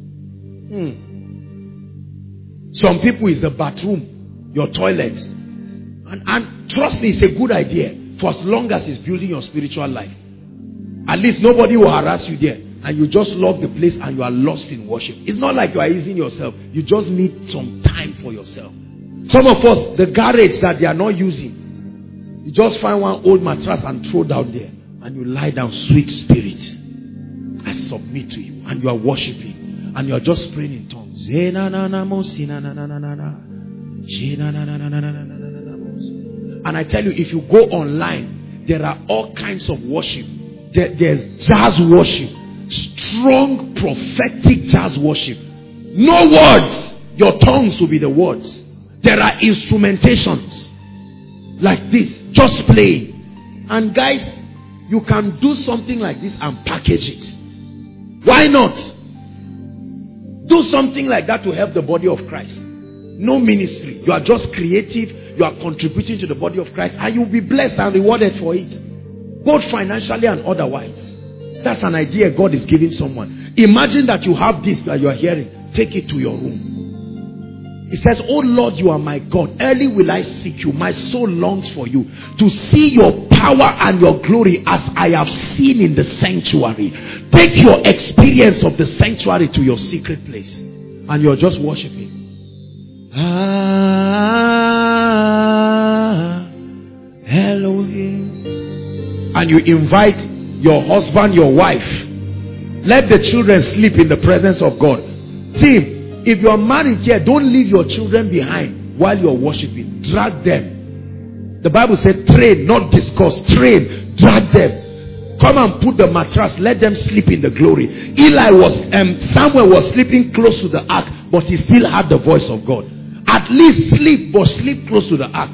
Speaker 3: Some people is the bathroom, your toilet. And trust me, it's a good idea for as long as it's building your spiritual life. At least nobody will harass you there. And you just love the place and you are lost in worship. It's not like you are easing yourself. You just need some time for yourself. Some of us, the garage that they are not using, you just find one old mattress and throw down there. And you lie down, sweet spirit, I submit to you. And you are worshiping. And you are just praying in tongues. And I tell you, if you go online, there are all kinds of worship. There's jazz worship. Strong prophetic jazz worship. No words. Your tongues will be the words. There are instrumentations like this. Just play. And guys, you can do something like this and package it. Why not? Do something like that to help the body of Christ. No ministry. You are just creative. You are contributing to the body of Christ. And you'll be blessed and rewarded for it. Both financially and otherwise. That's an idea God is giving someone. Imagine that you have this that you are hearing. Take it to your room. It says, "Oh Lord, you are my God. Early will I seek you. My soul longs for you. To see your power and your glory as I have seen in the sanctuary." Take your experience of the sanctuary to your secret place. And you're just worshiping. Elohim. And you invite your husband, your wife. Let the children sleep in the presence of God. See, if you are married here, don't leave your children behind. while you're worshiping, drag them. The Bible said train, not discuss. Train, drag them. Come and put the mattress, let them sleep in the glory. Samuel was sleeping close to the ark, but he still had the voice of God. At least sleep, but sleep close to the ark.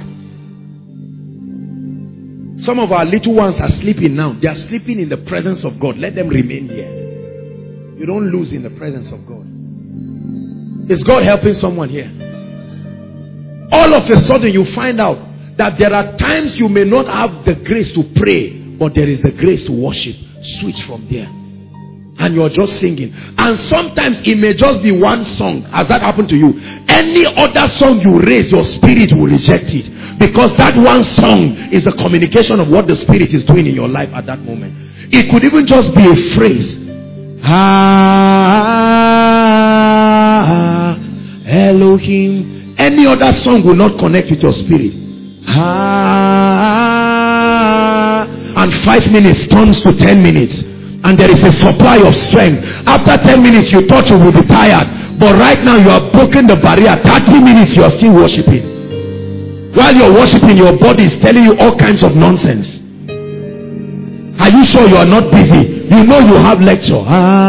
Speaker 3: Some of our little ones are sleeping now. They are sleeping in the presence of God. Let them remain here. You don't lose in the presence of God. Is God helping someone here? All of a sudden you find out that there are times you may not have the grace to pray, but there is the grace to worship. Switch from there. And you're just singing. And sometimes it may just be one song. Has that happened to you? Any other song you raise, your spirit will reject it. Because that one song is the communication of what the Spirit is doing in your life at that moment. It could even just be a phrase. Elohim. Any other song will not connect with your spirit. And 5 minutes turns to 10 minutes. And there is a supply of strength. After 10 minutes you thought you will be tired. But right now you have broken the barrier. 30 minutes you are still worshiping. While you're worshiping, your body is telling you all kinds of nonsense. Are you sure you are not busy? You know you have lecture.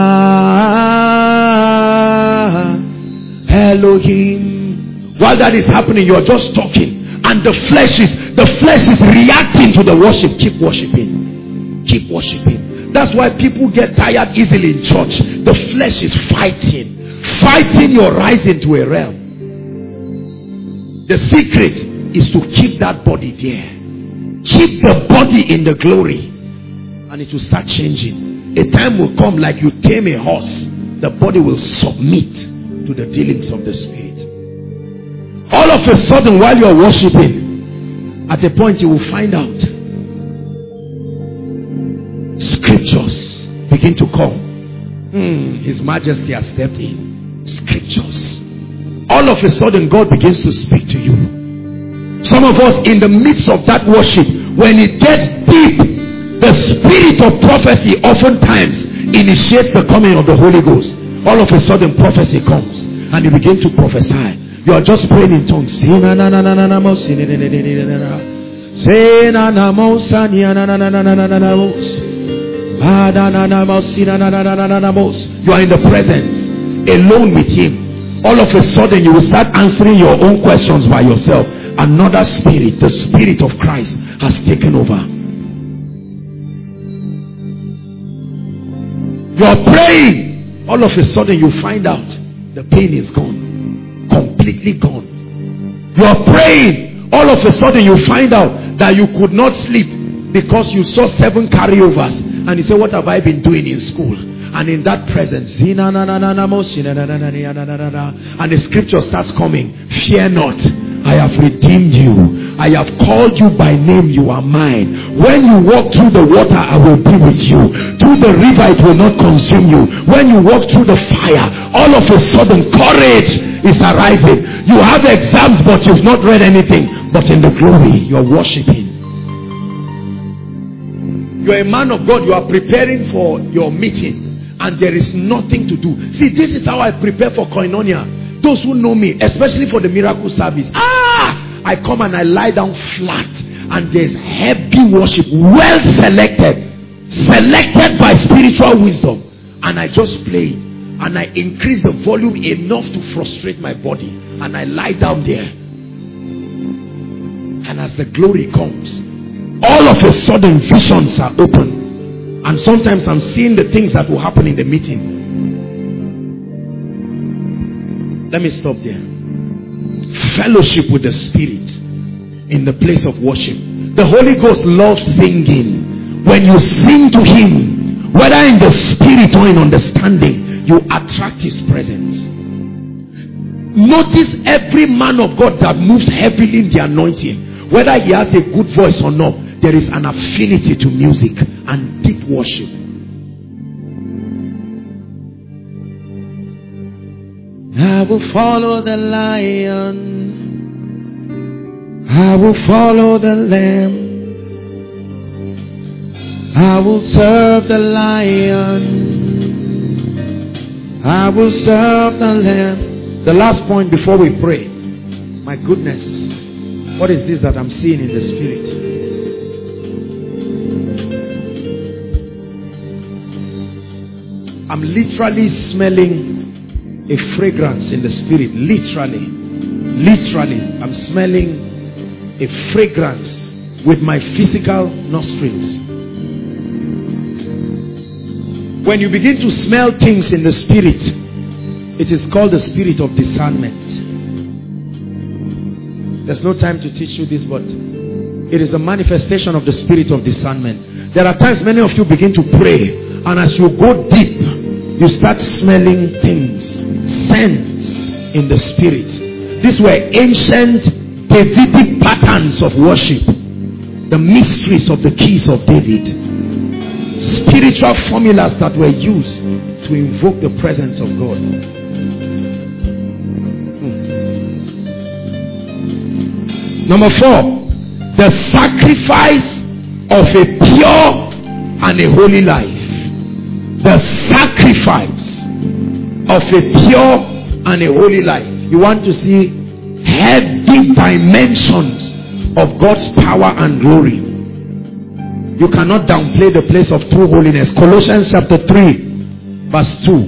Speaker 3: Elohim. While that is happening, you are just talking. And the flesh is reacting to the worship. Keep worshiping. Keep worshiping. That's why people get tired easily in church. The flesh is fighting your rise into a realm. The secret is to keep that body there. Keep the body in the glory, and it will start changing. A time will come, like you tame a horse, the body will submit to the dealings of the Spirit. All of a sudden, while you are worshiping, at a point you will find out scriptures begin to come. His Majesty has stepped in. Scriptures. All of a sudden God begins to speak to you. Some of us, in the midst of that worship, when it gets deep, the spirit of prophecy oftentimes initiates the coming of the Holy Ghost. All of a sudden prophecy comes and you begin to prophesy. You are just praying in tongues. You are in the presence, alone with Him. All of a sudden you will start answering your own questions by yourself. Another spirit, the Spirit of Christ, has taken over. You are praying. All of a sudden you find out the pain is gone. Completely gone. You are praying. All of a sudden you find out that you could not sleep because you saw 7 carryovers. And you say, what have I been doing in school? And in that presence, and the scripture starts coming. Fear not, I have redeemed you. I have called you by name. You are mine. When you walk through the water, I will be with you. Through the river, it will not consume you. When you walk through the fire, all of a sudden courage is arising. You have exams, but you've not read anything. But in the glory, you're worshiping. You're a man of God. You are preparing for your meeting, and there is nothing to do. See, this is how I prepare for Koinonia. Those who know me, especially for the miracle service, I come and I lie down flat, and there's heavy worship, well selected by spiritual wisdom, and I just play it, and I increase the volume enough to frustrate my body, and I lie down there, and as the glory comes, all of a sudden visions are open. And sometimes I'm seeing the things that will happen in the meeting. Let me stop there. Fellowship with the Spirit in the place of worship. The Holy Ghost loves singing. When you sing to Him, whether in the spirit or in understanding, you attract His presence. Notice every man of God that moves heavily in the anointing, whether he has a good voice or not, there is an affinity to music and deep worship. I will follow the lion. I will follow the lamb. I will serve the lion. I will serve the lamb. The last point before we pray. My goodness. What is this that I'm seeing in the spirit? I'm literally smelling a fragrance in the spirit. Literally, I'm smelling a fragrance with my physical nostrils. When you begin to smell things in the spirit, it is called the spirit of discernment. There's no time to teach you this, but it is a manifestation of the spirit of discernment. There are times many of you begin to pray, and as you go deep, you start smelling things, scents in the spirit. These were ancient Davidic patterns of worship, the mysteries of the keys of David, spiritual formulas that were used to invoke the presence of God. Number 4, the sacrifice of a pure and a holy life. The sacrifice of a pure and a holy life. You want to see heavy dimensions of God's power and glory. You cannot downplay the place of true holiness. Colossians chapter 3 verse 2.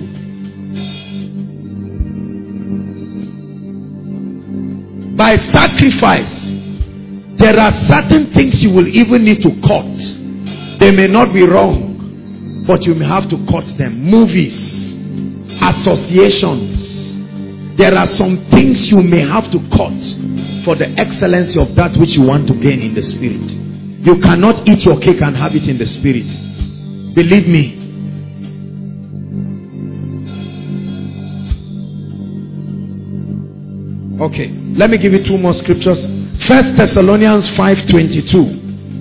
Speaker 3: By sacrifice, there are certain things you will even need to cut. They may not be wrong, but you may have to cut them. Movies, associations. There are some things you may have to cut for the excellency of that which you want to gain in the spirit. You cannot eat your cake and have it in the spirit. Believe me. Okay, let me give you 2 more scriptures. 1 Thessalonians 5:22.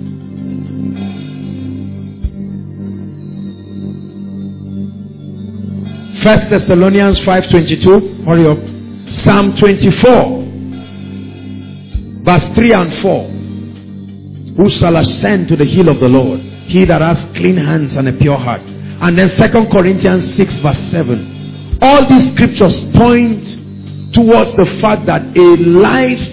Speaker 3: First Thessalonians 5:22. Hurry up. Psalm 24 verse 3 and 4. Who shall ascend to the hill of the Lord? He that has clean hands and a pure heart. And then 2 Corinthians 6 verse 7. All these scriptures point towards the fact that a life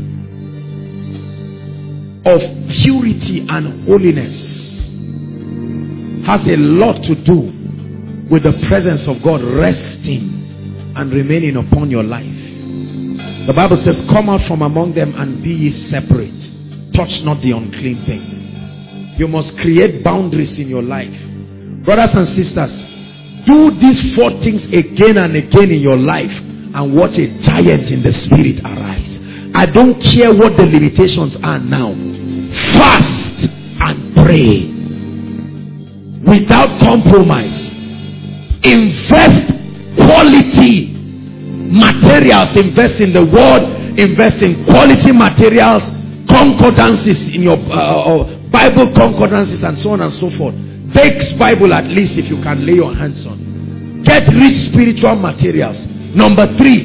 Speaker 3: of purity and holiness has a lot to do with the presence of God resting and remaining upon your life. The Bible says, come out from among them and be ye separate. Touch not the unclean thing. You must create boundaries in your life. Brothers and sisters, do these 4 things again and again in your life and watch a giant in the spirit arise. I don't care what the limitations are now. Fast and pray without compromise. Invest quality materials. Invest in the word. Invest in quality materials. Concordances in your Bible concordances and so on and so forth. Beck's Bible at least, if you can lay your hands on. Get rich spiritual materials. Number 3,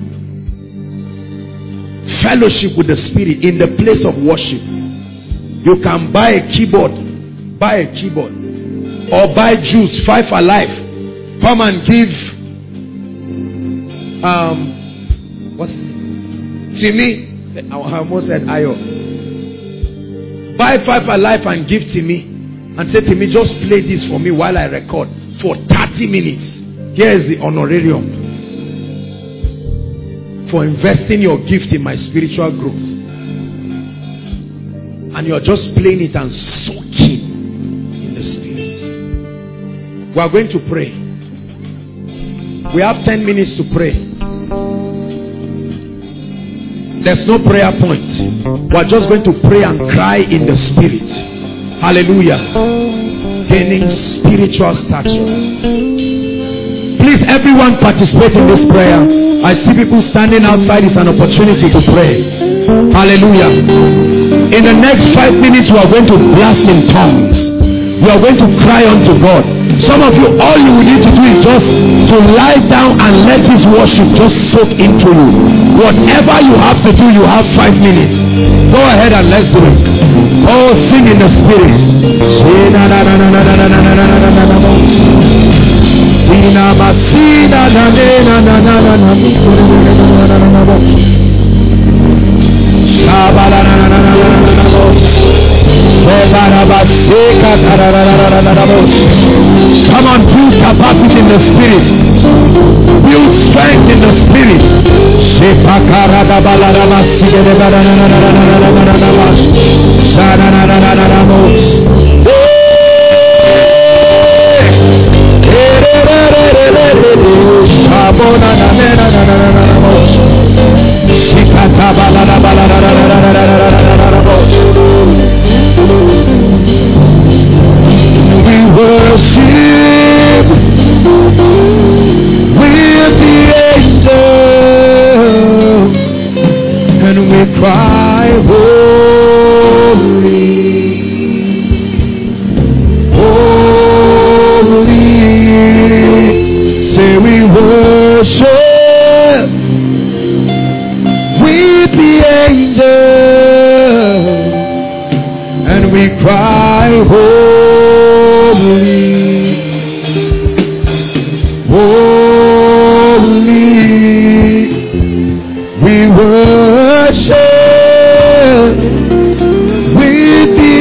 Speaker 3: fellowship with the Spirit in the place of worship. You can buy a keyboard, or buy juice, 5 Alive. Come and give what's it? Timmy. I almost said Ayo. Buy 5 Alive and give Timmy and say, Timmy, just play this for me while I record for 30 minutes. Here is the honorarium for investing your gift in my spiritual growth. And you're just playing it and soaking in the spirit. We are going to pray. We have 10 minutes to pray. There's no prayer point. We're just going to pray and cry in the spirit. Hallelujah. Gaining spiritual stature. Please, everyone participate in this prayer. I see people standing outside. It's an opportunity to pray. Hallelujah. In the next 5 minutes, we are going to blast in tongues. We are going to cry unto God. Some of you, all you will need to do is just to lie down and let this worship just soak into you. Whatever you have to do, you have 5 minutes. Go ahead and let's do it. Oh, sing in the spirit. Come on, build capacity in the spirit. Build strength in the spirit. We worship with the angels, and we cry, holy, holy. Say we worship with the angels, and we cry, holy, holy. We worship with the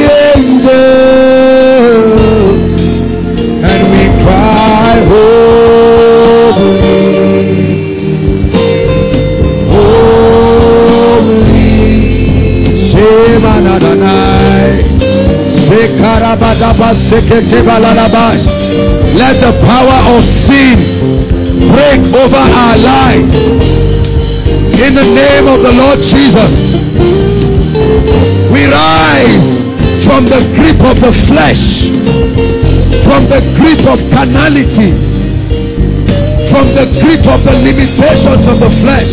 Speaker 3: angels, and we cry, holy, holy. Let the power of sin break over our lives in the name of the Lord Jesus. We rise from the grip of the flesh, from the grip of carnality, from the grip of the limitations of the flesh.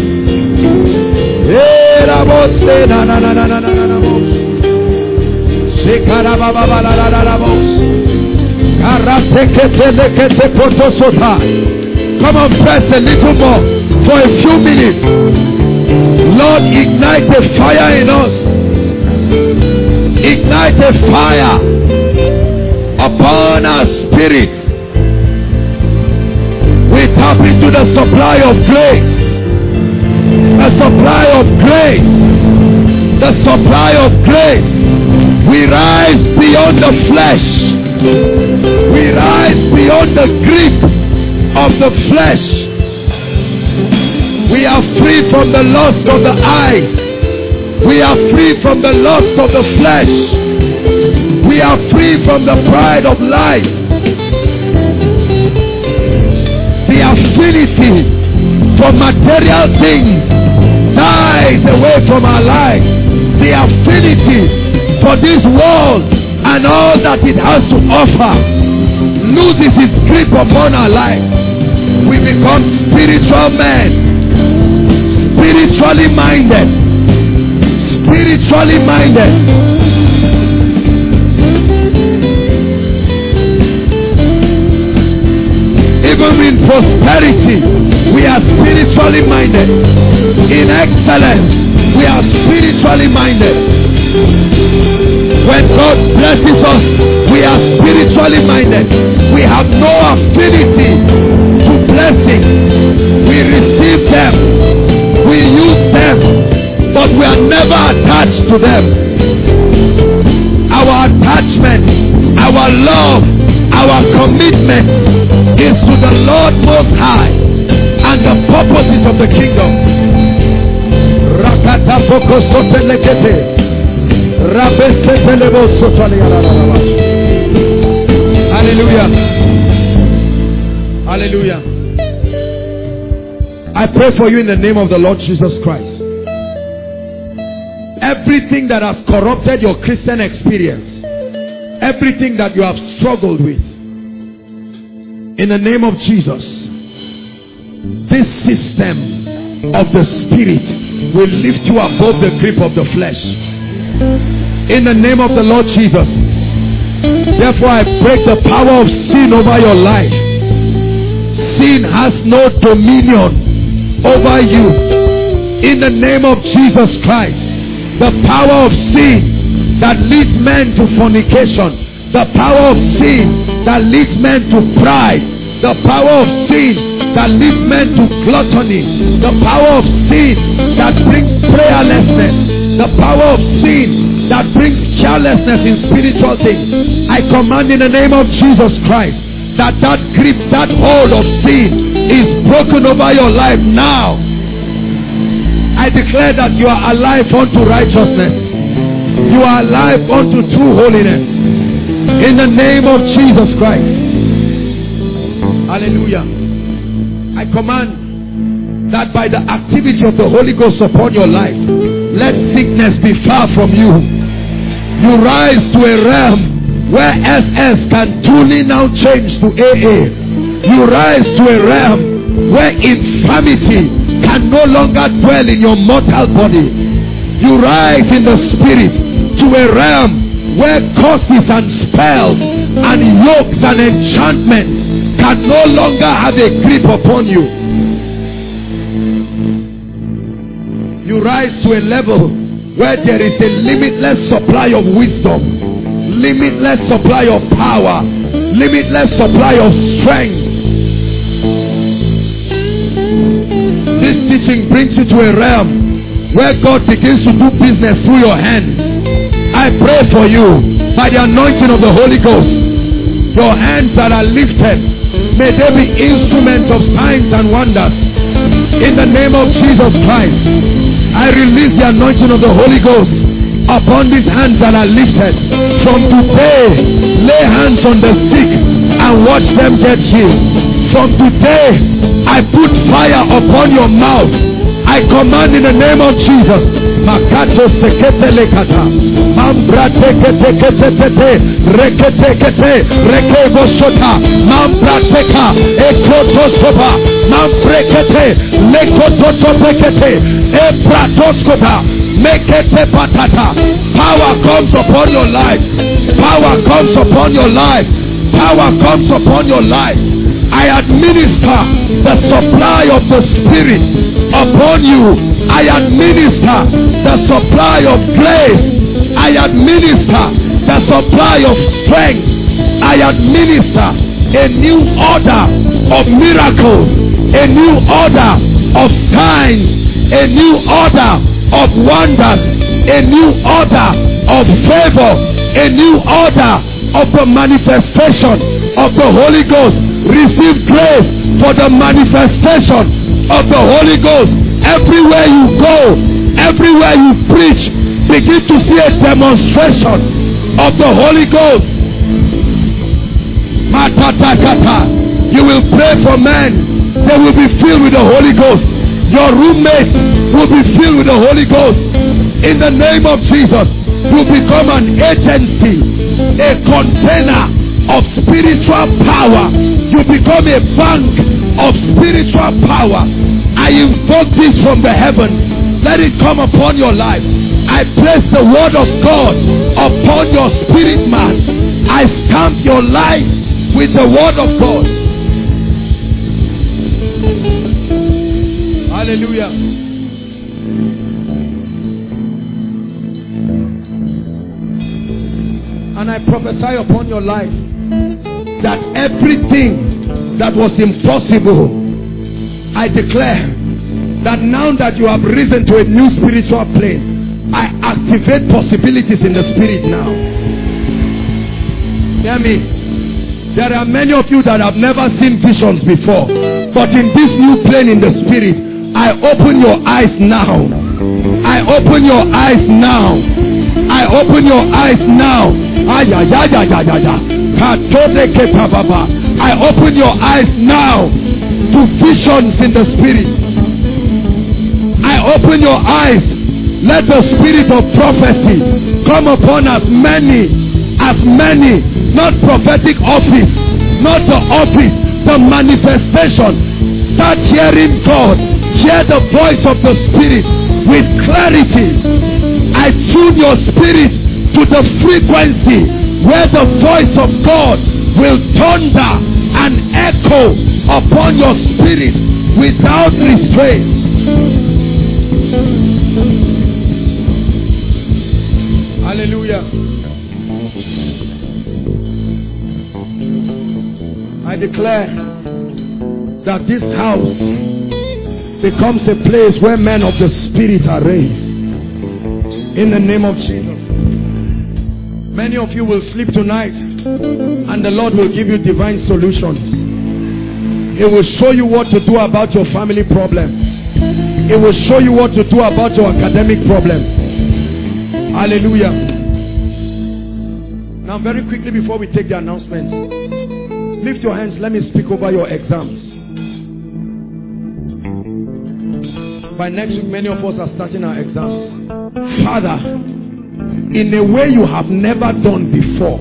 Speaker 3: Come on, press a little more for a few minutes. Lord, ignite the fire in us. Ignite the fire upon our spirits. We tap into the supply of grace. The supply of grace. The supply of grace. We rise beyond the flesh. We rise beyond the grip of the flesh. We are free from the lust of the eyes. We are free from the lust of the flesh. We are free from the pride of life. The affinity for material things dies away from our lives. The affinity for this world and all that it has to offer loses its grip upon our life. We become spiritual men, spiritually minded, spiritually minded. Even in prosperity, we are spiritually minded. In excellence, we are spiritually minded. When God blesses us, we are spiritually minded. We have no affinity to blessings. We receive them, we use them, but we are never attached to them. Our attachment, our love, our commitment is to the Lord Most High and the purposes of the kingdom. Hallelujah. Hallelujah. I pray for you in the name of the Lord Jesus Christ. Everything that has corrupted your Christian experience, everything that you have struggled with, in the name of Jesus, this system of the Spirit will lift you above the grip of the flesh. In the name of the Lord Jesus. Therefore, I break the power of sin over your life. Sin has no dominion over you. In the name of Jesus Christ. The power of sin that leads men to fornication, the power of sin that leads men to pride, the power of sin that leads men to gluttony, the power of sin that brings prayerlessness, the power of sin that that brings carelessness in spiritual things, I command in the name of Jesus Christ that grip, that hold of sin is broken over your life now. I declare that you are alive unto righteousness. You are alive unto true holiness. In the name of Jesus Christ. Hallelujah. I command that by the activity of the Holy Ghost upon your life, let sickness be far from you. You rise to a realm where SS can truly now change to AA. You rise to a realm where infirmity can no longer dwell in your mortal body. You rise in the spirit to a realm where curses and spells and yokes and enchantments can no longer have a grip upon you. You rise to a level where there is a limitless supply of wisdom, limitless supply of power, limitless supply of strength. This teaching brings you to a realm where God begins to do business through your hands. I pray for you by the anointing of the Holy Ghost. Your hands that are lifted, may they be instruments of signs and wonders. In the name of Jesus Christ, I release the anointing of the Holy Ghost upon these hands that are lifted. From today, lay hands on the sick and watch them get healed. From today, I put fire upon your mouth. I command in the name of Jesus. Makato sekete lekata. Mambra teke teke teke rekete kete rekebo shota. Mambra teka ekotoskopa. Mambrekete lekototopekete epratoskota. Mekete patata. Power comes upon your life. Power comes upon your life. Power comes upon your life. I administer the supply of the Spirit upon you. I administer the supply of grace. I administer the supply of strength. I administer a new order of miracles, a new order of signs, a new order of wonders, a new order of favor, a new order of the manifestation of the Holy Ghost. Receive grace for the manifestation of the Holy Ghost. Everywhere you go, everywhere you preach, begin to see a demonstration of the Holy Ghost. You will pray for men, they will be filled with the Holy Ghost. Your roommates will be filled with the Holy Ghost. In the name of Jesus, you become an agency, a container of spiritual power. You become a bank of spiritual power. I invoke this from the heavens. Let it come upon your life. I place the word of God upon your spirit man. I stamp your life with the word of God. Hallelujah. And I prophesy upon your life that everything that was impossible, I declare that now that you have risen to a new spiritual plane, I activate possibilities in the spirit now. Hear me. There are many of you that have never seen visions before, but in this new plane in the spirit, I open your eyes now. I open your eyes now. I open your eyes now. I open your eyes now to visions in the spirit. I open your eyes. Let the spirit of prophecy come upon as many, not prophetic office, not the office, the manifestation. Start hearing God. Hear the voice of the spirit with clarity. I tune your spirit to the frequency where the voice of God will thunder and echo upon your spirit without restraint. Hallelujah. I declare that this house becomes a place where men of the spirit are raised. In the name of Jesus. Many of you will sleep tonight and the Lord will give you divine solutions. He will show you what to do about your family problem. He will show you what to do about your academic problem. Hallelujah. Now very quickly before we take the announcements, lift your hands. Let me speak over your exams. By next week, many of us are starting our exams. Father, in a way you have never done before,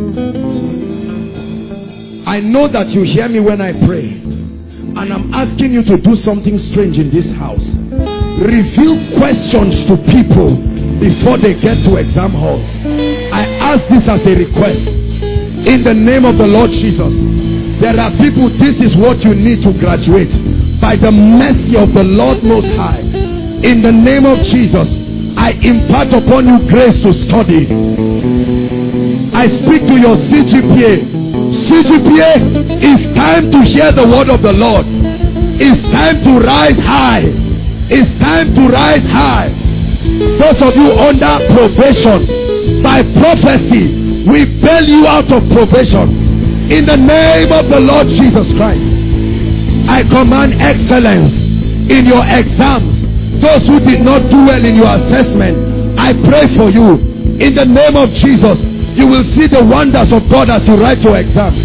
Speaker 3: I know that you hear me when I pray, and I'm asking you to do something strange in this house. Reveal questions to people before they get to exam halls. I ask this as a request in the name of the Lord Jesus. There are people, this is what you need to graduate by the mercy of the Lord Most High. In the name of Jesus, I impart upon you grace to study. I speak to your CGPA. CGPA, it's time to hear the word of the Lord. It's time to rise high. It's time to rise high. Those of you under probation, by prophecy, we bail you out of probation. In the name of the Lord Jesus Christ, I command excellence in your exams. Those who did not do well in your assessment, I pray for you. In the name of Jesus, you will see the wonders of God as you write your exams.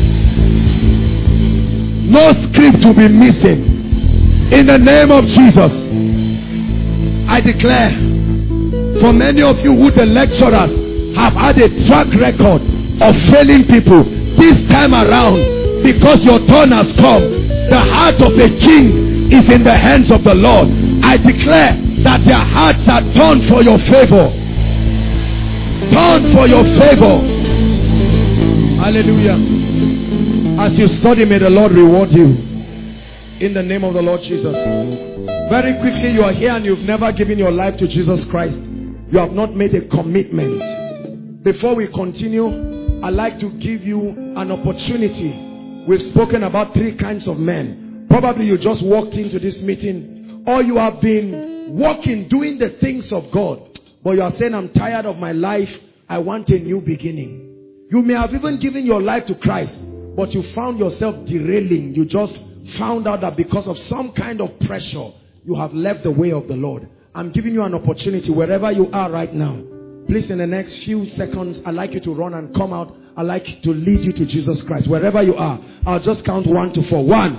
Speaker 3: No script will be missing. In the name of Jesus, I declare, for many of you who the lecturers have had a track record of failing people, this time around, because your turn has come, the heart of a king is in the hands of the Lord. I declare that their hearts are turned for your favor. Turn for your favor. Hallelujah. As you study, may the Lord reward you. In the name of the Lord Jesus. Very quickly, you are here and you've never given your life to Jesus Christ. You have not made a commitment. Before we continue, I'd like to give you an opportunity. We've spoken about 3 kinds of men. Probably you just walked into this meeting, or you have been walking, doing the things of God, but you are saying, I'm tired of my life. I want a new beginning. You may have even given your life to Christ, but you found yourself derailing. You just found out that because of some kind of pressure, you have left the way of the Lord. I'm giving you an opportunity wherever you are right now. Please, in the next few seconds, I'd like you to run and come out. I'd like to lead you to Jesus Christ. Wherever you are, I'll just count 1 to 4. 1.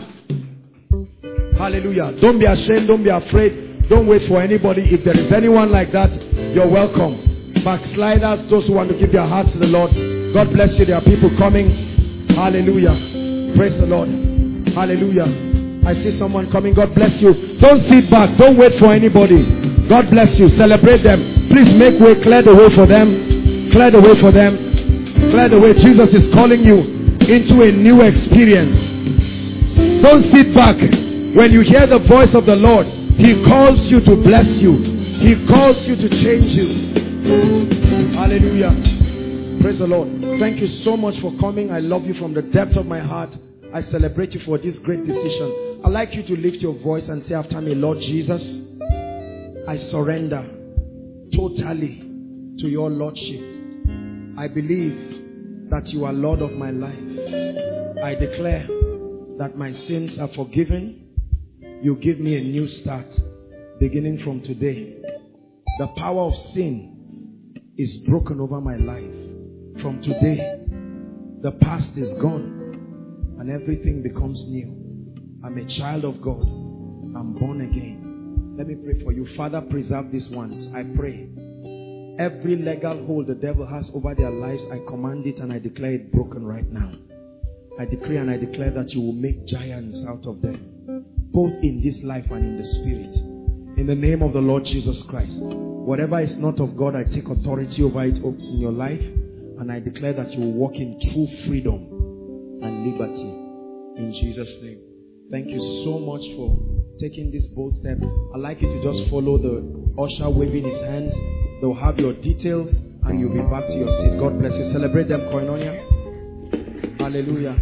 Speaker 3: Hallelujah. Don't be ashamed. Don't be afraid. Don't wait for anybody. If there is anyone like that, you're welcome. Backsliders, those who want to give their hearts to the Lord, God bless you. There are people coming. Hallelujah. Praise the Lord. Hallelujah. I see someone coming. God bless you. Don't sit back. Don't wait for anybody. God bless you. Celebrate them. Please make way. Clear the way for them. Clear the way for them. Clear the way. Jesus is calling you into a new experience. Don't sit back. When you hear the voice of the Lord, He calls you to bless you. He calls you to change you. Hallelujah. Praise the Lord. Thank you so much for coming. I love you from the depths of my heart. I celebrate you for this great decision. I'd like you to lift your voice and say after me, Lord Jesus, I surrender totally to your Lordship. I believe that you are Lord of my life. I declare that my sins are forgiven. You give me a new start beginning from today. The power of sin is broken over my life. From today, the past is gone and everything becomes new. I'm a child of God. I'm born again. Let me pray for you. Father, preserve these ones. I pray. Every legal hold the devil has over their lives, I command it and I declare it broken right now. I decree and I declare that you will make giants out of them, both in this life and in the spirit. In the name of the Lord Jesus Christ. Whatever is not of God, I take authority over it in your life. And I declare that you will walk in true freedom and liberty. In Jesus' name. Thank you so much for taking this bold step. I'd like you to just follow the usher waving his hands. They'll have your details and you'll be back to your seat. God bless you. Celebrate them, Koinonia. Hallelujah.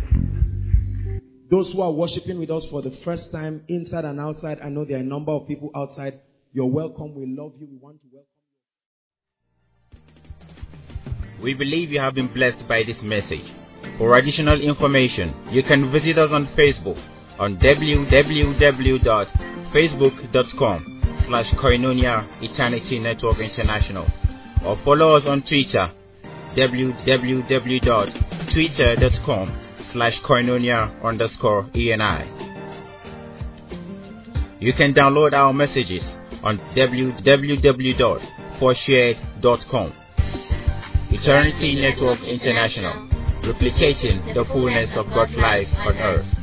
Speaker 3: Those who are worshiping with us for the first time, inside and outside, I know there are a number of people outside. You're welcome. We love you. We want to welcome you.
Speaker 1: We believe you have been blessed by this message. For additional information, you can visit us on Facebook on www.facebook.com/Koinonia Eternity Network International, or follow us on Twitter www.twitter.com/Koinonia_ENI. You can download our messages on www.forshared.com. Eternity Network International, replicating the fullness of God's life on earth.